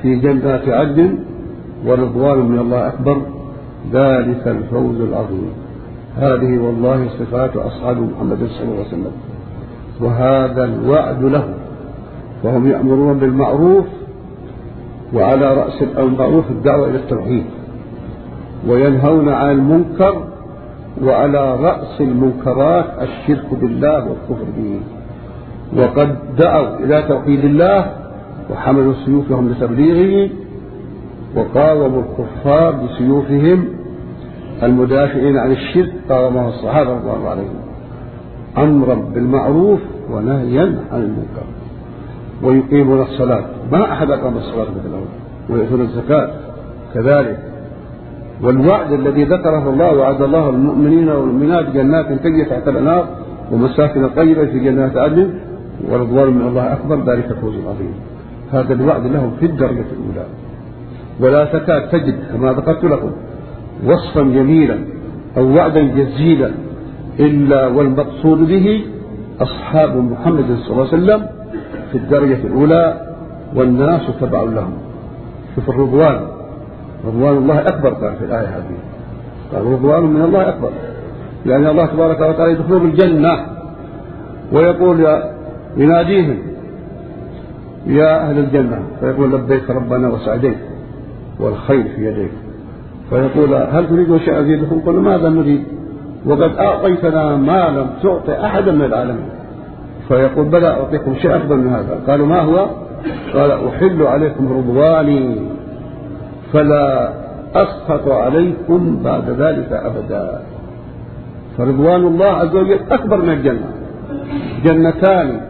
في جنات عدن ورضوان من الله أكبر، ذلك الفوز العظيم. هذه والله صفات أصحاب محمد صلى الله عليه وسلم، وهذا الوعد له. وهم يأمرون بالمعروف، وعلى رأس المعروف الدعوة إلى التوحيد، وينهون عن المنكر، وعلى رأس المنكرات الشرك بالله والكفر به. وقد دعوا إلى توحيد الله وحملوا سيوفهم لتبليغه، وقاوموا الكفار بسيوفهم المدافعين عن الشرك، قاومه الصحابة رضي الله عليهم، أمرا بالمعروف ونهيا عن المنكر. ويقيمون الصلاة، ما أحد أقام الصلاة مثلهم، ويؤتون الزكاة كذلك. والوعد الذي ذكره الله، وعد الله المؤمنين والمؤمنات جنات تجري تحت الأنهار ومساكن طيبة في جنات عدن ورضوان من الله أكبر، ذلك الفوز العظيم. هذا الوعد لهم في الدرجة الأولى. ولا تكاد تجد كما ذكرت لكم وصفا جميلا أو وعدا جزيلا إلا والمقصود به أصحاب محمد صلى الله عليه وسلم في الدرجة الأولى، والناس تبع لهم. شوف الرضوان، رضوان الله أكبر قال في الآية هذه، قال رضوان من الله أكبر، يعني الله تبارك وتعالى يدخلون الجنة ويقول يناديهم يا أهل الجنة، فيقول لبيك ربنا وسعديك والخير في يديك، فيقول هل تريدون شيئا أزيدكم؟ قلوا ماذا نريد وقد أعطيتنا ما لم تعطي أحدا من العالمين. فيقول بلى أعطيكم شيء أفضل من هذا. قالوا ما هو؟ قال أحل عليكم رضواني فلا أسخط عليكم بعد ذلك أبدا. فرضوان الله عز وجل أكبر من الجنة، جنتان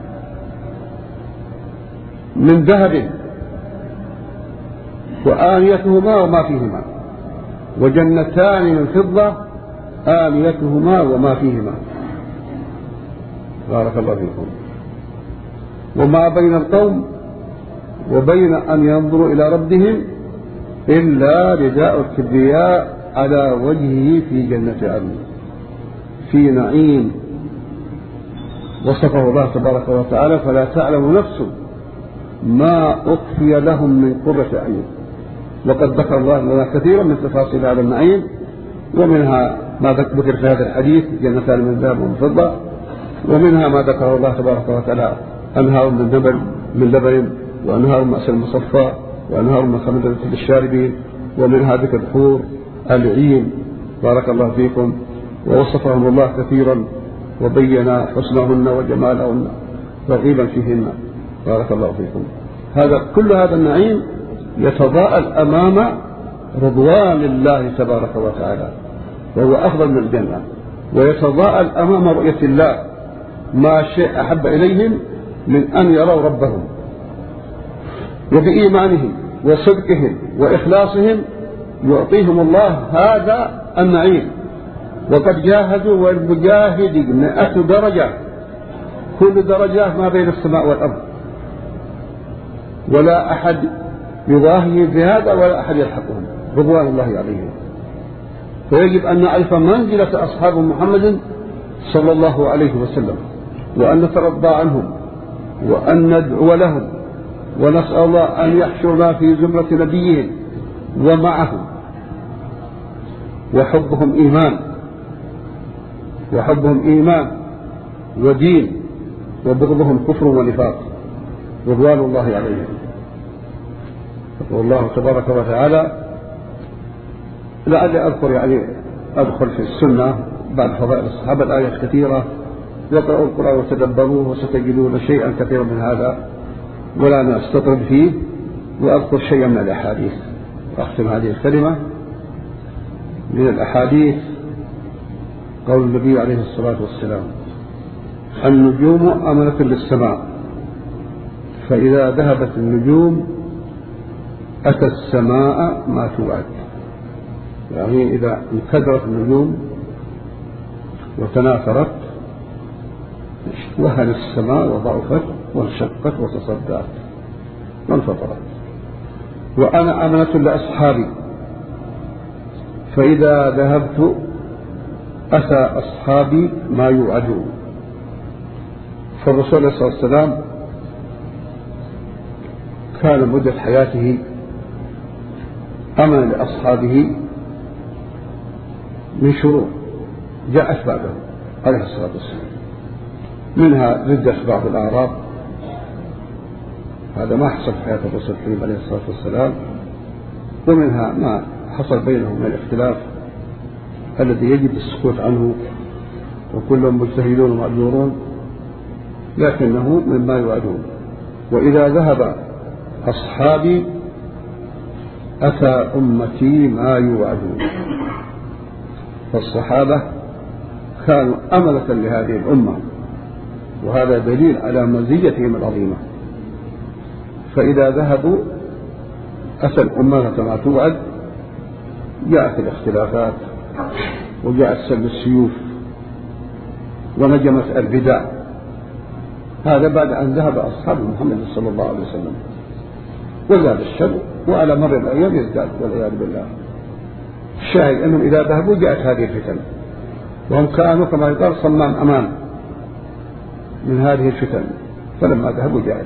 من ذهب وآنيتهما وما فيهما، وجنتان من فضة آنيتهما وما فيهما. بارك الله فيكم. وما بين القوم وبين أن ينظروا إلى ربهم إلا رداء الكبرياء على وجهه في جنة عدن في نعيم وصفه الله تبارك وتعالى، فلا تعلم نفس ما أخفي لهم من قرة أعين. وقد ذكر الله لنا كثيرا من تفاصيل هذا النعيم، ومنها ما ذكر في هذا الحديث جنتان من ذهب ومن فضة، ومنها ما ذكره الله تبارك وتعالى أنهار من لبن من لبن وأنهار من عسل مصفى وأنهار من خمر للشاربين، ومنها ذكر الحور العين. بارك الله فيكم. ووصفهم الله كثيرا وبين حسنهن وجمالهن رغيبا فيهن. بارك الله فيكم. هذا كل هذا النعيم يتضاءل أمام رضوان الله تبارك وتعالى، وهو أفضل من الجنة، ويتضاءل أمام رؤية الله، ما شيء أحب إليهم من أن يروا ربهم. وبإيمانهم وصدقهم وإخلاصهم يعطيهم الله هذا النعيم. وقد جاهدوا، والمجاهد مئة درجة، كل درجة ما بين السماء والأرض، ولا أحد يضاهي بهذا ولا أحد يلحقهم، رضوان الله عليهم. فيجب أن نعرف منزلة أصحاب محمد صلى الله عليه وسلم، وأن نترضى عنهم، وأن ندعو لهم، ونسأل الله أن يحشرنا في زمرة نبيهم ومعهم. وحبهم إيمان وحبهم إيمان ودين، وبغضهم كفر ونفاق، رضوان الله عليهم. يقول الله تبارك وتعالى، لعلي أذكر يعني أدخل في السنة بعد فضائل الصحابة الآيات كثيرة، يقرأوا القرآن وتدبروه وستجدون شيئا كثيرا من هذا، ولا نستطرد فيه، وأذكر شيئا من الأحاديث. أختم هذه الكلمة من الأحاديث. قول النبي عليه الصلاة والسلام: النجوم أمنة للسماء، فإذا ذهبت النجوم أتى السماء ما توعد. يعني إذا انكدرت النجوم وتناثرت وهل السماء وضعفت وانشقت وتصدعت وانفطرت. وأنا أمنة لأصحابي، فإذا ذهبت أتى أصحابي ما يوعدون. فالرسول صلى الله عليه وسلم كان مدة حياته أمن لأصحابه من شرور جاءت بعده عليه الصلاة والسلام، منها ردة بعض الأعراب، هذا ما حصل في حياة الرسول الكريم عليه الصلاة والسلام، ومنها ما حصل بينهم من الاختلاف الذي يجب السكوت عنه، وكلهم مجتهدون ومأجورون، لكنه مما يوعدون. وإذا ذهب أصحابي أتى أمتي ما يوعدون. فالصحابة كانوا أملة لهذه الأمة، وهذا دليل على مزيتهم العظيمة. فإذا ذهبوا أتى الأمة كما توعد، جاءت الاختلافات وجاءت سلب السيوف ونجمت البدع، هذا بعد أن ذهب أصحاب محمد صلى الله عليه وسلم، وزاد الشر، وعلى مر الأيام يزداد والعياذ بالله. الشاهد أنهم إذا ذهبوا جاءت هذه الفتن، وهم كانوا كما يقال صمام أمان من هذه الفتن، فلما ذهبوا جاءت.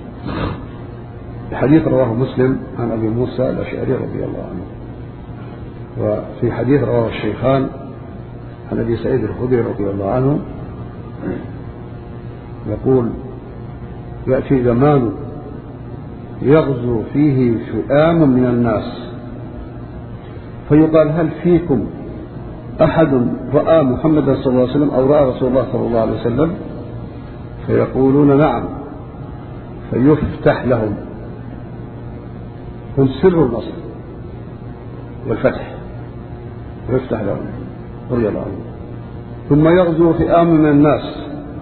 الحديث رواه مسلم عن أبي موسى الأشعري رضي الله عنه، وفي حديث رواه الشيخان عن أبي سعيد الخدري رضي الله عنه يقول: يأتي زمان يغزو فيه فئام من الناس، فيقال: هل فيكم أحد رأى محمدا صلى الله عليه وسلم أو رأى رسول الله صلى الله عليه وسلم؟ فيقولون: نعم. فيفتح لهم، هم سر النصر والفتح، ويفتح لهم رضي الله عنه. ثم يغزو فئام من الناس،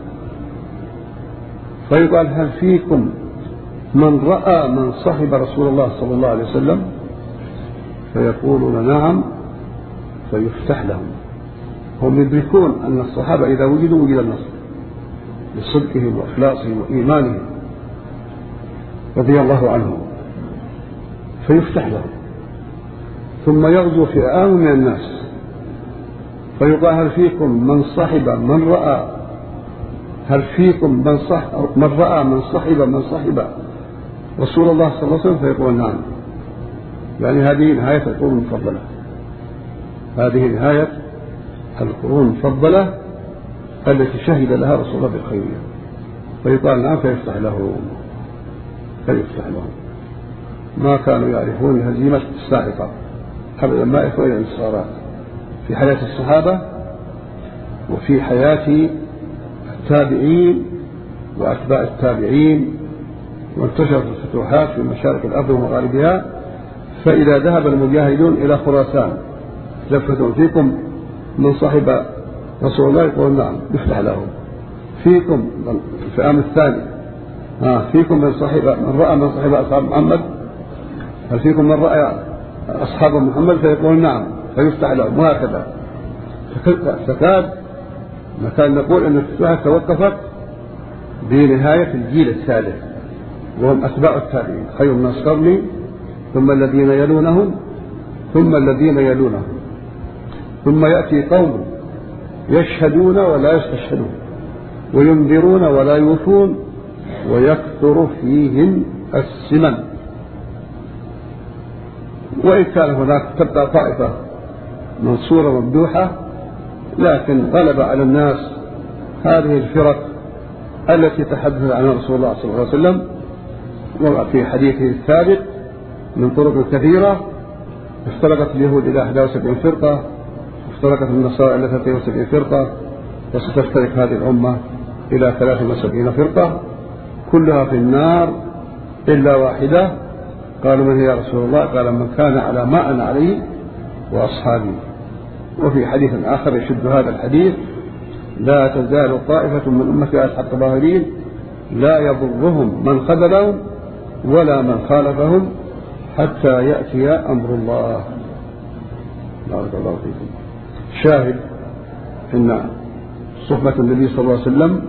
فيقال: هل فيكم من رأى من صحب رسول الله صلى الله عليه وسلم؟ فيقولون: نعم. فيفتح لهم، هم يدركون أن الصحابة إذا وجدوا وجد النصر لصدقهم وإخلاصهم وإيمانهم رضي الله عنهم، فيفتح لهم. ثم يغزو فئام من الناس، فيقال: هل فيكم من صحب من رأى هل فيكم من, صح من رأى من صحب من صحب رسول الله صلى الله عليه وسلم؟ فيقول: نعم. يعني هذه نهاية القرون المفضلة، هذه نهاية القرون المفضلة التي شهد لها رسول الله بالخيرية. فيقال: نعم. فيفتح لهم فيفتح لهم ما كانوا يعرفون الهزيمة السابقة أبدا، ما يفعل الانتصارات في حياة الصحابة وفي حياة التابعين وأتباع التابعين، وانتشرت الفتوحات في مشارق الأرض ومغاربها. فإذا ذهب المجاهدون إلى خراسان لفتوا: فيكم من صحب رسول الله؟ يقول: نعم. يفتح لهم. فيكم الفئام الثاني: ها فيكم من صحب من رأى من صحب أصحاب محمد؟ هل فيكم من رأى أصحاب محمد؟ فيقول: نعم. فيفتح لهم. وهكذا فكاد نكاد نقول أن الفتوحات توقفت بنهاية الجيل الثالث، وهم أتباع التابعين، خير الناس قرني ثم الذين يلونهم ثم الذين يلونهم، ثم يأتي قوم يشهدون ولا يستشهدون، وينذرون ولا يوفون، ويكثر فيهم السمن. وإن كان هناك تبقى طائفة منصورة ممدوحة، لكن غلب على الناس هذه الفرق التي تحدث عنها رسول الله صلى الله عليه وسلم وفي حديثه الثابت من طرق كثيرة. افترقت اليهود إلى إحدى وسبعين فرقة، وافترقت النصارى إلى ثلاثين وسبعين فرقة، وستفترق هذه الأمة إلى ثلاث وسبعين فرقة، كلها في النار إلا واحدة. قالوا: من هي يا رسول الله؟ قال: من كان على ما أنا عليه وأصحابي. وفي حديث آخر يشد هذا الحديث: لا تزال طائفة من أمتي على الحق ظاهرين لا يضرهم من خذلهم ولا من خالفهم حتى يأتي أمر الله. بارك الله فيكم. شاهد إن صحبة النبي صلى الله عليه وسلم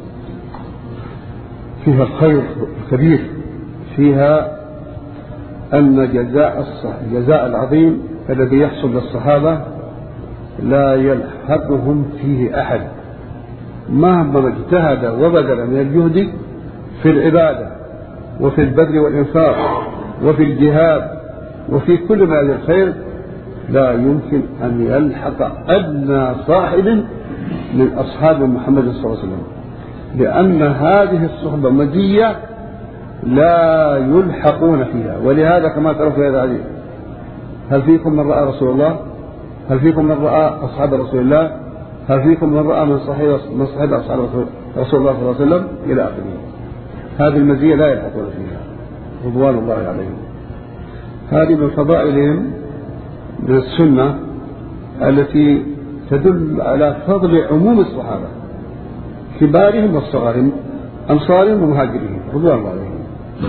فيها الخير الكبير، فيها أن جزاء الجزاء العظيم الذي يحصل للصحابة لا يلحقهم فيه أحد مهما اجتهد وبذل من الجهد في العبادة وفي البذل والإنفاق وفي الجهاد وفي كل ما هذا الخير لا يمكن أن يلحق أدنى صاحب من أصحاب محمد صلى الله عليه وسلم، لأن هذه الصحبة مزية لا يلحقون فيها. ولهذا كما ترى في هذا الحديث: هل فيكم من رأى رسول الله؟ هل فيكم من رأى أصحاب رسول الله؟ هل فيكم من رأى من صحيح من صحيح أصحاب رسول الله صلى الله عليه وسلم؟ إلى آخره. هذه المزية لا يلحقون فيها رضوان الله عليهم. هذه من فضائلهم من السنة التي تدل على فضل عموم الصحابة كبارهم وصغارهم أنصارهم ومهاجرهم رضوان الله عليهم.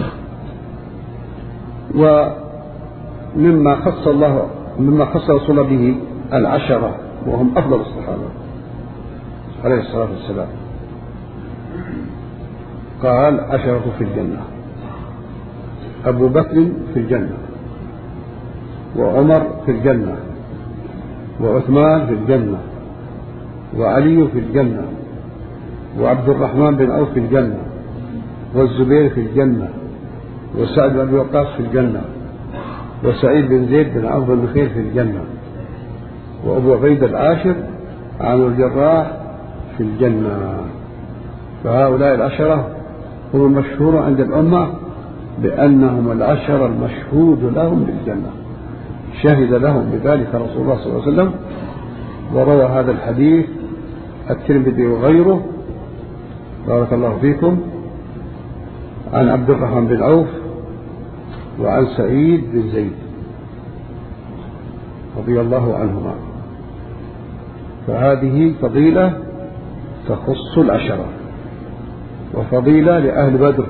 ومما خص الله مما خص رسول الله به العشرة وهم أفضل الصحابة عليه الصلاة والسلام. قال: عشرة في الجنة: أبو بكر في الجنة، وعمر في الجنة، وعثمان في الجنة، وعلي في الجنة، وعبد الرحمن بن عوف في الجنة، والزبير في الجنة، وسعد بن أبي وقاص في الجنة، وسعيد بن زيد بن عوف بن خير في الجنة، وأبو عبيدة العاشر عن الجراح في الجنة. فهؤلاء العشرة هم المشهور عند الأمة بأنهم العشرة المشهود لهم بالجنة، شهد لهم بذلك رسول الله صلى الله عليه وسلم. وروى هذا الحديث الترمذي وغيره بارك الله فيكم عن عبد الرحمن بن عوف وعن سعيد بن زيد رضي الله عنهما. فهذه فضيلة تخص العشرة، وفضيلة لأهل بدر.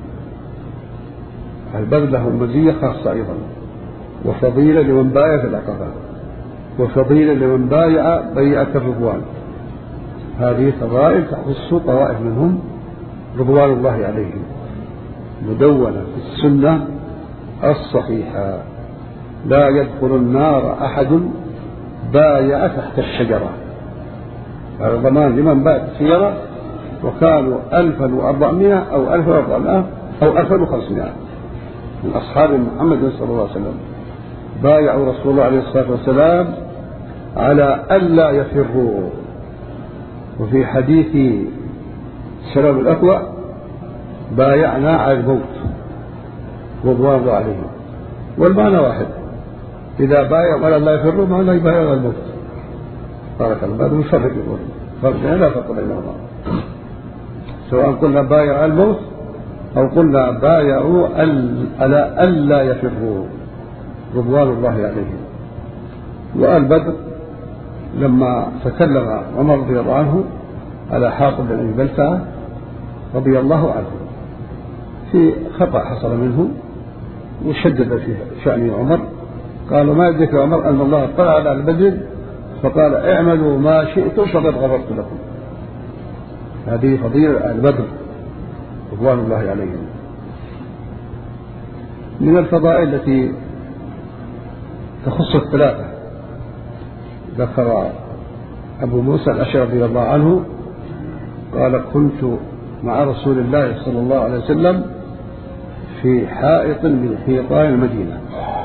أهل بدر لهم مزية خاصة أيضا، وفضيلة لمن بايع في العقبة، وفضيلة لمن بايع بيعة الرضوان. هذه فضائل تخص طوائف منهم رضوان الله عليهم، مدونة في السنة الصحيحة: لا يدخل النار أحد بايع تحت الشجرة. هذا ضمان لمن بايع الشجرة، وكانوا ألفا وأربعمائة أو ألفا وأربعمائة أو ألفا وخمسمائة من أصحاب محمد صلى الله عليه وسلم بايعوا رسول الله عليه الصلاة والسلام على ألا يفروا. وفي حديث سلام الأكوى: بايعنا على الموت رضوان الله عليهم. والمعنى واحد: إذا بايعوا على لا يفروا معنى يبايعوا على الموت. بارك الله. هذا مفرق يقول فرق لا فرق بينهما، سواء قلنا بايعوا على الموت أو قلنا بايعوا على ألا يفروا رضوان الله عليهم. وآل بدر لما تكلم عمر رضي الله عنه على حاطب بن بلتعة رضي الله عنه في خطأ حصل منه وشدد في شأن عمر، قالوا: ما يدرك يا عمر أن الله اطلع على البدر فقال: اعملوا ما شئتم فقد غفرت لكم. هذه فضيلة آل بدر رضوان الله عليهم. من الفضائل التي تخص الثلاثة ذكر أبو موسى الأشعري رضي الله عنه قال: كنت مع رسول الله صلى الله عليه وسلم في حائط من حيطان المدينة،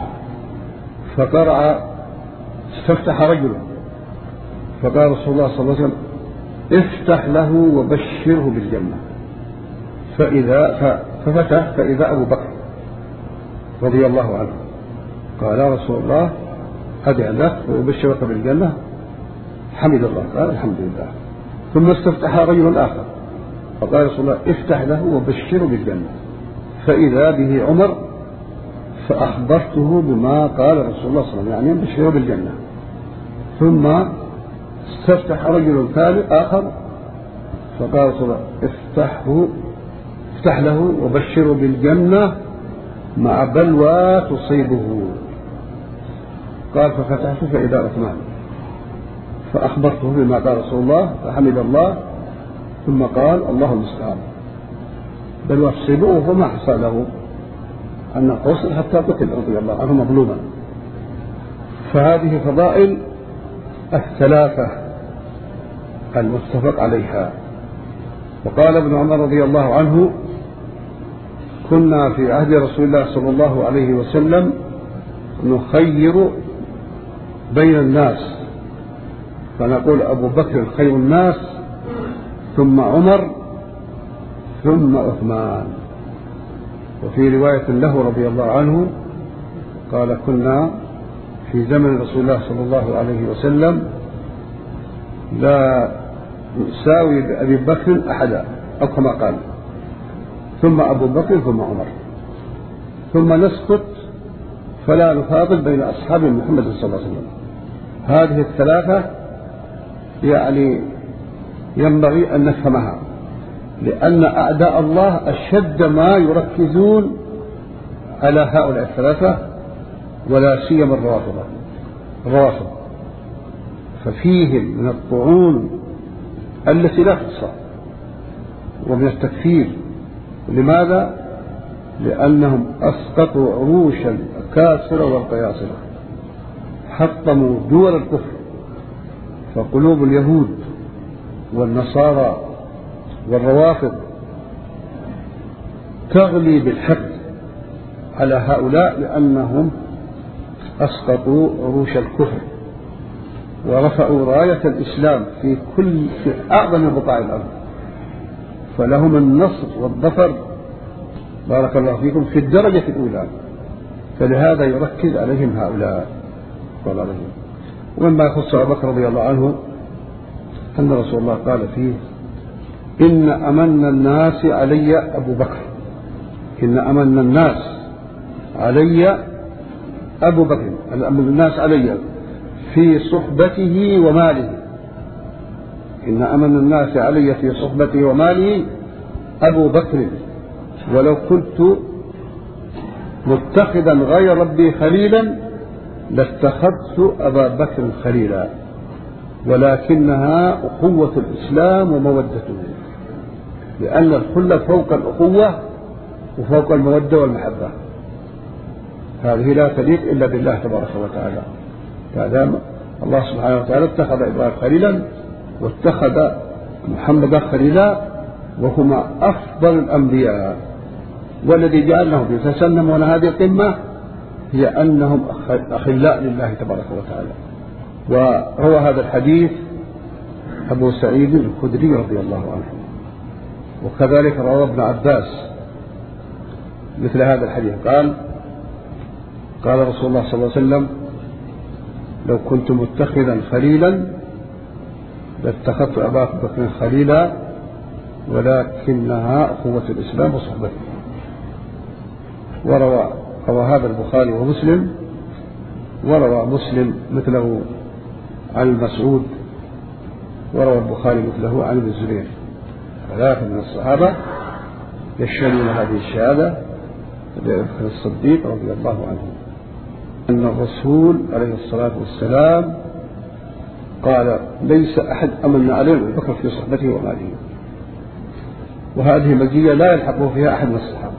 فقرع استفتح رجل، فقال رسول الله صلى الله عليه وسلم: افتح له وبشره بالجنة. فإذا ففتح فإذا أبو بكر رضي الله عنه. قال: يا رسول الله أدع لك وأبشرك بالجنة. حمد الله، قال: الحمد لله. ثم استفتح رجل آخر فقال رسول الله: افتح له وبشره بالجنة. فإذا به عمر، فأخبرته بما قال رسول الله صلى الله عليه وسلم، يعني بشره بالجنة. ثم استفتح رجل ثالث آخر فقال رسول الله: افتحه افتح له وبشره بالجنة مع بلوى تصيبه. قال: ففتحت فإذا عثمان، فأخبرته بما قال رسول الله فحمد الله، ثم قال: الله المستعان. بلوى تصيبه وما حصل له أن قصر حتى قتل رضي الله عنه مظلوما. فهذه فضائل الثلاثة المتفق عليها. وقال ابن عمر رضي الله عنه: كنا في عهد رسول الله صلى الله عليه وسلم نخير بين الناس، فنقول أبو بكر خير الناس، ثم عمر، ثم عثمان. وفي رواية له رضي الله عنه قال كنا في زمن رسول الله صلى الله عليه وسلم لا نساوي بأبي بكر أحدا، أو كما قال، ثم أبو بكر ثم عمر، ثم نسكت فلا نفاضل بين أصحاب محمد صلى الله عليه وسلم. هذه الثلاثة يعني ينبغي أن نفهمها، لأن أعداء الله أشد ما يركزون على هؤلاء الثلاثة، ولا سيما الروافض الروافض ففيهم من الطعون التي لا تحصى ومن التكفير. لماذا؟ لأنهم أسقطوا عروش الأكاسرة والقياصرة، حطموا دول الكفر، فقلوب اليهود والنصارى والروافض تغلي بالحق على هؤلاء، لأنهم أسقطوا عروش الكفر ورفعوا راية الإسلام في كل في أعظم بقاع الأرض، فلهم النصر والظفر بارك الله فيكم في الدرجة الأولى. فلهذا يركز عليهم هؤلاء. ومما يخص أبو بكر رضي الله عنه أن رسول الله قال فيه: إن أمن الناس علي أبو بكر، إن أمن الناس علي أبو بكر، أمن الناس علي في صحبته وماله، إن أمن الناس علي في صحبته وماله أبو بكر، ولو كنت متخذا غير ربي خليلا لاتخذت أبا بكر خليلا، ولكنها أخوة الإسلام ومودته، لأن الخلة فوق الأخوة وفوق المودة والمحبة، هذه لا تليق إلا بالله تبارك وتعالى. فدام الله سبحانه وتعالى اتخذ إبراهيم خليلا واتخذ محمدا خليلا، وهما أفضل الأنبياء، والذي جعلهم يتسنمون هذه القمة هي أنهم أخلاء لله تبارك وتعالى. وروى هذا الحديث أبو سعيد الخدري رضي الله عنه، وكذلك روى ابن عباس مثل هذا الحديث، قال قال رسول الله صلى الله عليه وسلم: لو كنت متخذا خليلا لاتخذت أبا بكر خليلا، ولكنها أخوة الإسلام وصحبته. وروى روى هذا البخاري ومسلم، وروى مسلم مثله عن المسعود، وروى البخاري مثله عن ابن الزبير، ثلاثة من الصحابة يشهدون هذه الشهادة لأبي الصديق رضي الله عنه أن الرسول عليه الصلاة والسلام قال: ليس أحد أمن عليه أبو بكر في صحبته وماله. وهذه مزية لا يلحقه فيها أحد من الصحابة،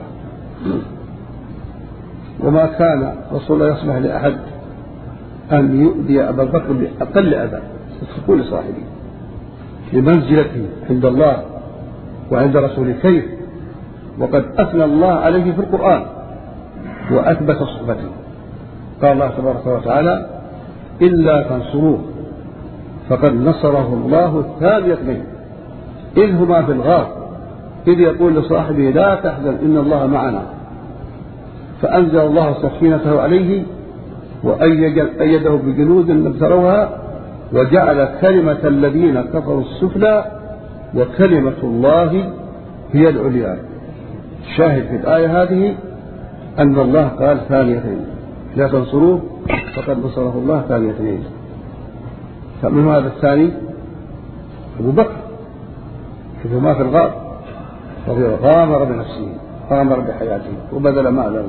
وما كان رسول الله يسمح لأحد أن يؤذي أبا بكر بأقل أذى تتركوا لصاحبه لمنزلته عند الله وعند رسوله. كيف وقد أثنى الله عليه في القرآن وأثبت صحبته؟ قال الله تبارك وتعالى: إلا تنصروه فقد نصره الله ثاني اثنين إذ هما في الغار إذ يقول لصاحبه: لا تحزن إن الله معنا، فأنزل الله سكينته عليه وأيده بجنود لم تروها وجعل كلمة الذين كفروا السفلى وكلمة الله هي العليا. الشاهد في الآية هذه أن الله قال ثانيتين: لا تنصروه فقد نصره الله ثانيتين. فمن هذا الثاني؟ أبو بكر، شوف ما في الغار رضي الله غامر بنفسه، غامر بحياته وبذل ماله.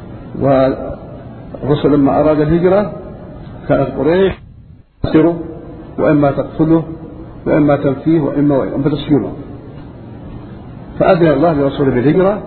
والرسل لما أراد الهجرة كانت قريش تسره وإما تقتله وإما تنفيه وإما وإما تسجنه، فأذن الله لرسوله بالهجرة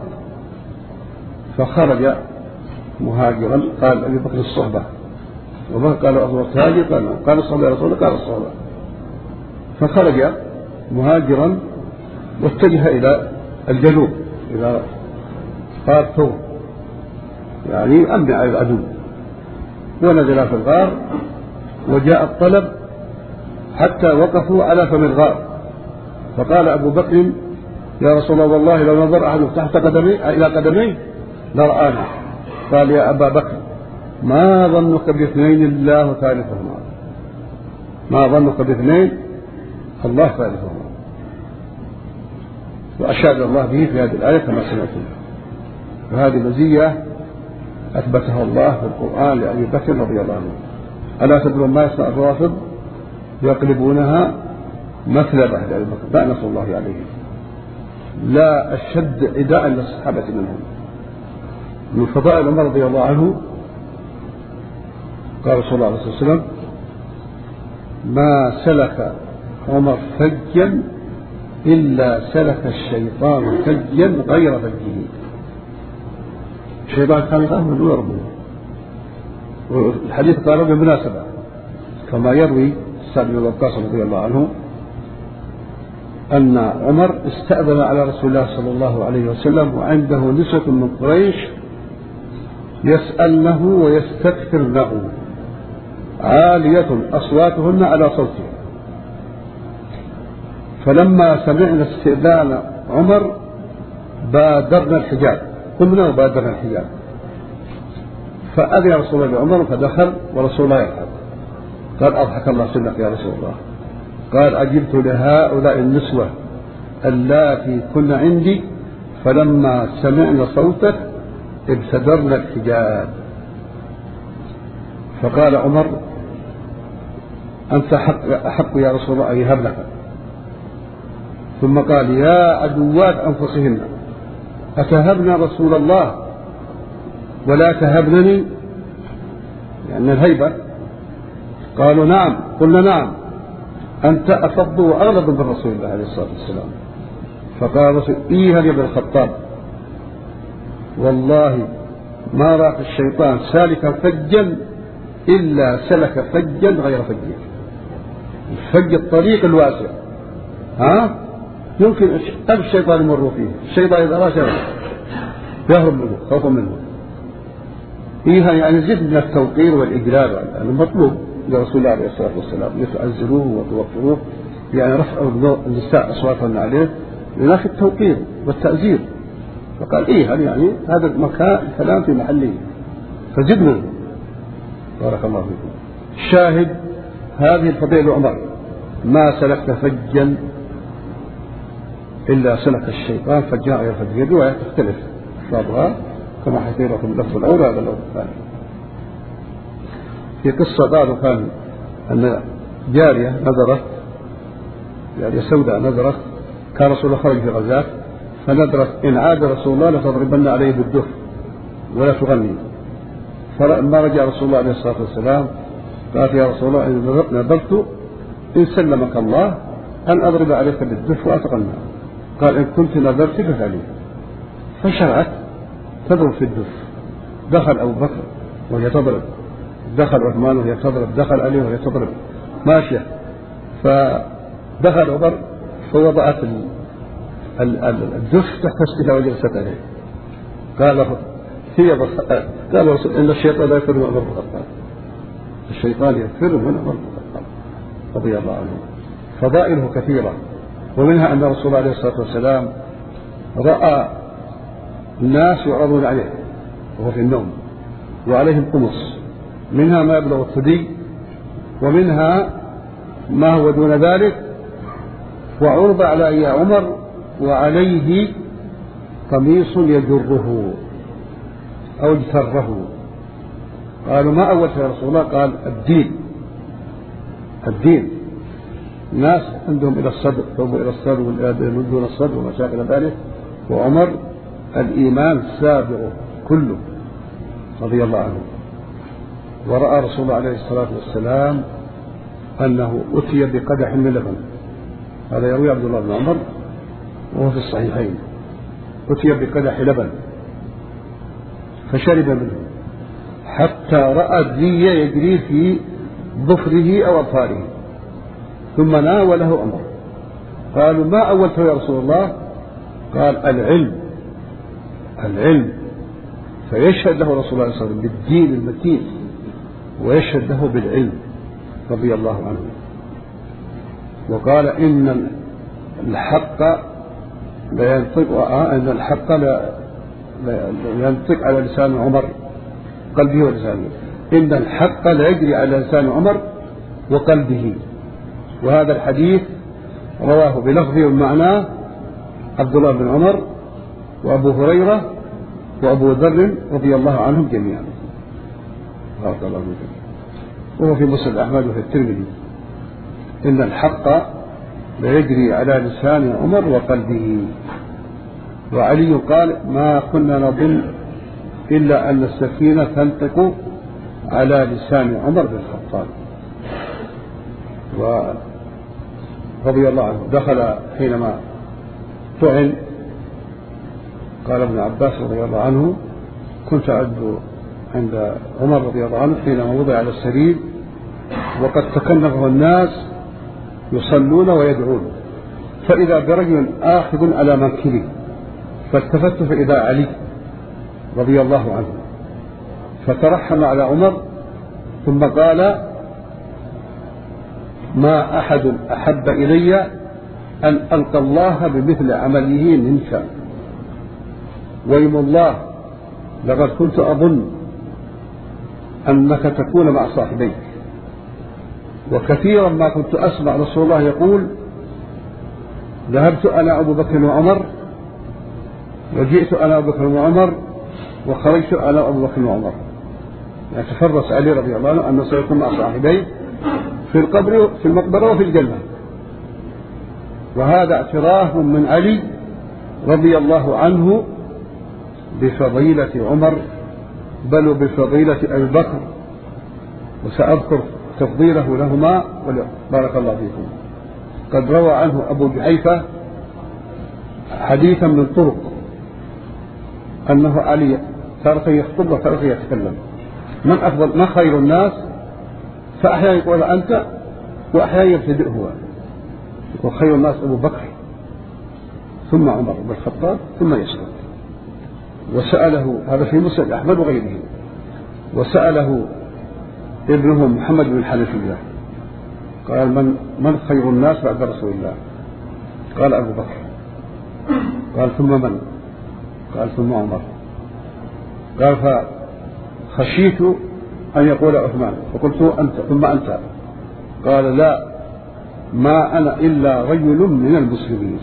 فخرج مهاجرا. قال أبي بكر الصحبة، وما قال أبو تهاجر، قال قال الصحبة يا رسول الله، قال الصحبة. فخرج مهاجرا واتجه إلى الجنوب إلى قال ثور يعني أمنع على العدو. ونزل في الغار وجاء الطلب حتى وقفوا على فم الغار، فقال أبو بكر يا رسول الله والله لو نظر أحد تحت قدمي إلى قدمي لرآنا. قال يا أبا بكر ما ظنك باثنين الله ثالثهما، ما ظنك باثنين الله ثالثهما. وأشاد الله به في هذه الآية كما سمعتم. وهذه مزية أثبتها الله في القرآن لأبي بكر رضي الله عنه. ألا تدرون ما يصنع الروافض؟ يقلبونها مثلبة لأبي بكر لعنة الله عليه. لا أشد عداء للصحابة منهم. من فضائل عمر رضي الله عنه قال رسول الله صلى الله عليه وسلم ما سلك عمر فجا إلا سلك الشيطان فجا غير فجه. الشيطان كان يخاف من دون ربه. والحديث قال بالمناسبة كما يروي سعد بن وقاص رضي الله عنه أن عمر استأذن على رسول الله صلى الله عليه وسلم وعنده نسوة من قريش يسألنه ويستكثرنه عالية أصواتهن على صوته. فلما سمعنا استئذان عمر بادرنا الحجاب، قمنا وبادرنا الحجاب. فأذن رسول الله عمر فدخل ورسول الله يضحك. قال أضحك الله سنك يا رسول الله. قال أجبت لهؤلاء النسوة اللاتي كن عندي فلما سمعنا صوتك ابتدرنا الحجاب. فقال عمر أنت أحق يا رسول الله أن يهب لك. ثم قال يا عدوات أنفسهن أتهبنا رسول الله ولا تهبنني، لأن الهيبة. قالوا نعم. قلنا نعم أنت أفض وأغلظ من رسول الله عليه الصلاة والسلام. فقال رسول إيها يا ابن الخطاب والله ما رأى الشيطان سالكا فجا إلا سلك فجا غير فجه. الفج الطريق الواسع ها يمكن ألف الشيطان يمر فيه. الشيطان إذا رأى شيئا يهرب منه خوفا منه. إيها يعني زد من التوقير والإجلال المطلوب لرسول الله عليه الصلاة والسلام لتعزروه وتوقروه، يعني رفعوا النساء أصواتهن عليه لناخذ التوقير والتأزير. فقال إيه يعني هذا المكان الكلام في محله فزد منه. بارك الله فيكم. الشاهد هذه الفضيلة عمر ما سلكت فجا إلا سلك الشيطان فجا غير فجه. الرواية تختلف ألفاظها كما حكي لكم اللفظ الأول هذا اللفظ الثاني. في قصة قالوا كان أن جارية نذرت، جارية سوداء نذرت، كان رسول الله خرج في غزاة فنذرت إن عاد رسول الله لتضربن عليه بالدف ولا تغني. فلما رجع رسول الله عليه الصلاة والسلام قالت يا رسول الله إن نذرت إن سلمك الله أن أضرب عليك بالدف وأتغنى. قال إن كنت نذرت ففعلي. فشرعت تضرب في الدف. دخل أبو بكر وهي تضرب، دخل عثمان وهي تضرب، دخل علي وهي تضرب ماشية. فدخل عمر فوضعت الدف تحت رجلها وجلست عليه. قال هي قال إن الشيطان لا يفر من عمر بن الخطاب. الشيطان يفر من عمر بن الخطاب رضي الله عنه. فضائله كثيرة، ومنها أن رسول الله عليه الصلاة والسلام رأى الناس يعرضون عليه وهو في النوم وعليهم قمص، منها ما يبلغ الثدي ومنها ما هو دون ذلك. وعرض على يا عمر وعليه قميص يجره أو اجتره. قالوا ما أول يا رسول الله؟ قال الدين. الدين الناس عندهم إلى الصدر ثوبوا إلى الصدر والآدم دون الصدر وما شاكل ذلك، وعمر الإيمان سابغ كله رضي الله عنه. ورأى رسول الله عليه الصلاة والسلام أنه أتي بقدح من لبن، هذا يروي عبد الله بن عمر وهو في الصحيحين. أتي بقدح لبن فشرب منه حتى رأى الدي يجري في ظفره أو أظفاره، ثم ناوله عمر. قالوا ما أولته يا رسول الله؟ قال العلم العلم، فيشهد له رسول الله صلى الله عليه وسلم بالدين المتين ويشهد له بالعلم رضي الله عنه. وقال إن الحق لا ينطق أن الحق لا ينطق على لسان عمر قلبه ولسانه، إن الحق لا يجري على لسان عمر وقلبه. وهذا الحديث رواه بلفظه ومعناه عبد الله بن عمر وأبو هريرة وأبو ذر رضي الله عنهم جميعا. وهو في مسند أحمد وفي الترمذي إن الحق لا يجري على لسان عمر وقلبه. وعلي قال ما كنا نظن إلا أن السكينة تنطق على لسان عمر بن الخطاب. ورضي الله عنه دخل حينما طعن، قال ابن عباس رضي الله عنه كنت أعد عند عمر رضي الله عنه حينما وضع على السرير وقد تكنفه الناس يصلون ويدعون، فإذا برجل آخذ على منكبه، فالتفت فإذا علي رضي الله عنه، فترحم على عمر ثم قال ما أحد أحب إلي أن ألقى الله بمثل عمله منك، ويم الله لقد كنت أظن أنك تكون مع صاحبيك، وكثيرا ما كنت أسمع رسول الله يقول ذهبت أنا أبو بكر وعمر وجئت أنا أبو بكر وعمر وخرجت أنا أبو بكر وعمر، يعني تفرس علي رضي الله عنه أنه سيكون مع صاحبيه في القبر في المقبرة وفي الجنة. وهذا اعتراف من علي رضي الله عنه بفضيلة عمر بل وبفضيلة أبي بكر، وسأذكر تفضيله لهما بارك الله فيكم. قد روى عنه أبو جحيفة حديثا من طرق أنه علي تارة يخطب وتارة يتكلم من أفضل ما خير الناس، فأحيانا يقول أنت وأحيانا يبتدئ هو، يقول خير الناس أبو بكر ثم عمر بن الخطاب ثم يسكت. وسأله هذا في مسند أحمد وغيره، وسأله ابنه محمد بن الحنفية قال من من خير الناس بعد رسول الله؟ قال أبو بكر. قال ثم من؟ قال ثم عمر. قال فخشيت أن يقول عثمان فقلت أنت ثم أنت. قال لا ما أنا إلا رجل من المسلمين.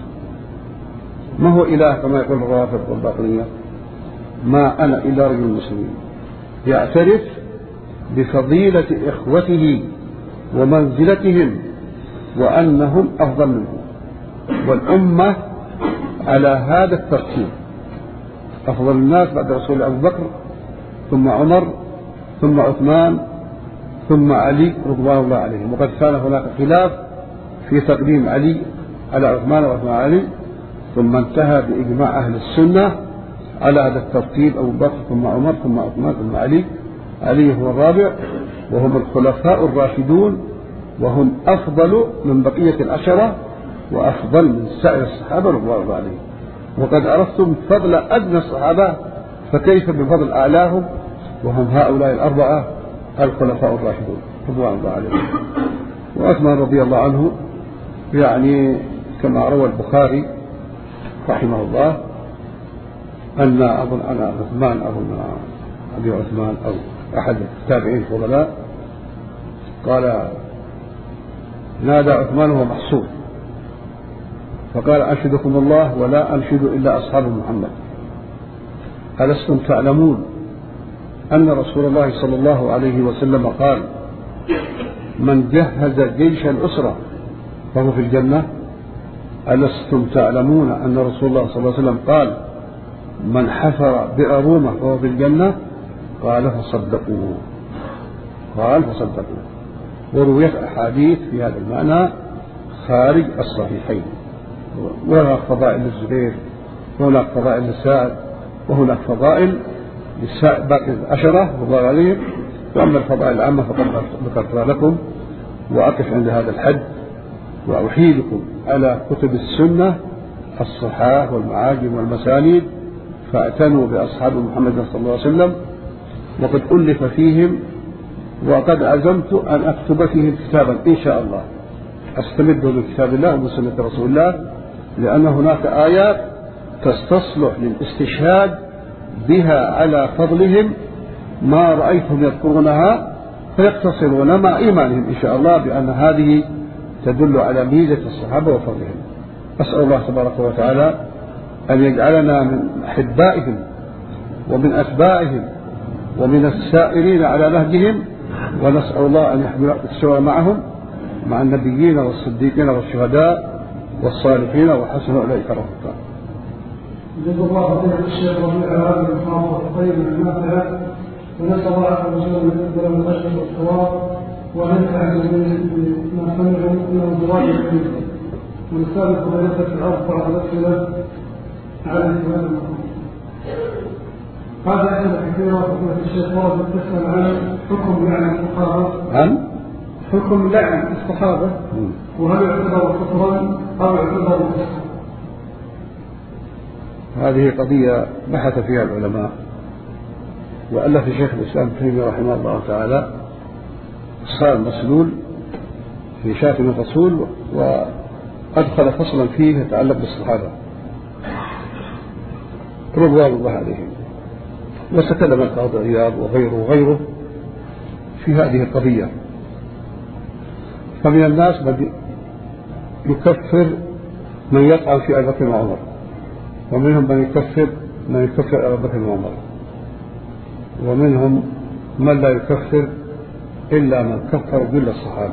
ما هو إله كما يقول الروافض والباطنية، ما أنا إلا رجل المسلمين، يعترف بفضيلة إخوته ومنزلتهم وأنهم أفضل منه، والأمة على هذا الترتيب، أفضل الناس بعد رسول أبو بكر ثم عمر ثم عثمان ثم علي رضوان الله عليهم. وقد كان هناك خلاف في تقديم علي على عثمان وعثمان علي، ثم انتهى بإجماع أهل السنة على هذا الترتيب، أبو بكر ثم عمر ثم عثمان ثم علي. علي هو الرابع، وهم الخلفاء الراشدون، وهم أفضل من بقية العشرة وأفضل من سائر الصحابة رضوان الله عليهم. وقد عرفتم فضل أدنى الصحابة، فكيف بفضل أعلاهم، وهم هؤلاء الأربعة الخلفاء الراشدون رضوان الله عليهم. وعثمان رضي الله عنه يعني كما روى البخاري رحمه الله أن أظن أنا عثمان أظن أبي عثمان أو أحد التابعين الفضلاء قال نادى عثمان وهو محصور فقال أنشدكم الله ولا أنشد إلا أصحاب محمد، ألستم تعلمون أن رسول الله صلى الله عليه وسلم قال من جهز جيش الأسرة فهو في الجنة؟ ألستم تعلمون أن رسول الله صلى الله عليه وسلم قال من حفر بئر رومة فهو في الجنة؟ قال فصدقوه قال فصدقوه. ورويت أحاديث في هذا المعنى خارج الصحيحين، وهناك فضائل للزبير وهناك فضائل للسعد وهناك فضائل باقي العشرة رضي الله عليهم. وأما الفضائل العامة فقد ذكرتها لكم، وأقف عند هذا الحد وأحيلكم على كتب السنة الصحاح والمعاجم والمسانيد فاعتنوا بأصحاب محمد صلى الله عليه وسلم، وقد ألف فيهم، وقد عزمت أن أكتب فيهم كتابا إن شاء الله أستمد من كتاب الله ومن سنة رسول الله، لأن هناك آيات تستصلح للاستشهاد بها على فضلهم ما رأيتهم يذكرونها فيقتصرون مع إيمانهم إن شاء الله بأن هذه تدل على ميزة الصحابة وفضلهم. أسأل الله تبارك وتعالى أن يجعلنا من أحبائهم ومن أتباعهم ومن السائرين على نهجهم، ونسأل الله أن يحمل السوى معهم مع النبيين والصديقين والشهداء والصالحين وحسن أولئك رفيقا. جزا الله خير الشيخ ربيع هذه المحاضرة الطيبة النافعة، ونسأل الله عز وجل أن يقبل من الأجر والثواب وأن ينفعنا بما سمعوا من الزواج الكريم، ونستأذن فضيلة في الأرض بعض الأسئلة على هذا المقام. هذا أسئلة كثيرة فضيلة الشيخ ورد تسأل عن حكم لعن الصحابة، عن حكم لعن الصحابة، وهل يعتبر كفرا أو يعتبر كفرا؟ هذه قضية بحث فيها العلماء، وألف شيخ الإسلام ابن تيمية رحمه الله تعالى صار مسلول في شاتم الرسول، وأدخل فصلا فيه يتعلق بالصحابة رضوان الله عليهم، وتكلم القاضي عياض وغيره وغيره في هذه القضية. فمن الناس من يكفر من يطعن في أبي بكر وعمر، ومنهم من يكفر من يكفر أبي بكر وعمر، ومنهم من لا يكفر إلا من كفر جل الصحابة.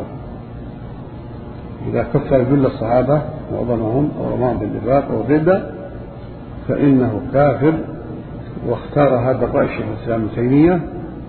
إذا كفر جل الصحابة معظمهم أو رماهم بالنفاق أو الردة فإنه كافر. واختار هذا الرأي شيخ الإسلام ابن تيمية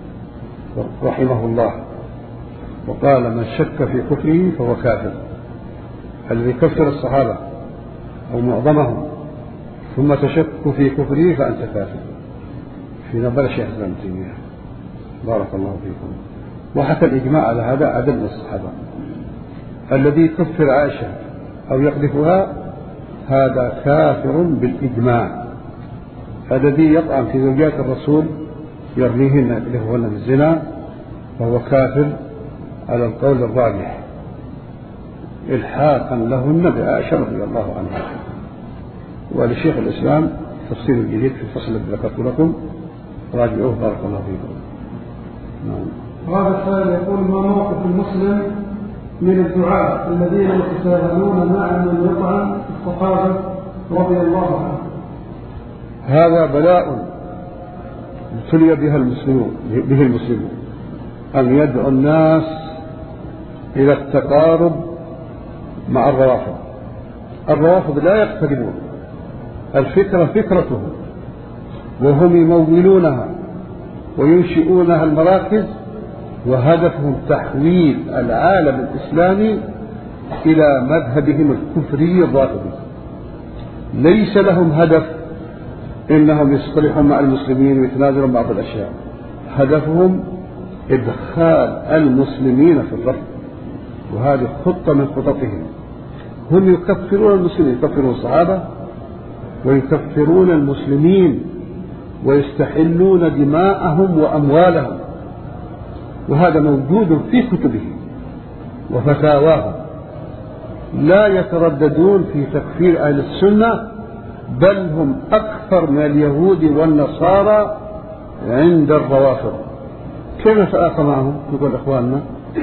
رحمه الله، وقال من شك في كفره فهو كافر. الذي كفر الصحابة أو معظمهم ثم تشك في كفره فأنت كافر، في نظر شيخ الإسلام ابن تيمية بارك الله فيكم. وحكى الإجماع على هذا عدد من الصحابة. الذي يكفر عائشة أو يقذفها هذا كافر بالإجماع. الذي يطعن في زوجات الرسول يرميهن لهن بالزنا فهو كافر على القول الراجح إلحاقا لهن بعائشة رضي الله عنها. ولشيخ الإسلام تفصيل جديد في الفصل الذي ذكرت لكم، راجعوه بارك الله فيكم. نعم. وهذا السائل يقول: ما موقف المسلم من الدعاء الذين يتساهلون مع من يطعن الصحابة رضي الله عنهم؟ هذا بلاء ابتلي بها المسلمون به المسلمون أن يدعو الناس إلى التقارب مع الروافض. الروافض لا يقتربون، الفكرة فكرتهم، وهم يمولونها وينشئونها المراكز، وهدفهم تحويل العالم الإسلامي إلى مذهبهم الكفري الرافضي. ليس لهم هدف إنهم يصطلحون مع المسلمين ويتنازلون بعض الأشياء، هدفهم إدخال المسلمين في الرفض، وهذه خطة من خططهم. هم يكفرون المسلمين، يكفرون الصحابة ويكفرون المسلمين ويستحلون دماءهم وأموالهم، وهذا موجود في كتبهم وفتاواهم. لا يترددون في تكفير أهل السنة، بل هم أكثر من اليهود والنصارى عند الروافض. كيف نتآخى معهم؟ نقول إخواننا.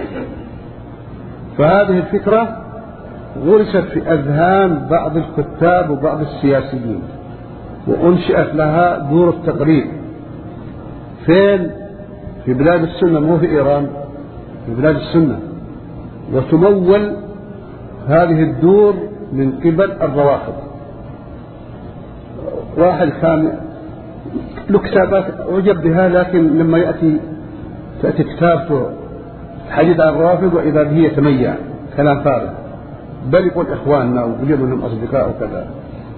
فهذه الفكرة غرست في أذهان بعض الكتاب وبعض السياسيين، وأنشئت لها دور التقريب. فين؟ في بلاد السنة، مو في إيران، في بلاد السنة. وتمول هذه الدور من قبل الروافض. واحد كان له كتابات أعجب بها، لكن لما يأتي تأتي كتابته حديث عن الروافض وإذا به يتميع كلام فارغ، بل يقول إخواننا ويقول منهم أصدقاء وكذا.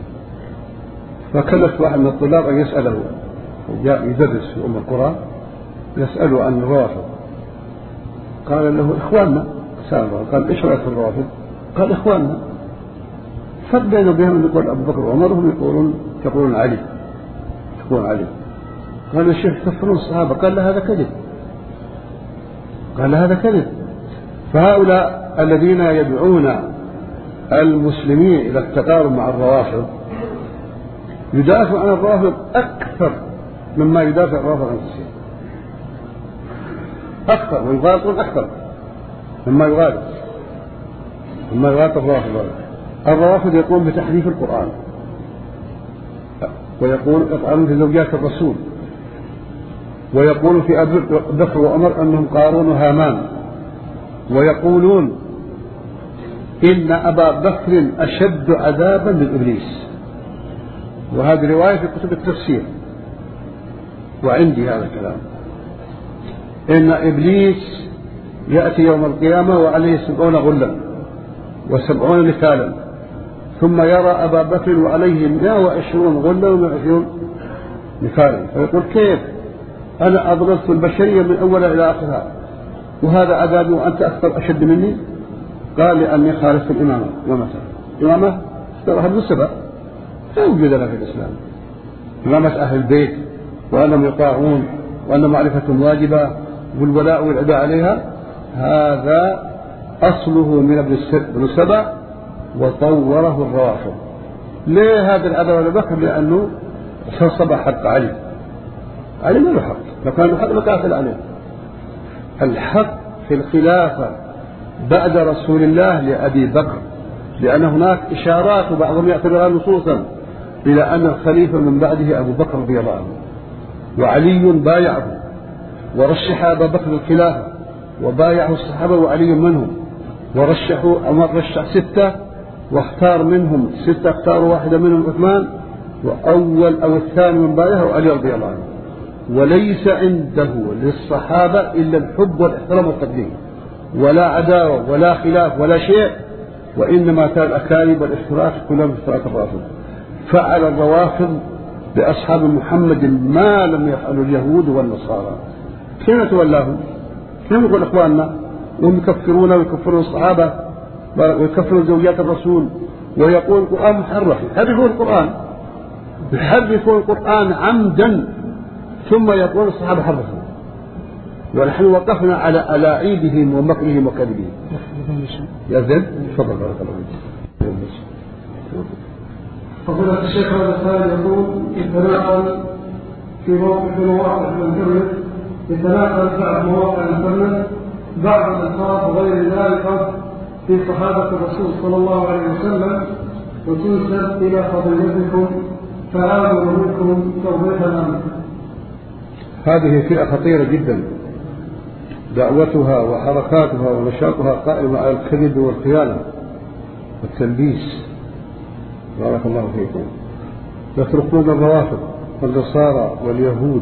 فكلف واحد من الطلاب أن يسأله، جاء يدرس في أم القرى، يسأله عن الروافض. قال له إخواننا. سأله قال: إيش رأيك في الروافض؟ قال: إخواننا. فرق بينه وبينهم يقول أبو بكر وعمر، هم يقولون يقولون علي، يحقون عليه. قال الشيخ كفرون الصحابة، قال له هذا كذب، قال له هذا كذب. فهؤلاء الذين يدعون المسلمين إلى التقارب مع الروافض يدافع عن الروافض أكثر مما يدافع الروافض عن الشيعة، أكثر، ويغالطون أكثر مما يغالط مما يغالط الروافض. الروافض يقوم بتحريف القرآن، ويقول يطعنون في زوجات الرسول، ويقول في أبي بكر وعمر أنهم قارون وهامان، ويقولون إن أبا بكر أشد عذابا من إبليس، وهذه رواية في كتب التفسير، وعندي هذا الكلام، إن إبليس يأتي يوم القيامة وعليه سبعون غلا وسبعون نكالا، ثم يرى أبا بكر وعليه مئة وعشرون غلا ومئة وعشرون نكالا، فيقول كيف أنا أضررت البشرية من أولها إلى آخرها وهذا عذابي وأنت أكثر أشد مني؟ قال لأني خالفت الإمامة. إمامة إمامة استراحت بالسبب لا وجود لها في الإسلام، إمامة أهل البيت وأنهم يطاعون وأن معرفتهم واجبة والولاء والعداء عليها، هذا أصله من ابن سبع وطوره الروافض. ليه هذا العداء لبكر؟ لأنه صبح حق علي، علي ما له حق، لو كان له حق لقاتل عليه. الحق في الخلافة بعد رسول الله لأبي بكر، لأن هناك إشارات وبعضهم يعتبرها نصوصا إلى أن الخليفة من بعده أبو بكر رضي الله عنه، وعلي بايعه ورشح أبا بكر الخلافة وبايعه الصحابة وعلي منهم، ورشحوا عمر رشح ستة واختار منهم ستة، اختاروا واحدة منهم عثمان، وأول أو الثاني من بايعه علي رضي الله عنه. وليس عنده للصحابة إلا الحب والاحترام والتقدير، ولا عداوة ولا خلاف ولا شيء، وإنما كان الأكاذيب والافتراء كلهم افتراء الرافض. فعل الروافض بأصحاب محمد ما لم يفعلوا اليهود والنصارى. كيف تولاهم؟ كيف يقول إخواننا وهم يكفرون ويكفرون الصحابة ويكفرون زوجات الرسول ويقول القرآن محرف، يحرفون القرآن يحرفون القرآن عمدا، ثم يقول الصحابة حرفوا، ونحن وقفنا على ألاعيبهم ومكرهم وكذبهم. يا زيد تفضل بارك الله فيك. فضيلة الشيخ هذا السائل يقول يتناقل في موقف مواقع الانترنت، يتناقل بعض مواقع الانترنت بعض الألفاظ غير ذلك في صحابة الرسول صلى الله عليه وسلم وتنسب إلى فضيلتكم، فآمل منكم توضيحا. هذه فئة خطيرة جدا، دعوتها وحركاتها ونشاطها قائمة على الكذب والخيانة والتلبيس. بارك الله فيكم. يتركون الروافض والنصارى واليهود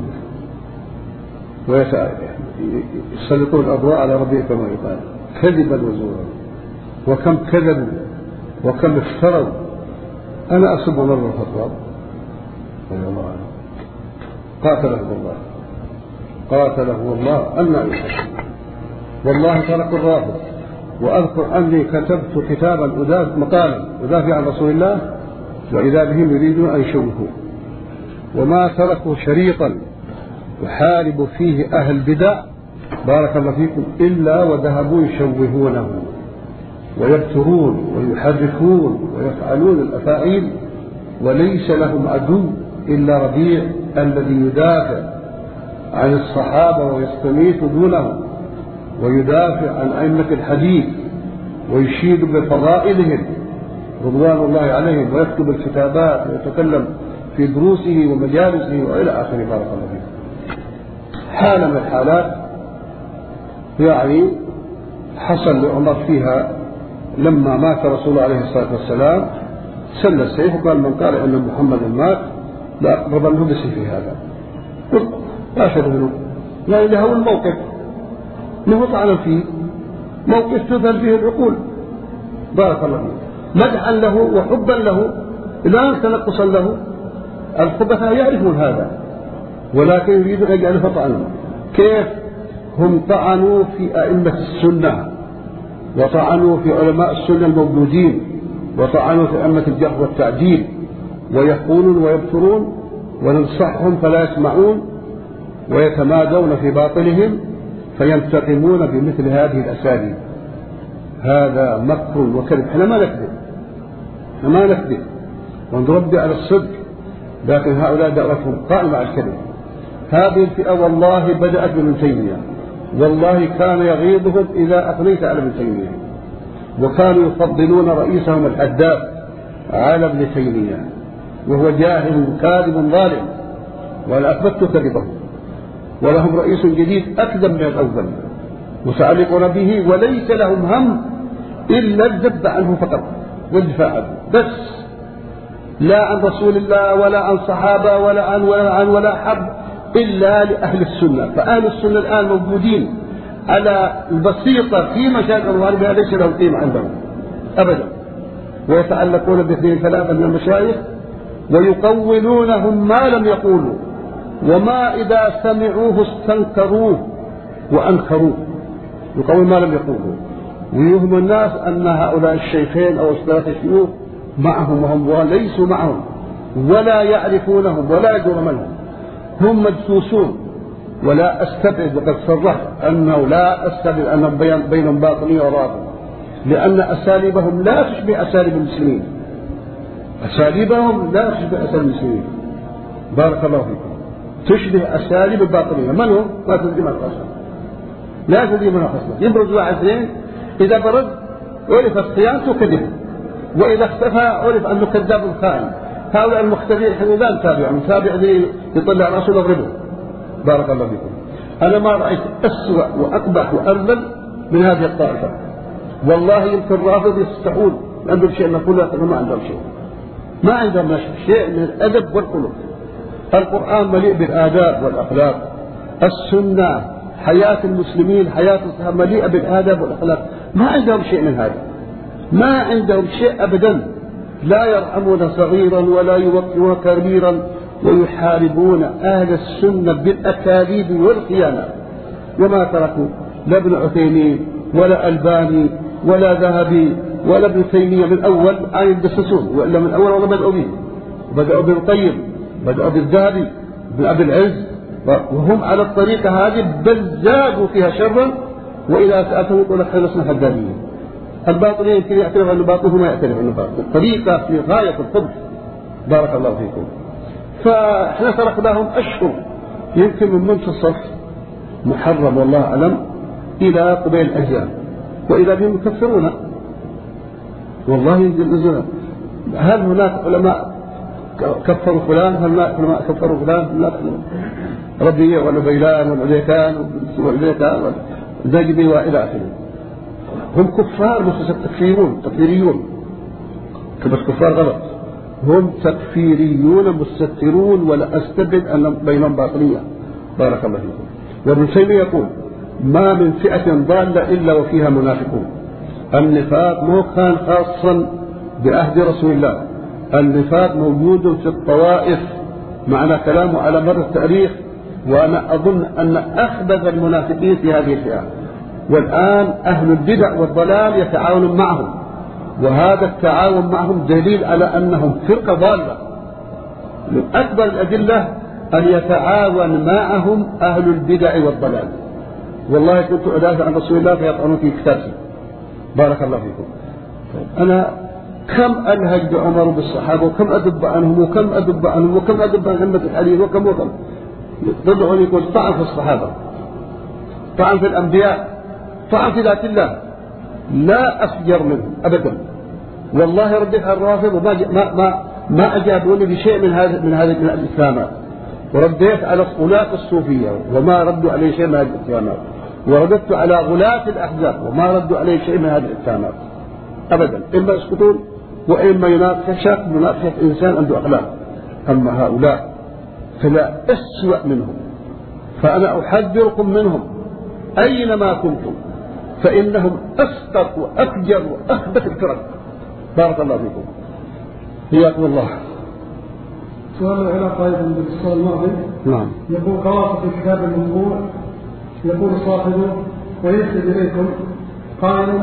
ويسلطون الأضواء على ربيع كما يقال كذبا وزورا. وكم كذبوا وكم افتروا. أنا أسب عمر بن الخطاب رضي الله عنه، قاتله الله قاتله الله أن يحسن، والله ترك الرافض. وأذكر أني كتبت كتابا أدافع مقالا أدافع عن رسول الله، وإذا بهم يريدون أن يشوهوا، وما تركوا شريطا يحارب فيه أهل بدع بارك الله فيكم إلا وذهبوا يشوهونه ويبترون ويحرفون ويفعلون الأفاعيل، وليس لهم عدو إلا ربيع الذي يدافع عن الصحابة ويستميت دونهم، ويدافع عن أئمة الحديث ويشيد بفضائلهم رضوان الله عليهم، ويكتب الكتابات ويتكلم في دروسه ومجالسه وإلى آخره بارك الله فيه. حالة من الحالات يعني حصل لعمر فيها لما مات رسول الله عليه الصلاة والسلام سل السيف وقال من قال أن محمد مات لا أقربنه بسيفه هذا. قلت لا شرف لا إله هو الموقف له طعنا فيه، موقف تذهل فيه العقول بارك الله فيه، مدحا له وحبا له لا تنقصا له. الخبثاء يعرفون هذا ولكن يريدون أن يجعلوا طعنا. كيف هم طعنوا في أئمة السنة وطعنوا في علماء السنة الموجودين وطعنوا في أئمة الجرح والتعديل، ويقولون ويبترون وننصحهم فلا يسمعون ويتمادون في باطلهم فينتقمون بمثل هذه الأساليب. هذا مكر وكذب. احنا ما نكذب، احنا ما نكذب ونربي على الصدق، لكن هؤلاء دعوتهم قائمة على الكذب. هذه الفئة والله بدأت بابن تيمية، والله كان يغيظهم إذا أثنيت على ابن تيمية، وكانوا يفضلون رئيسهم الحداد على ابن تيمية، وهو جاهل كاذب ظالم، وأنا أثبت كذبه، ولهم رئيس جديد أكذب من الأول متعلقون به، وليس لهم هم إلا الذب عنه فقط والدفاع عنه بس، لا عن رسول الله ولا عن صحابة ولا عن ولا عن ولا حب إلا لأهل السنة. فأهل السنة الآن موجودين على البسيطة في مشاكل الغالبية ليس لهم قيمة عندهم أبدا، ويتعلقون باثنين ثلاثة من المشايخ ويقولونهم ما لم يقولوا، وما إذا سمعوه استنكروه وأنكروه، يقول ما لم يقولوا، ويوهم الناس أن هؤلاء الشيخين أو الثلاثة الشيوخ معهم وهم وليسوا معهم ولا يعرفونهم ولا يدرون منهم، هم مدسوسون. ولا أستبعد، وقد صرحت أنه لا أستبعد أنهم بينهم باطنية ورافض، لأن أساليبهم لا تشبه أساليب المسلمين، أساليبهم لا تشبه أساليب المسلمين بارك الله فيكم، تشبه أساليب الباطنية. من هم؟ ما تدري من الخصم، لا تدري من الخصم. يبرز واحد اثنين، إذا برز عرف الصيانة كذب، وإذا اختفى عرف أنه كذاب خائن. هؤلاء المختفين احنا لا نتابع، نتابع ذي يطلع رأسه نضربه بارك الله فيكم. أنا ما رأيت أسوأ وأقبح وأرذل من هذه الطائفة، والله يمكن رافض يستحون عندهم شيء نقول لكن ما عندهم شيء، ما عندهم شيء من الأدب والخلق. القرآن مليء بالآداب والأخلاق، السنة حياة المسلمين حياة الصحابة مليئة بالآداب والأخلاق، ما عندهم شيء من هذا، ما عندهم شيء أبدا، لا يرحمون صغيرا ولا يوقرون كبيرا، ويحاربون أهل السنة بالأكاذيب والخيانات. وما تركوا لا ابن عثيمين ولا ألباني ولا ذهبي ولا ابن تيمية من أول عن يدسسون، وإلا من أول ولا بدأوا به، بدأوا بالقيم، بدأوا بالذهبي بن أبي العز، وهم على الطريقة هذه بل زادوا فيها شرا. وإذا سألتهم يقول لك خلصنا حداديين. الباطل يمكن يعترف أنه باطل وما يعترف أنه باطل، الطريقة في غاية القبح بارك الله فيكم. فاحنا تركناهم أشهر يمكن من منتصف محرم والله أعلم إلى قبيل الأيام، وإذا بهم يكفرون والله ينزل. هل هناك علماء كفروا فلان؟ هل هناك علماء كفروا فلان؟ لا، ربيع ولا بيلان ولا ديكان ولا زجبي وإلى آخره. هم كفار مستكفرون تكفيريون، بس كفار غلط، هم تكفيريون مستترون، ولا أستبعد أن بينهم باطنية بارك الله فيكم. وابن تيمية يقول ما من فئة ضالة إلا وفيها منافقون. النفاق مو كان خاصا بعهد رسول الله، النفاق موجود في الطوائف، معنى كلامه على مر التاريخ. وأنا أظن أن أخبث المنافقين في هذه الفئة، والآن أهل البدع والضلال يتعاونون معهم، وهذا التعاون معهم دليل على أنهم فرقة ضالة. من أكبر الأدلة أن يتعاون معهم أهل البدع والضلال. والله كنت أدافع عن رسول الله فيطعنون في كتابي بارك الله فيكم. أنا كم أنهج بعمر بالصحابة، وكم أدب عنهم وكم أدب عنهم وكم أدب عن أمة الحديث وكم وكم. يضعون يقول طعن في الصحابة، طعن في الأنبياء، طعن في ذات الله، لا أفجر منهم أبدا. والله رديت على الرافض وما ما ما ما أجابوني بشيء من هذه من هذه من الإسلامات، ورديت على غلاة الصوفية وما ردوا عليه شيء من هذه الإسلامات، ورددت على غلاة الأحزاب وما ردوا عليه شيء من هذه الإسلامات أبدا، إما يسكتون وإما يناقشك مناقشة إنسان عنده أخلاق. أما هؤلاء فلا أسوأ منهم، فأنا أحذركم منهم أينما كنتم، فإنهم أسقط وأفجر وأخبث الفرق بارك الله فيكم. حياكم الله. سؤال العلاقة أيضا بالسؤال الماضي. نعم. يقول قرأت في كتاب الموضوع يقول صاحبه ويكتب إليكم قائلا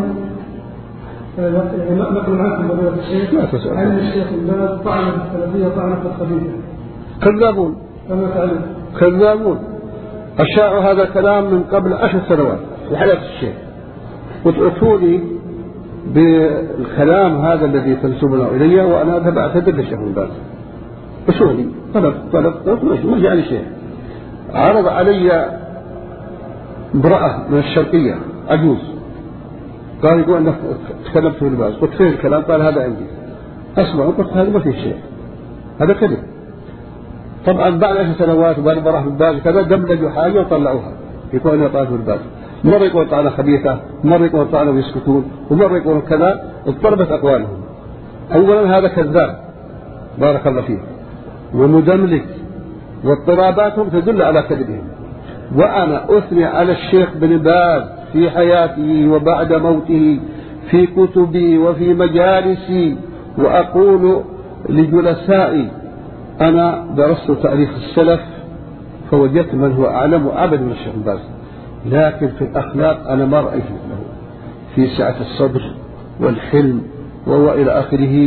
نقل عنكم فضيلة الشيخ أن الشيخ الباز طعن في السلفية طعنة الخبيثة. كذابون كذابون أشاعوا هذا الكلام من قبل عشر سنوات في حياة الشيخ، وتأتوني بالكلام هذا الذي تنسبونه إلي وأنا أذهب أعتذر للشيخ بن باز. بشغلي طلب طلب طلب ما جاء شيء. عرض علي امرأة من الشرقية عجوز، قال يقول أنك تكلمت في الباز، قلت فين الكلام؟ قال هذا عندي. أسمع، قلت هذا ما في شيء، هذا كذب. طبعا بعد عشر سنوات وبعد ما راح في الباز كذا دمجوا حاجة وطلعوها يقول أنها طالب في الباز. مرة يقول طعنة خبيثة، مرة يقول طعنة ويسكتون، ومرة يقول كذا. اضطربت أقوالهم. أولا هذا كذاب بارك الله فيه ومدملج، واضطراباتهم تدل على كذبهم. وأنا أثني على الشيخ بن باز في حياته وبعد موته في كتبي وفي مجالسي، وأقول لجلسائي أنا درست تاريخ السلف فوجدت من هو أعلم وأعبد من الشيخ بن باز، لكن في الأخلاق أنا ما رأيت له في سعة الصدر والحلم وهو إلى آخره،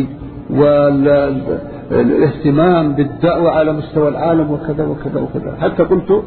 والاهتمام بالدعوة على مستوى العالم وكذا وكذا وكذا. حتى قلت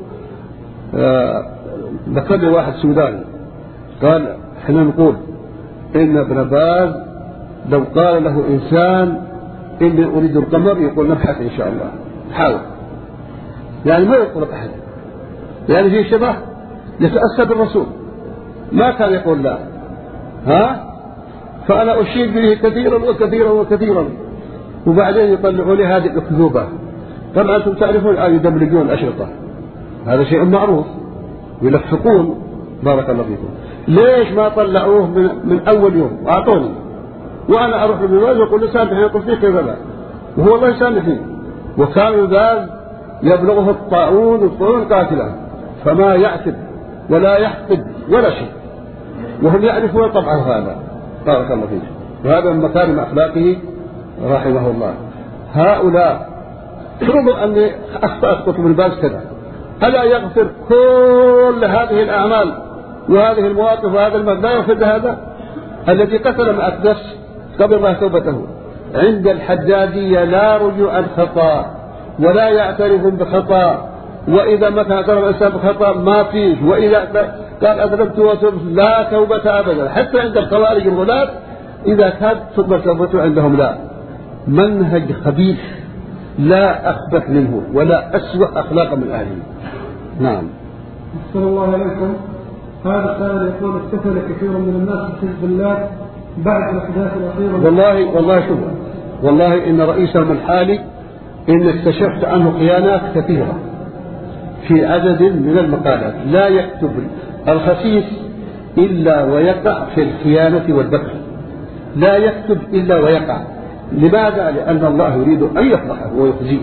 ذكر لي واحد سوداني قال احنا نقول إن ابن باز لو قال له إنسان إني أريد القمر يقول نبحث إن شاء الله حاول، يعني ما يقول أحد، يعني في شبه يتأسى بالرسول ما كان يقول لا. ها فأنا أشيد به كثيرا وكثيرا وكثيرا، وبعدين يطلعوا لي هذه الأكذوبة. طبعا أنتم تعرفون الآن يدملجون الأشرطة، هذا شيء معروف، ويلفقون بارك الله فيكم. ليش ما طلعوه من, من أول يوم وأعطوني وأنا أروح للباز وأقول له سامحني يقول فيه كذا لا، وهو الله يسامحني. وكان الباز يبلغه الطاعون والطاعون قاتله فما يعتب ولا يحقد ولا شيء، وهم يعرفون طبعا هذا بارك الله فيه، وهذا من مكارم أخلاقه رحمه الله. هؤلاء فرضوا أني أخطأت كتب الباز كذا، ألا يغفر كل هذه الأعمال وهذه المواقف وهذا المال؟ لا يغفر هذا الذي قتل مع نفس قبل الله توبته. عند الحدادية لا رجوع الخطأ ولا يعترفون بخطأ، وإذا مثلا اعترف الإنسان بخطأ ما فيه، وإذا قال أذنبت وتبت لا توبة أبدا. حتى عند الخوارج الغلاة إذا كانت تقبل توبته عندهم لا. منهج خبيث لا أخبث منه ولا أسوأ أخلاقا من أهله. نعم. صلى الله عليكم. هذا السائل يقول اكتفل كثير من الناس بحزب الله بعد الأحداث الأخيرة. والله والله شوف والله إن رئيسهم الحالي إن اكتشفت عنه خيانات كثيرة في عدد من المقالات. لا يكتب الخسيس إلا ويقع في الخيانة والبكر، لا يكتب إلا ويقع. لماذا؟ لأن الله يريد أن يفضحه ويخزيه.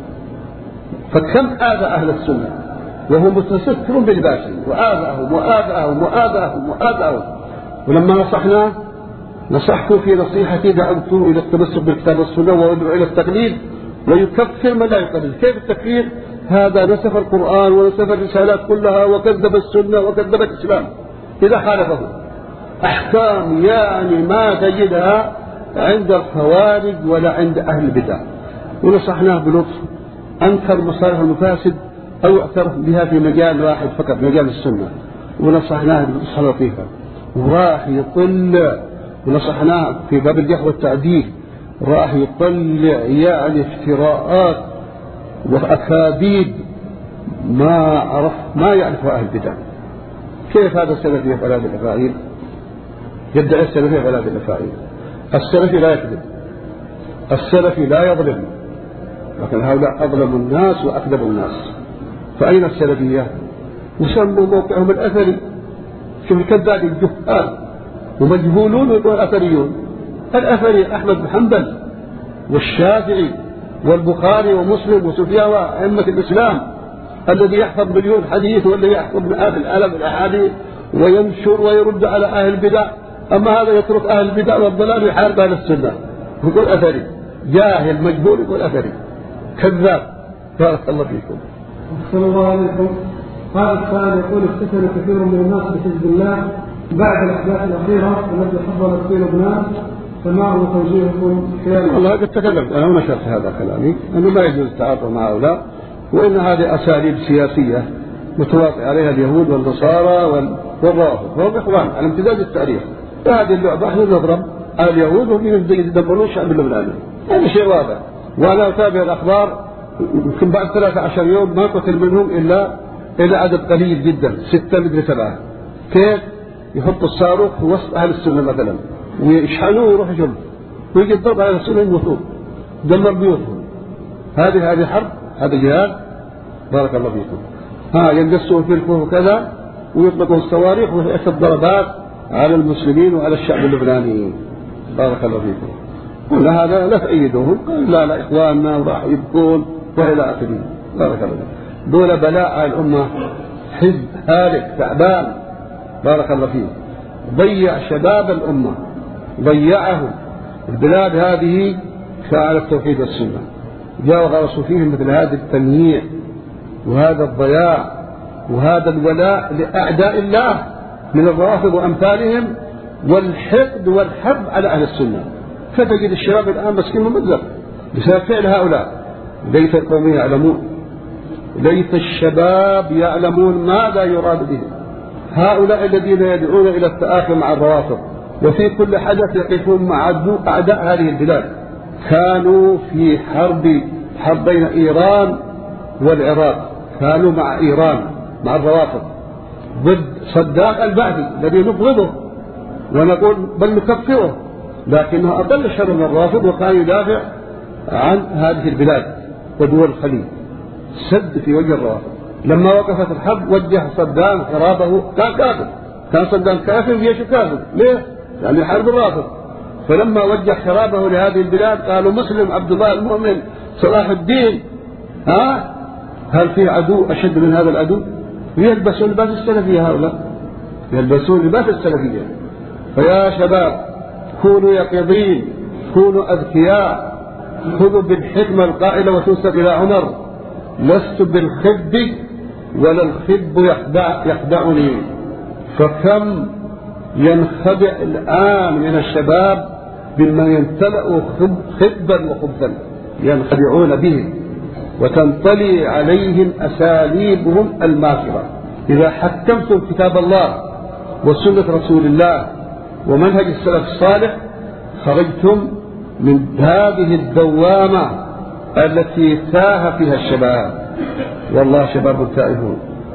فكم آذى أهل السنة وهو متستر بالباطل، وآذاهم وآذاهم وآذاهم وآذاهم. ولما نصحناه نصحته في نصيحتي دعوته إلى التمسك بالكتاب والسنة ويدعو إلى التقليد ويكفر من لا يقلد. كيف التكفير؟ هذا نسف القرآن ونسف الرسالات كلها وكذب السنة وكذب الإسلام إذا خالفه. أحكام يعني ما تجدها عند الخوارج ولا عند أهل البدع. ونصحناه بلطف، أنكر مصالح المفاسد أو اعترف بها في مجال واحد فقط مجال السنة، ونصحناه بنصح لطيفة وراح يطل. ونصحناه في باب الجرح والتعديل راح يطلع يعني افتراءات وأكاذيب ما عرف ما يعرفها أهل البدع. كيف هذا السلفي يفعل هذه الأفاعيل؟ يدعي السلفي يفعل هذه الأفاعيل. السلفي لا يكذب، السلفي لا يظلم، لكن هؤلاء أظلموا الناس وأكذبوا الناس. فأين السلفية؟ وسموا موقعهم الأثري. شوف الكذاب الجهال ومجهولون ويقول أثريون. الأثري أحمد بن حنبل والشافعي والبخاري ومسلم وسفيان وأئمة الإسلام، الذي يحفظ مليون حديث والذي يحفظ مئات الآلاف الأحاديث وينشر ويرد على أهل البدع. أما هذا يترك أهل البدع والضلال ويحارب أهل السنة يقول أثري، جاهل مجهول يقول أثري، كذاب. بارك الله فيكم. صلى الله عليكم. هذا السائل يقول افتتن كثير من الناس بحزب الله بعد الأحداث الأخيرة التي حصلت في لبنان، فما هو توجيهكم حيال؟ والله قد تكلمت أنا ونشرت هذا كلامي أنه ما يجوز التعاطف مع هؤلاء، وإن هذه أساليب سياسية متواطئ عليها اليهود والنصارى والروافض، وهم إخوان على امتداد التاريخ. فهذه اللعبة احنا نضرب على اليهود وهم يدبرون الشعب اللبناني، هذا شيء واضح. وأنا أتابع الأخبار يمكن بعد ثلاثة عشر يوم ما قتل منهم إلا إلى عدد قليل جدا، ستة مدري سبعة. كيف يحطوا الصاروخ في وسط أهل السنة مثلا ويشحنوه ويروح جنب ويجي الضرب على السنة يموتون، دمر بيوتهم. هذه هذه حرب، هذا جهاد. بارك الله فيكم. ها يندسون في الكوه وكذا ويطلقوا الصواريخ ويأتي الضربات على المسلمين وعلى الشعب اللبناني. بارك الله فيكم. كل هذا لا تأيدوهم، لا لا إخواننا وراح يبكون وإلى آخره. بارك الله فيكم. دول بلاء على الأمة، حزب هالك تعبان. بارك الله فيكم. ضيع شباب الأمة، ضيعهم. البلاد هذه على التوحيد والسنة، جاءوا غرسوا فيهم مثل هذا التمييع وهذا الضياع وهذا الولاء لأعداء الله من الروافض وأمثالهم، والحقد والحرب على أهل السنة. فتجد الشباب الآن مسكين ممزق بسبب فعل هؤلاء. ليت القوم يعلمون، ليت الشباب يعلمون ماذا يراد به. هؤلاء الذين يدعون إلى التآخي مع الروافض وفي كل حدث يقفون مع أعداء هذه البلاد، كانوا في حرب حرب بين إيران والعراق، كانوا مع إيران مع الروافض ضد صداق البعثي الذي نبغضه ونقول بل نكفره، لكنه أقل شر من الرافض وكان يدافع عن هذه البلاد ودول الخليج. سد في وجه الروافض. لما وقفت الحرب وجه صدام حرابه، كان كافر، كان صدام كافر وجيش كافر. ليه؟ يعني حرب الرافض. فلما وجه حرابه لهذه البلاد قالوا مسلم عبد الله المؤمن صلاح الدين، ها هل في عدو أشد من هذا العدو؟ يلبسون لباس السلفية، هؤلاء يلبسون لباس السلفية. فيا شباب كونوا يقظين، كونوا أذكياء، خذوا بالحكمة القائلة وتنسب إلى عمر: لست بالخب ولا الخب يخدع يخدعني. فكم ينخدع الآن من الشباب بمن يمتلأ خبا وخبثا، ينخدعون به وتنطلي عليهم أساليبهم الماكرة. إذا حكمتم كتاب الله وسنة رسول الله ومنهج السلف الصالح خرجتم من هذه الدوامة التي تاه فيها الشباب. والله شباب تائهون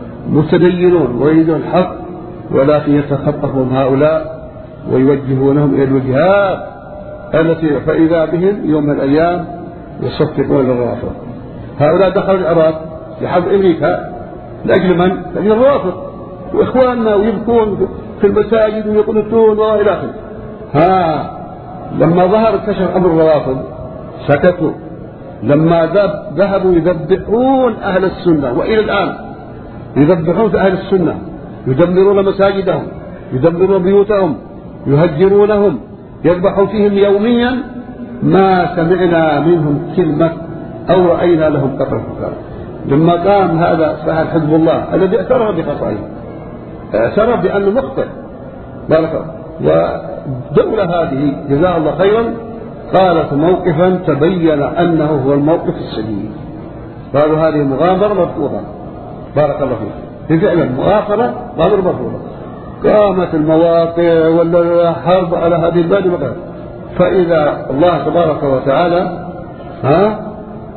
متدينون ويريدون الحق، ولكن يتخطفهم هؤلاء ويوجهونهم إلى الوجهات التي فإذا بهم يوم من الأيام يصفقون للرافض. هؤلاء دخلوا العراق لحرب أمريكا لأجل من؟ لأجل الرافض وإخواننا، ويبكون في المساجد ويقنطون وإلى آخره. ها لما ظهر كشف أمر الروافض سكتوا. لما ذهبوا يذبحون أهل السنة، وإلى الآن يذبحون في أهل السنة، يدمرون مساجدهم، يدمرون بيوتهم، يهجرونهم، يذبحوا فيهم يوميا، ما سمعنا منهم كلمة أو رأينا لهم قطر فكار. لما قام هذا صاحب حزب الله الذي اعترف بخطئه، اعترف بأنه مخطئ، بارك الله، والدولة هذه جزاها الله خيرا قالت موقفا تبين أنه هو الموقف السليم. قالوا هذه مغامرة مرفوضة. بارك الله فيك. فعلا مؤاخرة غير مرفوضة. قامت المواقع ولا حرب على هذه البلاد وغيرها. فإذا الله تبارك وتعالى ها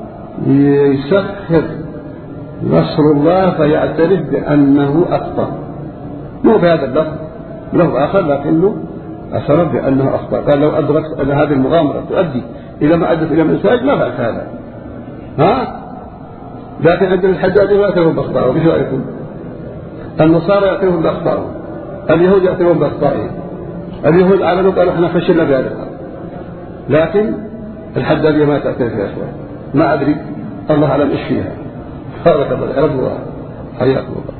يسخر نصر الله فيعترف بأنه أخطأ، مو بهذا اللفظ، لفظ آخر لكنه اعترف بأنه أخطأ. قال لو أدركت أن هذه المغامرة تؤدي إلى ما أدت إلى الإنساج ما فعلت هذا. ها لكن عندنا الحجاج لا يعترفون بأخطائهم. ايش رأيكم؟ النصارى يعترفون بأخطائهم، اليهود يعترفون بأخطائهم. اليهود أعلنوا قالوا احنا فشلنا بهذا، لكن الحجاجية ما تعترف يا اخوان. ما أدري، الله أعلم إيش فيها. بارك الله، حياكم الله.